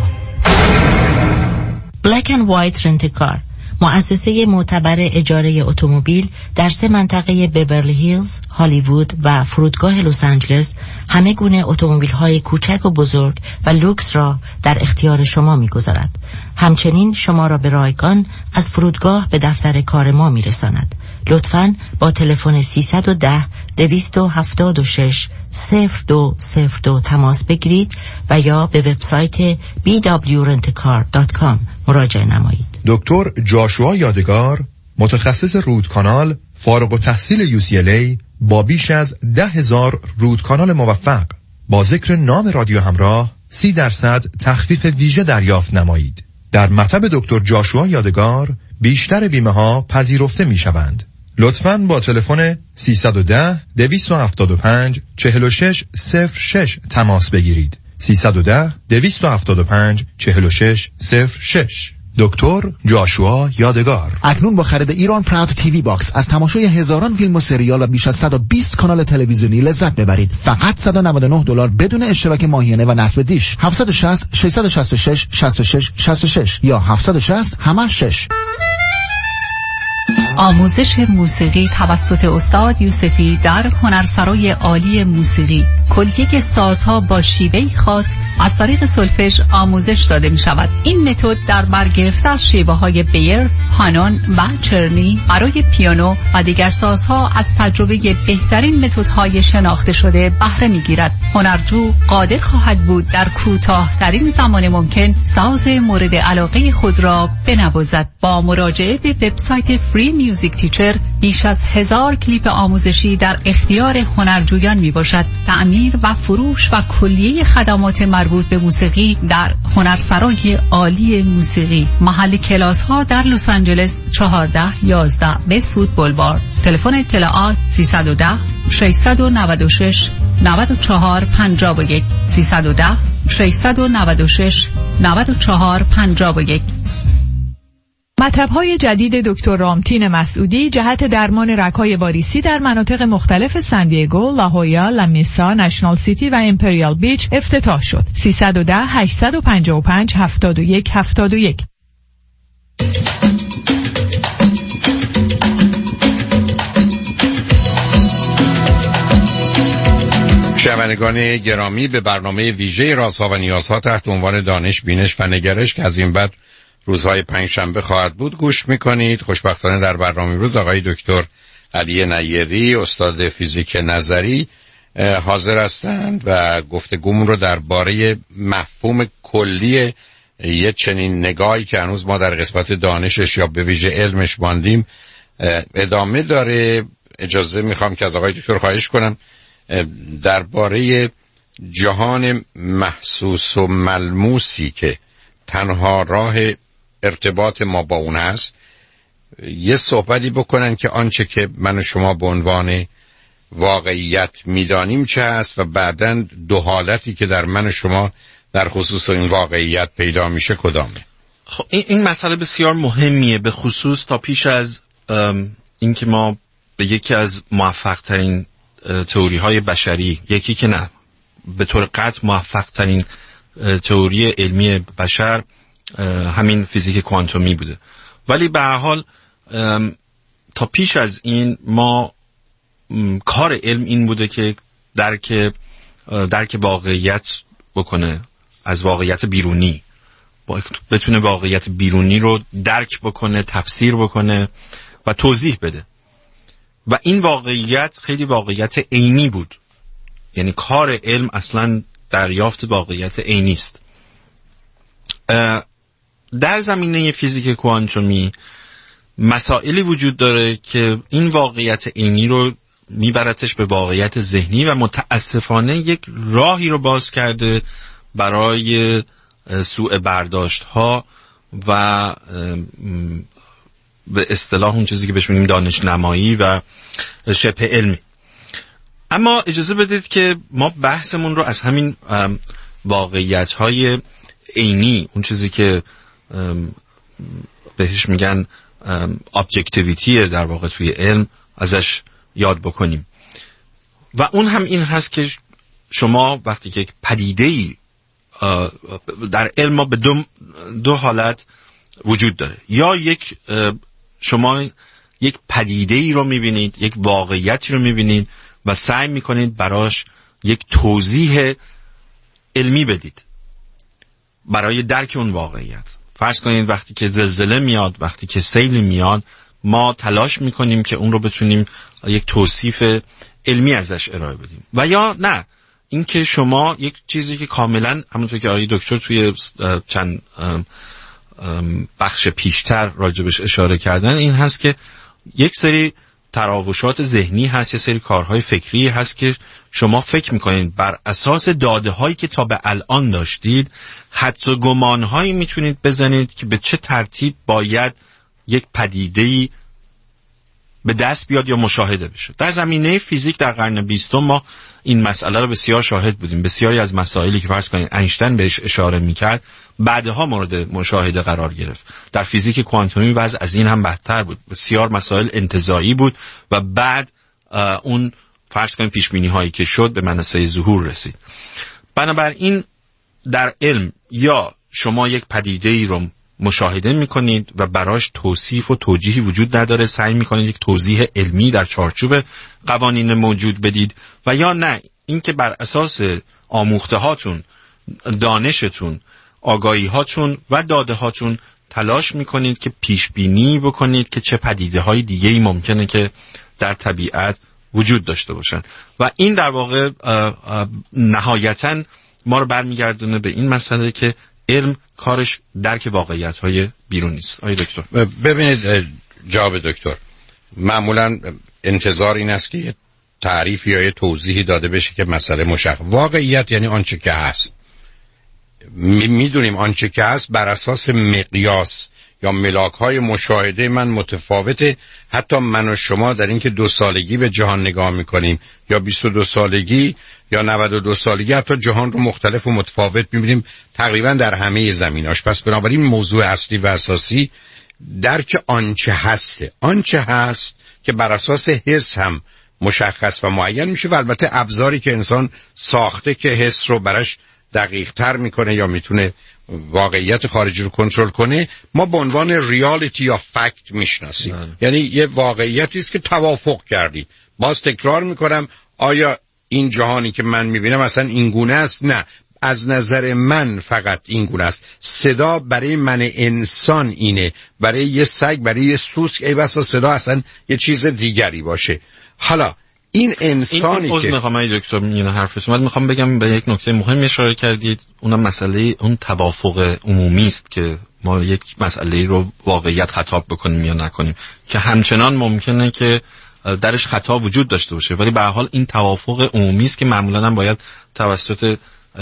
بلک اند وایت رنت کار، مؤسسه معتبر اجاره اتومبیل در سه منطقه بیورلی هیلز، هالیوود و فرودگاه لس آنجلس همه گونه اتومبیل‌های کوچک و بزرگ و لوکس را در اختیار شما می‌گذارد. همچنین شما را به رایگان از فرودگاه به دفتر کار ما می‌رساند. لطفاً با تلفن سیصد و ده دویست و هفتاد و شش صفر دو صفر دو تماس بگیرید و یا به وبسایت بی دبلیو رنت کار دات کام مراجعه نمایید. دکتر جاشوا یادگار، متخصص رودکانال، فارغ التحصیل یو سی ال ای با بیش از ده هزار رودکانال موفق، با ذکر نام رادیو همراه سی درصد تخفیف ویژه دریافت نمایید. در مطب دکتر جاشوا یادگار بیشتر بیمه ها پذیرفته می شوند. لطفاً با تلفن سیصد و ده دویست و هفتاد و پنج چهل و شش صفر شش تماس بگیرید. سیصد و ده دویست و هفتاد و پنج چهل و شش صفر شش. دکتر جاشوا یادگار. اکنون با خرید ایران پراود تیوی باکس از تماشای هزاران فیلم و سریال و بیش از صد و بیست کانال تلویزیونی لذت ببرید. فقط صد و نود و نه دلار بدون اشتراک ماهیانه و نصب دیش. هفت شش صفر شش شش شش شش شش شش شش یا هفت شش صفر همه شش. آموزش موسیقی توسط استاد یوسفی در هنرسرای عالی موسیقی. کلیه سازها با شیوهی خاص از طریق سولفژ آموزش داده می شود. این متد در برگرفته از شیوه های بیر، هانون و چرنی برای پیانو و دیگر سازها از تجربه بهترین متدهای شناخته شده بهره می گیرد. هنرجو قادر خواهد بود در کوتاه‌ترین زمان ممکن ساز مورد علاقه خود را بنوازد. با مراجعه به وبسایت فری میوزیک تیچر بیش از هزار کلیپ آموزشی در اختیار هنرجویان می باشد. تعمیر و فروش و کلیه خدمات مربوط به موسیقی در هنرسرای عالی موسیقی. محل کلاس ها در لس آنجلس چهارده یازده وست‌وود بولوارد. تلفن اطلاعات سیصد و ده ششصد و نود و شش نود و چهار پنجاه و یک سیصد و ده ششصد و نود و شش نود و چهار پنجاه و یک. مطب‌های جدید دکتر رامتین مسعودی جهت درمان رگ‌های واریسی در مناطق مختلف سان دیگو، لاهویا، لامیسا، نشنال سیتی و امپریال بیچ افتتاح شد. سیصد و ده هشتصد و پنجاه و پنج هفتاد و یک هفتاد و یک. شنوندگان گرامی، به برنامه ویژه رازها و نیازها تحت عنوان دانش، بینش و نگرش که از این بعد روزهای پنج شنبه خواهد بود گوش میکنید. خوشبختانه در برنامه روز آقای دکتر علی نیری، استاد فیزیک نظری، حاضر هستند و گفتگومون رو درباره مفهوم کلی یه چنین نگاهی که هنوز ما در قسمت دانشش یا به ویژه علمش ماندیم ادامه داره. اجازه میخوام که از آقای دکتر خواهش کنم درباره جهان محسوس و ملموسی که تنها راه ارتباط ما با اون هست یه صحبتی بکنن که آنچه که من و شما به عنوان واقعیت میدانیم چه هست و بعداً دو حالتی که در من و شما در خصوص این واقعیت پیدا میشه کدامه. خب این مسئله بسیار مهمیه، به خصوص تا پیش از اینکه ما به یکی از موفق ترین تئوری های بشری، یکی که نه به طور قطع موفق ترین تئوری علمی بشر همین فیزیک کوانتومی بوده، ولی به هر حال تا پیش از این ما کار علم این بوده که درک درک واقعیت بکنه، از واقعیت بیرونی بتونه واقعیت بیرونی رو درک بکنه، تفسیر بکنه و توضیح بده. و این واقعیت خیلی واقعیت عینی بود، یعنی کار علم اصلا دریافت واقعیت عینی است. در زمینه فیزیک کوانتومی مسائلی وجود داره که این واقعیت عینی رو میبرتش به واقعیت ذهنی و متاسفانه یک راهی رو باز کرده برای سوء برداشت ها و به اصطلاح اون چیزی که بهش میگیم دانش نمایی و شبه علمی. اما اجازه بدید که ما بحثمون رو از همین واقعیت های عینی، اون چیزی که بهش میگن ابجکتیویتی در واقع توی علم، ازش یاد بکنیم. و اون هم این هست که شما وقتی که یک پدیده‌ای در علم ما به دو, دو حالت وجود داره، یا یک شما یک پدیده‌ای رو میبینید، یک واقعیتی رو میبینید و سعی میکنید براش یک توضیح علمی بدید برای درک اون واقعیت. فرض کنید وقتی که زلزله میاد، وقتی که سیل میاد، ما تلاش میکنیم که اون رو بتونیم یک توصیف علمی ازش ارائه بدیم. و یا نه، این که شما یک چیزی که کاملا همونطور که آقای دکتر توی چند بخش پیشتر راجبش اشاره کردن، این هست که یک سری تراوشات ذهنی هست، یک سری کارهای فکری هست که شما فکر میکنید بر اساس داده هایی که تا به الان داشتید حدس و گمان هایی میتونید بزنید که به چه ترتیب باید یک پدیده‌ای به دست بیاد یا مشاهده بشه. در زمینه فیزیک در قرن بیستم ما این مسئله رو بسیار شاهد بودیم. بسیاری از مسائلی که فرض کنید اینشتین بهش اشاره میکرد بعدها مورد مشاهده قرار گرفت. در فیزیک کوانتومی وضع از این هم بدتر بود، بسیار مسائل انتزاعی بود و بعد اون فرض کنید پیش بینی هایی که شد به منصه ظهور رسید. بنابراین در علم یا شما یک پدیده ای رو مشاهده میکنید و براش توصیف و توجیهی وجود نداره، سعی میکنید یک توضیح علمی در چارچوب قوانین موجود بدید، و یا نه، اینکه بر اساس آموخته هاتون، دانشتون، آگاهی هاتون و داده هاتون تلاش میکنید که پیش بینی بکنید که چه پدیده های دیگه ای ممکنه که در طبیعت وجود داشته باشن. و این در واقع نهایتاً ما رو برمیگردونه به این مسئله که علم کارش درک واقعیت های بیرونی است. آقای دکتر ببینید جواب دکتر، معمولا انتظار این است که یه تعریف یا یه توضیحی داده بشه که مسئله مشخص. واقعیت یعنی آنچه که هست. میدونیم آنچه که هست بر اساس مقیاس یا ملاک های مشاهده من متفاوته. حتی من و شما در این که دو سالگی به جهان نگاه میکنیم یا بیست و دو سالگی یا نود و دو سالگی، حتی جهان رو مختلف و متفاوت میبینیم تقریبا در همه زمیناش. پس بنابراین موضوع اصلی و اساسی درک آنچه هسته، آنچه هست که بر اساس حس هم مشخص و معین میشه و البته ابزاری که انسان ساخته که حس رو براش دقیق تر میکنه یا میتونه واقعیت خارجی رو کنترل کنه، ما به عنوان ریالیتی یا فکت میشناسیم. یعنی یه واقعیتی است که توافق کردی. باز تکرار میکنم، آیا این جهانی که من میبینم اصلا این گونه است. نه، از نظر من فقط این گونه است. صدا برای من انسان اینه، برای یه سگ، برای یه سوسک ای بسا صدا اصلا یه چیز دیگری باشه. حالا این انسانی این که میخوام دکتر این حرفش اومد میخوام بگم به یک نکته مهم اشاره کردید، اونم مسئله اون توافق عمومی است که ما یک مسئله رو واقعیت خطاب بکنیم یا نکنیم، که همچنان ممکنه که درش خطا وجود داشته باشه، ولی به هر حال این توافق عمومی است که معمولاً هم باید توسط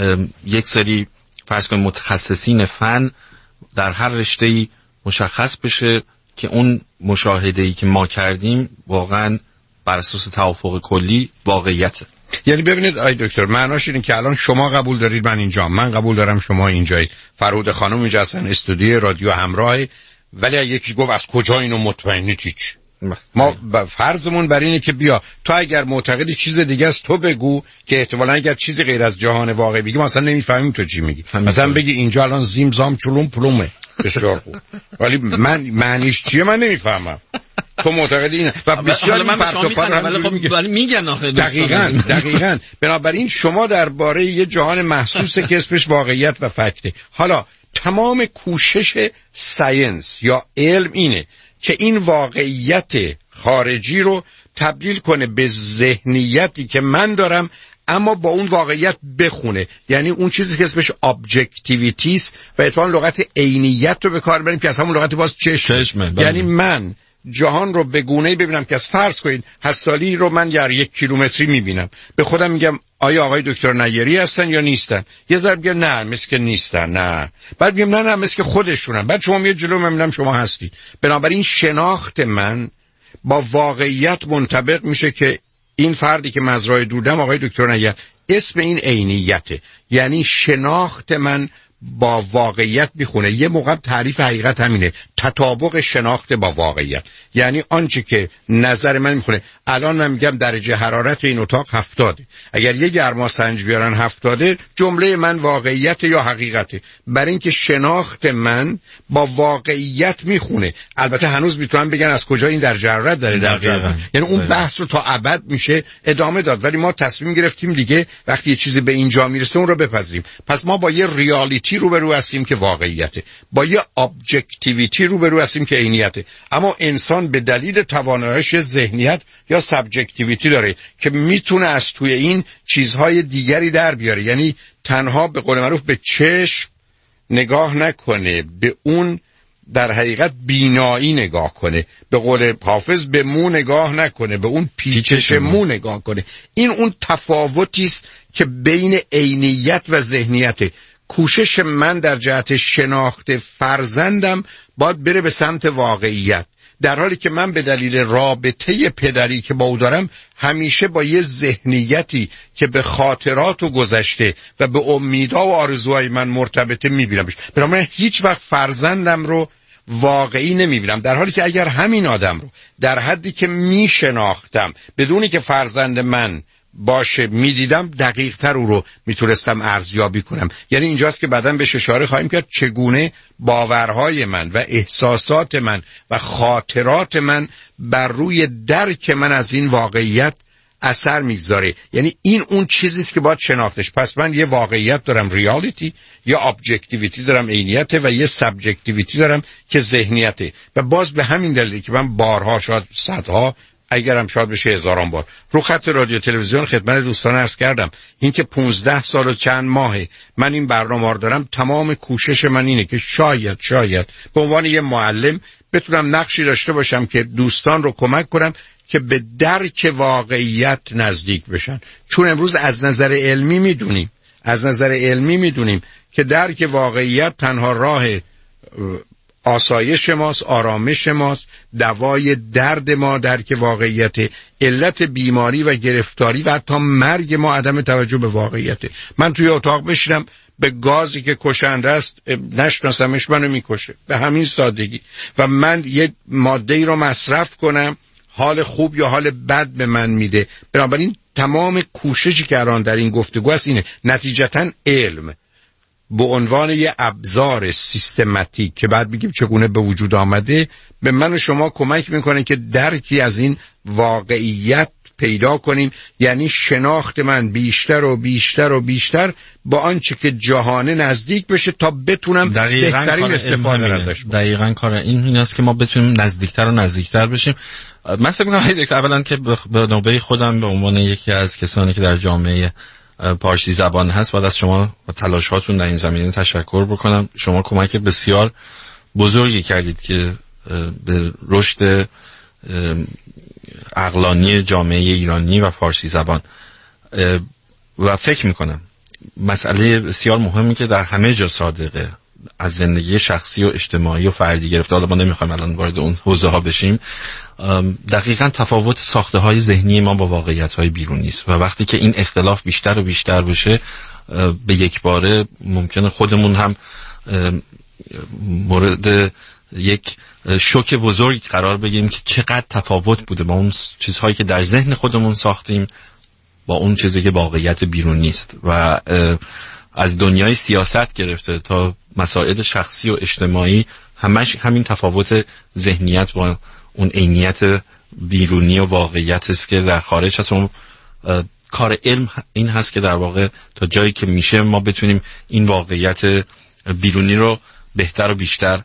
یک سری فرض کنیم متخصصین فن در هر رشته‌ای مشخص بشه که اون مشاهده‌ای که ما کردیم واقعاً بر اساس توافق کلی واقعیته. یعنی ببینید آی دکتر، معناش اینه که الان شما قبول دارید من اینجا، من قبول دارم شما اینجایید، فرود خانم اینجا هستن استودیو رادیو همراه، ولی یکی گفت از کجا اینو مطمئنید؟ هیچ. ما فرضمون بر اینه که بیا تو اگر معتقدی چیز دیگه است تو بگو، که احتمالاً اگر چیزی غیر از جهان واقعی بگی ما اصلا نمیفهمیم تو چی میگی. مثلا بگی اینجا الان زیم زام چلوم پلومه، بسیار خوب، ولی من معنیش چیه من نمیفهمم. تو معتقدی اینه و بسیار من به شما میگم ولی میگن آخه دقیقاً دقیقاً بنابراین شما درباره یه جهان محسوسه که اسمش واقعیت و فکته. حالا تمام کوشش ساینس یا علم اینه که این واقعیت خارجی رو تبدیل کنه به ذهنیتی که من دارم اما با اون واقعیت بخونه، یعنی اون چیزی که اسمش ابجکتیویتی است و اتفاقاً لغت عینیت رو به کار بریم که از همون لغت باز چشم, چشم یعنی من جهان رو به گونه‌ای ببینم که از فرض کنید هستالی رو من در یک کیلومتری میبینم، به خودم میگم آیا آقای دکتر نیری هستن یا نیستن؟ یه ذره میگم نه مثل که نیستن، نه بعد میگم نه نه مثل که خودشونن، بعد شما میاد جلو من میبینم شما هستید. بنابراین شناخت من با واقعیت منطبق میشه که این فردی که مزرعه دودم آقای دکتر نیری، اسم این عینیته، یعنی شناخت من با واقعیت میخونه. یه موقع تعریف حقیقت همینه، تطابق شناخت با واقعیت، یعنی آنچه که نظر من میخونه. الان من میگم درجه حرارت این اتاق هفتاده، اگر یه گرماسنج بیارن هفتاده، جمله من واقعیت یا حقیقته، برای اینکه شناخت من با واقعیت میخونه. البته هنوز میتونن بگن از کجا این درجه حرارت داره درجه حرارت، یعنی اون بحث رو تا ابد میشه ادامه داد، ولی ما تصمیم گرفتیم دیگه وقتی یه چیزی به اینجا میرسه اون رو بپذیریم. پس ما با یه ریالیتی روبرو هستیم که واقعیته، با یه ابجکتیویتی روبرو هستیم که عینیته. اما انسان به دلیل تواناییش ذهنیت یا سابجکتیویتی داره که میتونه از توی این چیزهای دیگری در بیاره، یعنی تنها به قول معروف به چشم نگاه نکنه، به اون در حقیقت بینایی نگاه کنه، به قول حافظ به مو نگاه نکنه، به اون پیچش مو نگاه کنه. این اون تفاوتی است که بین عینیت و ذهنیته. کوشش من در جهت شناخت فرزندم باید بره به سمت واقعیت، در حالی که من به دلیل رابطه پدری که با او دارم همیشه با یه ذهنیتی که به خاطرات و گذشته و به امیدها و آرزوهای من مرتبطه میبینمش. بنابراین هیچ وقت فرزندم رو واقعی نمیبینم، در حالی که اگر همین آدم رو در حدی که میشناختم بدونی که فرزند من باشه میدیدم، دقیق تر او رو میتونستم ارزیابی کنم. یعنی اینجاست که بعداً بهش اشاره خواهیم کرد چگونه باورهای من و احساسات من و خاطرات من بر روی درک من از این واقعیت اثر میگذاره. یعنی این اون چیزیست که باید شناختش. پس من یه واقعیت دارم ریالیتی، یه ابجکتیویتی دارم عینیت، و یه سابجکتیویتی دارم که ذهنیته. و باز به همین دلیل که من بارها شاید صدها اگرم شاید بشه هزاران بار رو خط رادیو تلویزیون خدمت دوستان عرض کردم این که پونزده سال و چند ماهه من این برنامه رو دارم، تمام کوشش من اینه که شاید شاید به عنوان یه معلم بتونم نقشی داشته باشم که دوستان رو کمک کنم که به درک واقعیت نزدیک بشن. چون امروز از نظر علمی میدونیم از نظر علمی میدونیم که درک واقعیت تنها راه آسایش ماست، آرامش ماست، دوای درد ما درک واقعیت، علت بیماری و گرفتاری و حتی مرگ ما عدم توجه به واقعیت. من توی اتاق بشینم به گازی که کشنده است نشناسمش، منو میکشه به همین سادگی، و من یه ماده‌ای رو مصرف کنم حال خوب یا حال بد به من میده. بنابراین تمام کوششی که الان در این گفتگو است اینه نتیجتاً علم به عنوان یه ابزار سیستماتیک که بعد بگیم چگونه به وجود آمده به من و شما کمک میکنه که درکی از این واقعیت پیدا کنیم، یعنی شناخت من بیشتر و بیشتر و بیشتر با آنچه که جهانه نزدیک بشه تا بتونم بهترین استفاده ازش کنم. دقیقاً کار این این است که ما بتونیم نزدیکتر و نزدیکتر بشیم. من فکر می‌کنم اولا که به نوبه خودم به عنوان یکی از کسانی که در جامعه پارسی زبان هست باید از شما و تلاش هاتون در این زمینه تشکر بکنم. شما کمک بسیار بزرگی کردید که به رشد عقلانی جامعه ایرانی و فارسی زبان و فکر میکنم مسئله بسیار مهمی که در همه جا صادقه، از زندگی شخصی و اجتماعی و فردی گرفته، حالا ما نمیخوایم الان وارد اون حوزه ها بشیم، دقیقاً تفاوت ساخته های ذهنی ما با واقعیت های بیرونی است و وقتی که این اختلاف بیشتر و بیشتر بشه به یک باره ممکنه خودمون هم مورد یک شوک بزرگ قرار بگیریم که چقدر تفاوت بوده با اون چیزهایی که در ذهن خودمون ساختیم با اون چیزی که واقعیت بیرون نیست. و از دنیای سیاست گرفته تا مسائل شخصی و اجتماعی همش همین تفاوت ذهنیت با اون عینیت بیرونی و واقعیت است که در خارج هست. اون کار علم این هست که در واقع تا جایی که میشه ما بتونیم این واقعیت بیرونی رو بهتر و بیشتر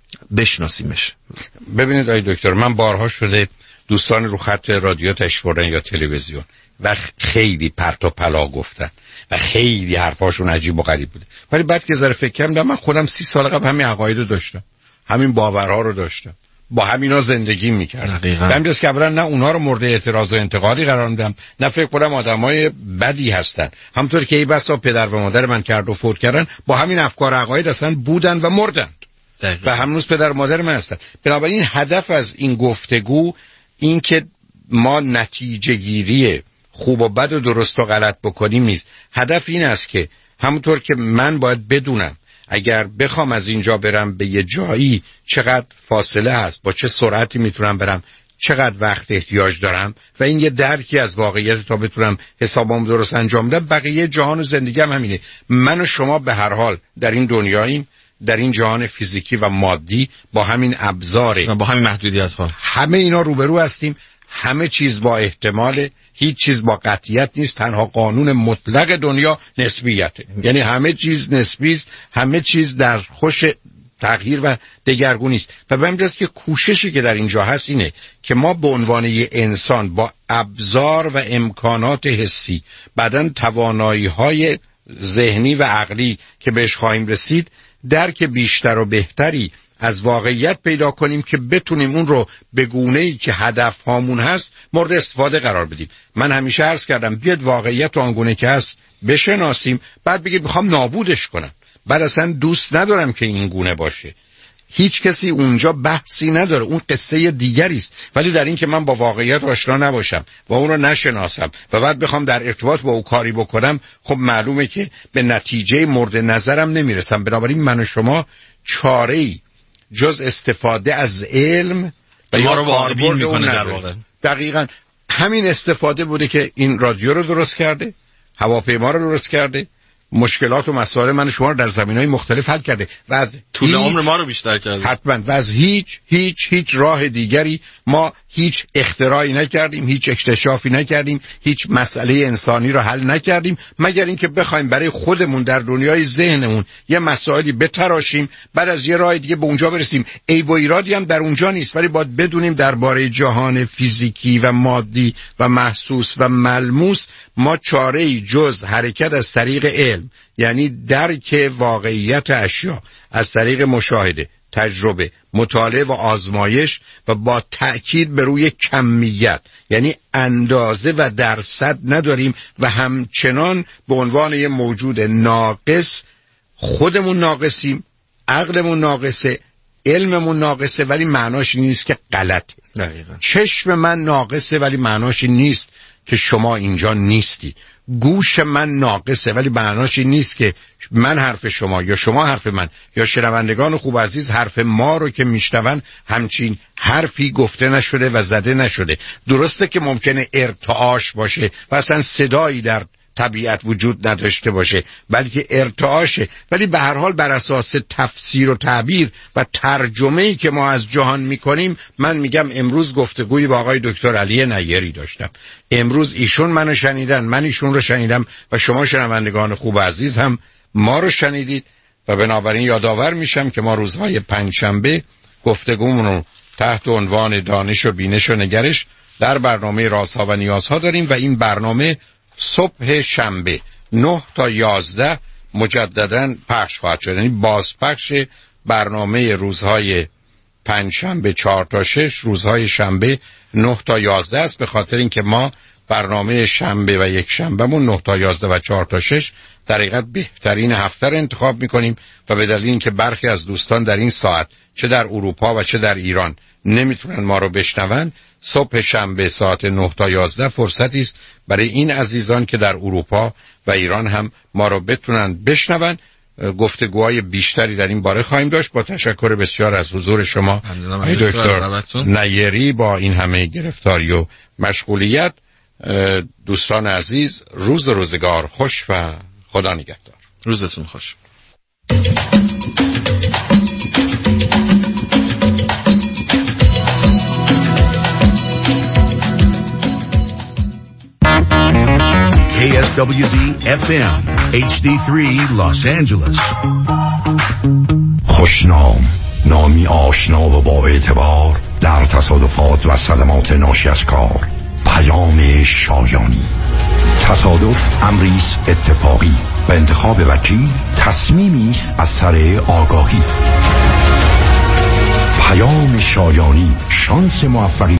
بشناسیمش. ببینید آقای دکتر، من بارها شده دوستان رو خط رادیو تشریف بردن یا تلویزیون و خیلی پرت و پلا گفتن و خیلی حرفاشون عجیب و غریب بوده، ولی بعد که ذره فکر کردم من خودم سی سال قبل همین عقاید رو داشتم، همین باورها رو داشتم، با همینا زندگی میکردم. همینجاست که اولا نه اونها رو مورد اعتراض و انتقادی قرار میدم، نه فکر کنم آدمای بدی هستن. همونطور که ای بسا پدر و مادر من کرد و فوت کردن با همین افکار عقاید اصلا بودن و مردند و هنوز پدر و مادر من هستن. بنابراین هدف از این گفتگو این که ما نتیجه گیری خوب و بد و درست و غلط بکنیم نیست. هدف این است که همونطور که من باید بدونم اگر بخوام از اینجا برم به یه جایی چقدر فاصله هست، با چه سرعتی میتونم برم، چقدر وقت احتیاج دارم و این یه درکی از واقعیت تا بتونم حسابام درست انجام بدم. بقیه جهان و زندگی هم همینه. من و شما به هر حال در این دنیاییم، در این جهان فیزیکی و مادی با همین ابزار و با همین محدودیت ها همه اینا روبرو هستیم. همه چیز با احتمال، هیچ چیز با قطعیت نیست. تنها قانون مطلق دنیا نسبیته، یعنی همه چیز نسبی است، همه چیز در خوش تغییر و دگرگونی است. و به همین که کوششی که در اینجا هست اینه که ما به عنوان یه انسان با ابزار و امکانات حسی، بعداً توانایی‌های ذهنی و عقلی که بهش خواهیم رسید، درک بیشتر و بهتری از واقعیت پیدا کنیم که بتونیم اون رو به گونه‌ای که هدف هامون هست مورد استفاده قرار بدیم. من همیشه عرض کردم بیاد واقعیت رو آنگونه که هست بشناسیم، بعد بگید میخوام نابودش کنم، بعد اصلا دوست ندارم که این گونه باشه. هیچ کسی اونجا بحثی نداره، اون قصه دیگری است. ولی در این که من با واقعیت آشنا نباشم و اون رو نشناسم و بعد بخوام در ارتباط با او کاری بکنم، خب معلومه که به نتیجه مورد نظرم نمیرسم. بنابراین من و شما چاره‌ای جز استفاده از علم و ما رو واقعی میکنه. در واقع دقیقاً همین استفاده بوده که این رادیو رو درست کرده، هواپیما رو درست کرده، مشکلات و مسائل من شما رو در زمینهای مختلف حل کرده و از طول عمر ما رو بیشتر کرده. حتما. و از هیچ هیچ هیچ راه دیگری ما هیچ اختراعی نکردیم، هیچ اکتشافی نکردیم، هیچ مسئله انسانی رو حل نکردیم مگر اینکه بخوایم برای خودمون در دنیای ذهنمون یه مسائلی بتراشیم، بعد از یه راه دیگه به اونجا برسیم. عیب و ایرادی هم در اونجا نیست، ولی باید بدونیم درباره جهان فیزیکی و مادی و محسوس و ملموس ما چاره‌ای جز حرکت از طریق علم، یعنی درک واقعیت اشیا از طریق مشاهده، تجربه، مطالعه و آزمایش و با تأکید بر روی کمیت، یعنی اندازه و درصد نداریم و همچنان به عنوان یه موجود ناقص خودمون ناقصیم، عقلمون ناقصه، علممون ناقصه، ولی معناش نیست که غلطه. دقیقاً. چشم من ناقصه ولی معناش نیست که شما اینجا نیستی. گوش من ناقصه ولی معناش نیست که من حرف شما یا شما حرف من یا شنوندگان خوب عزیز حرف ما رو که میشنون همچین حرفی گفته نشده و زده نشده. درسته که ممکنه ارتعاش باشه و اصلا صدایی در طبیعت وجود نداشته باشه، بلکه ارتعاشه. ولی به هر حال بر اساس تفسیر و تعبیر و ترجمه‌ای که ما از جهان میکنیم، من میگم امروز گفتگویی با آقای دکتر علی نیری داشتم. امروز ایشون منو شنیدن، من ایشون رو شنیدم و شما شنوندگان خوب و عزیز هم ما رو شنیدید. و بنابراین یادآور میشم که ما روزهای پنجشنبه گفتگومون رو تحت عنوان دانش و بینش و نگرش در برنامه رازها و نیازها داریم و این برنامه صبح شنبه نه تا یازده مجدداً پخش خواهد شد. یعنی بازپخش برنامه روزهای پنجشنبه چهار تا شش، روزهای شنبه نه تا یازده است، به خاطر اینکه ما برنامه شنبه و یک شنبهمون نه تا یازده و چهار تا شش در حقیقت بهترین هفته رو انتخاب میکنیم و به دلیل اینکه برخی از دوستان در این ساعت چه در اروپا و چه در ایران نمیتونن ما رو بشنون، صبح شنبه ساعت نه تا یازده فرصتی است برای این عزیزان که در اروپا و ایران هم ما رو بتونن بشنون. گفتگوهای بیشتری در این باره خواهیم داشت. با تشکر بسیار از حضور شما آقای دکتر نیری. با این همه گرفتاری و مشغولیت، دوستان عزیز، روز و روزگار خوش و خدا نگهدار. روزتون خوش. K S W D F M H D three Los Angeles. خوشنام، نامی آشنا و با اعتبار در تصادفات و صدمات ناشی از کار. پیام شایانی. تصادف امری است اتفاقی و انتخاب وکیل تصمیمی است از سر آگاهی. پیام شایانی، شانس موفقی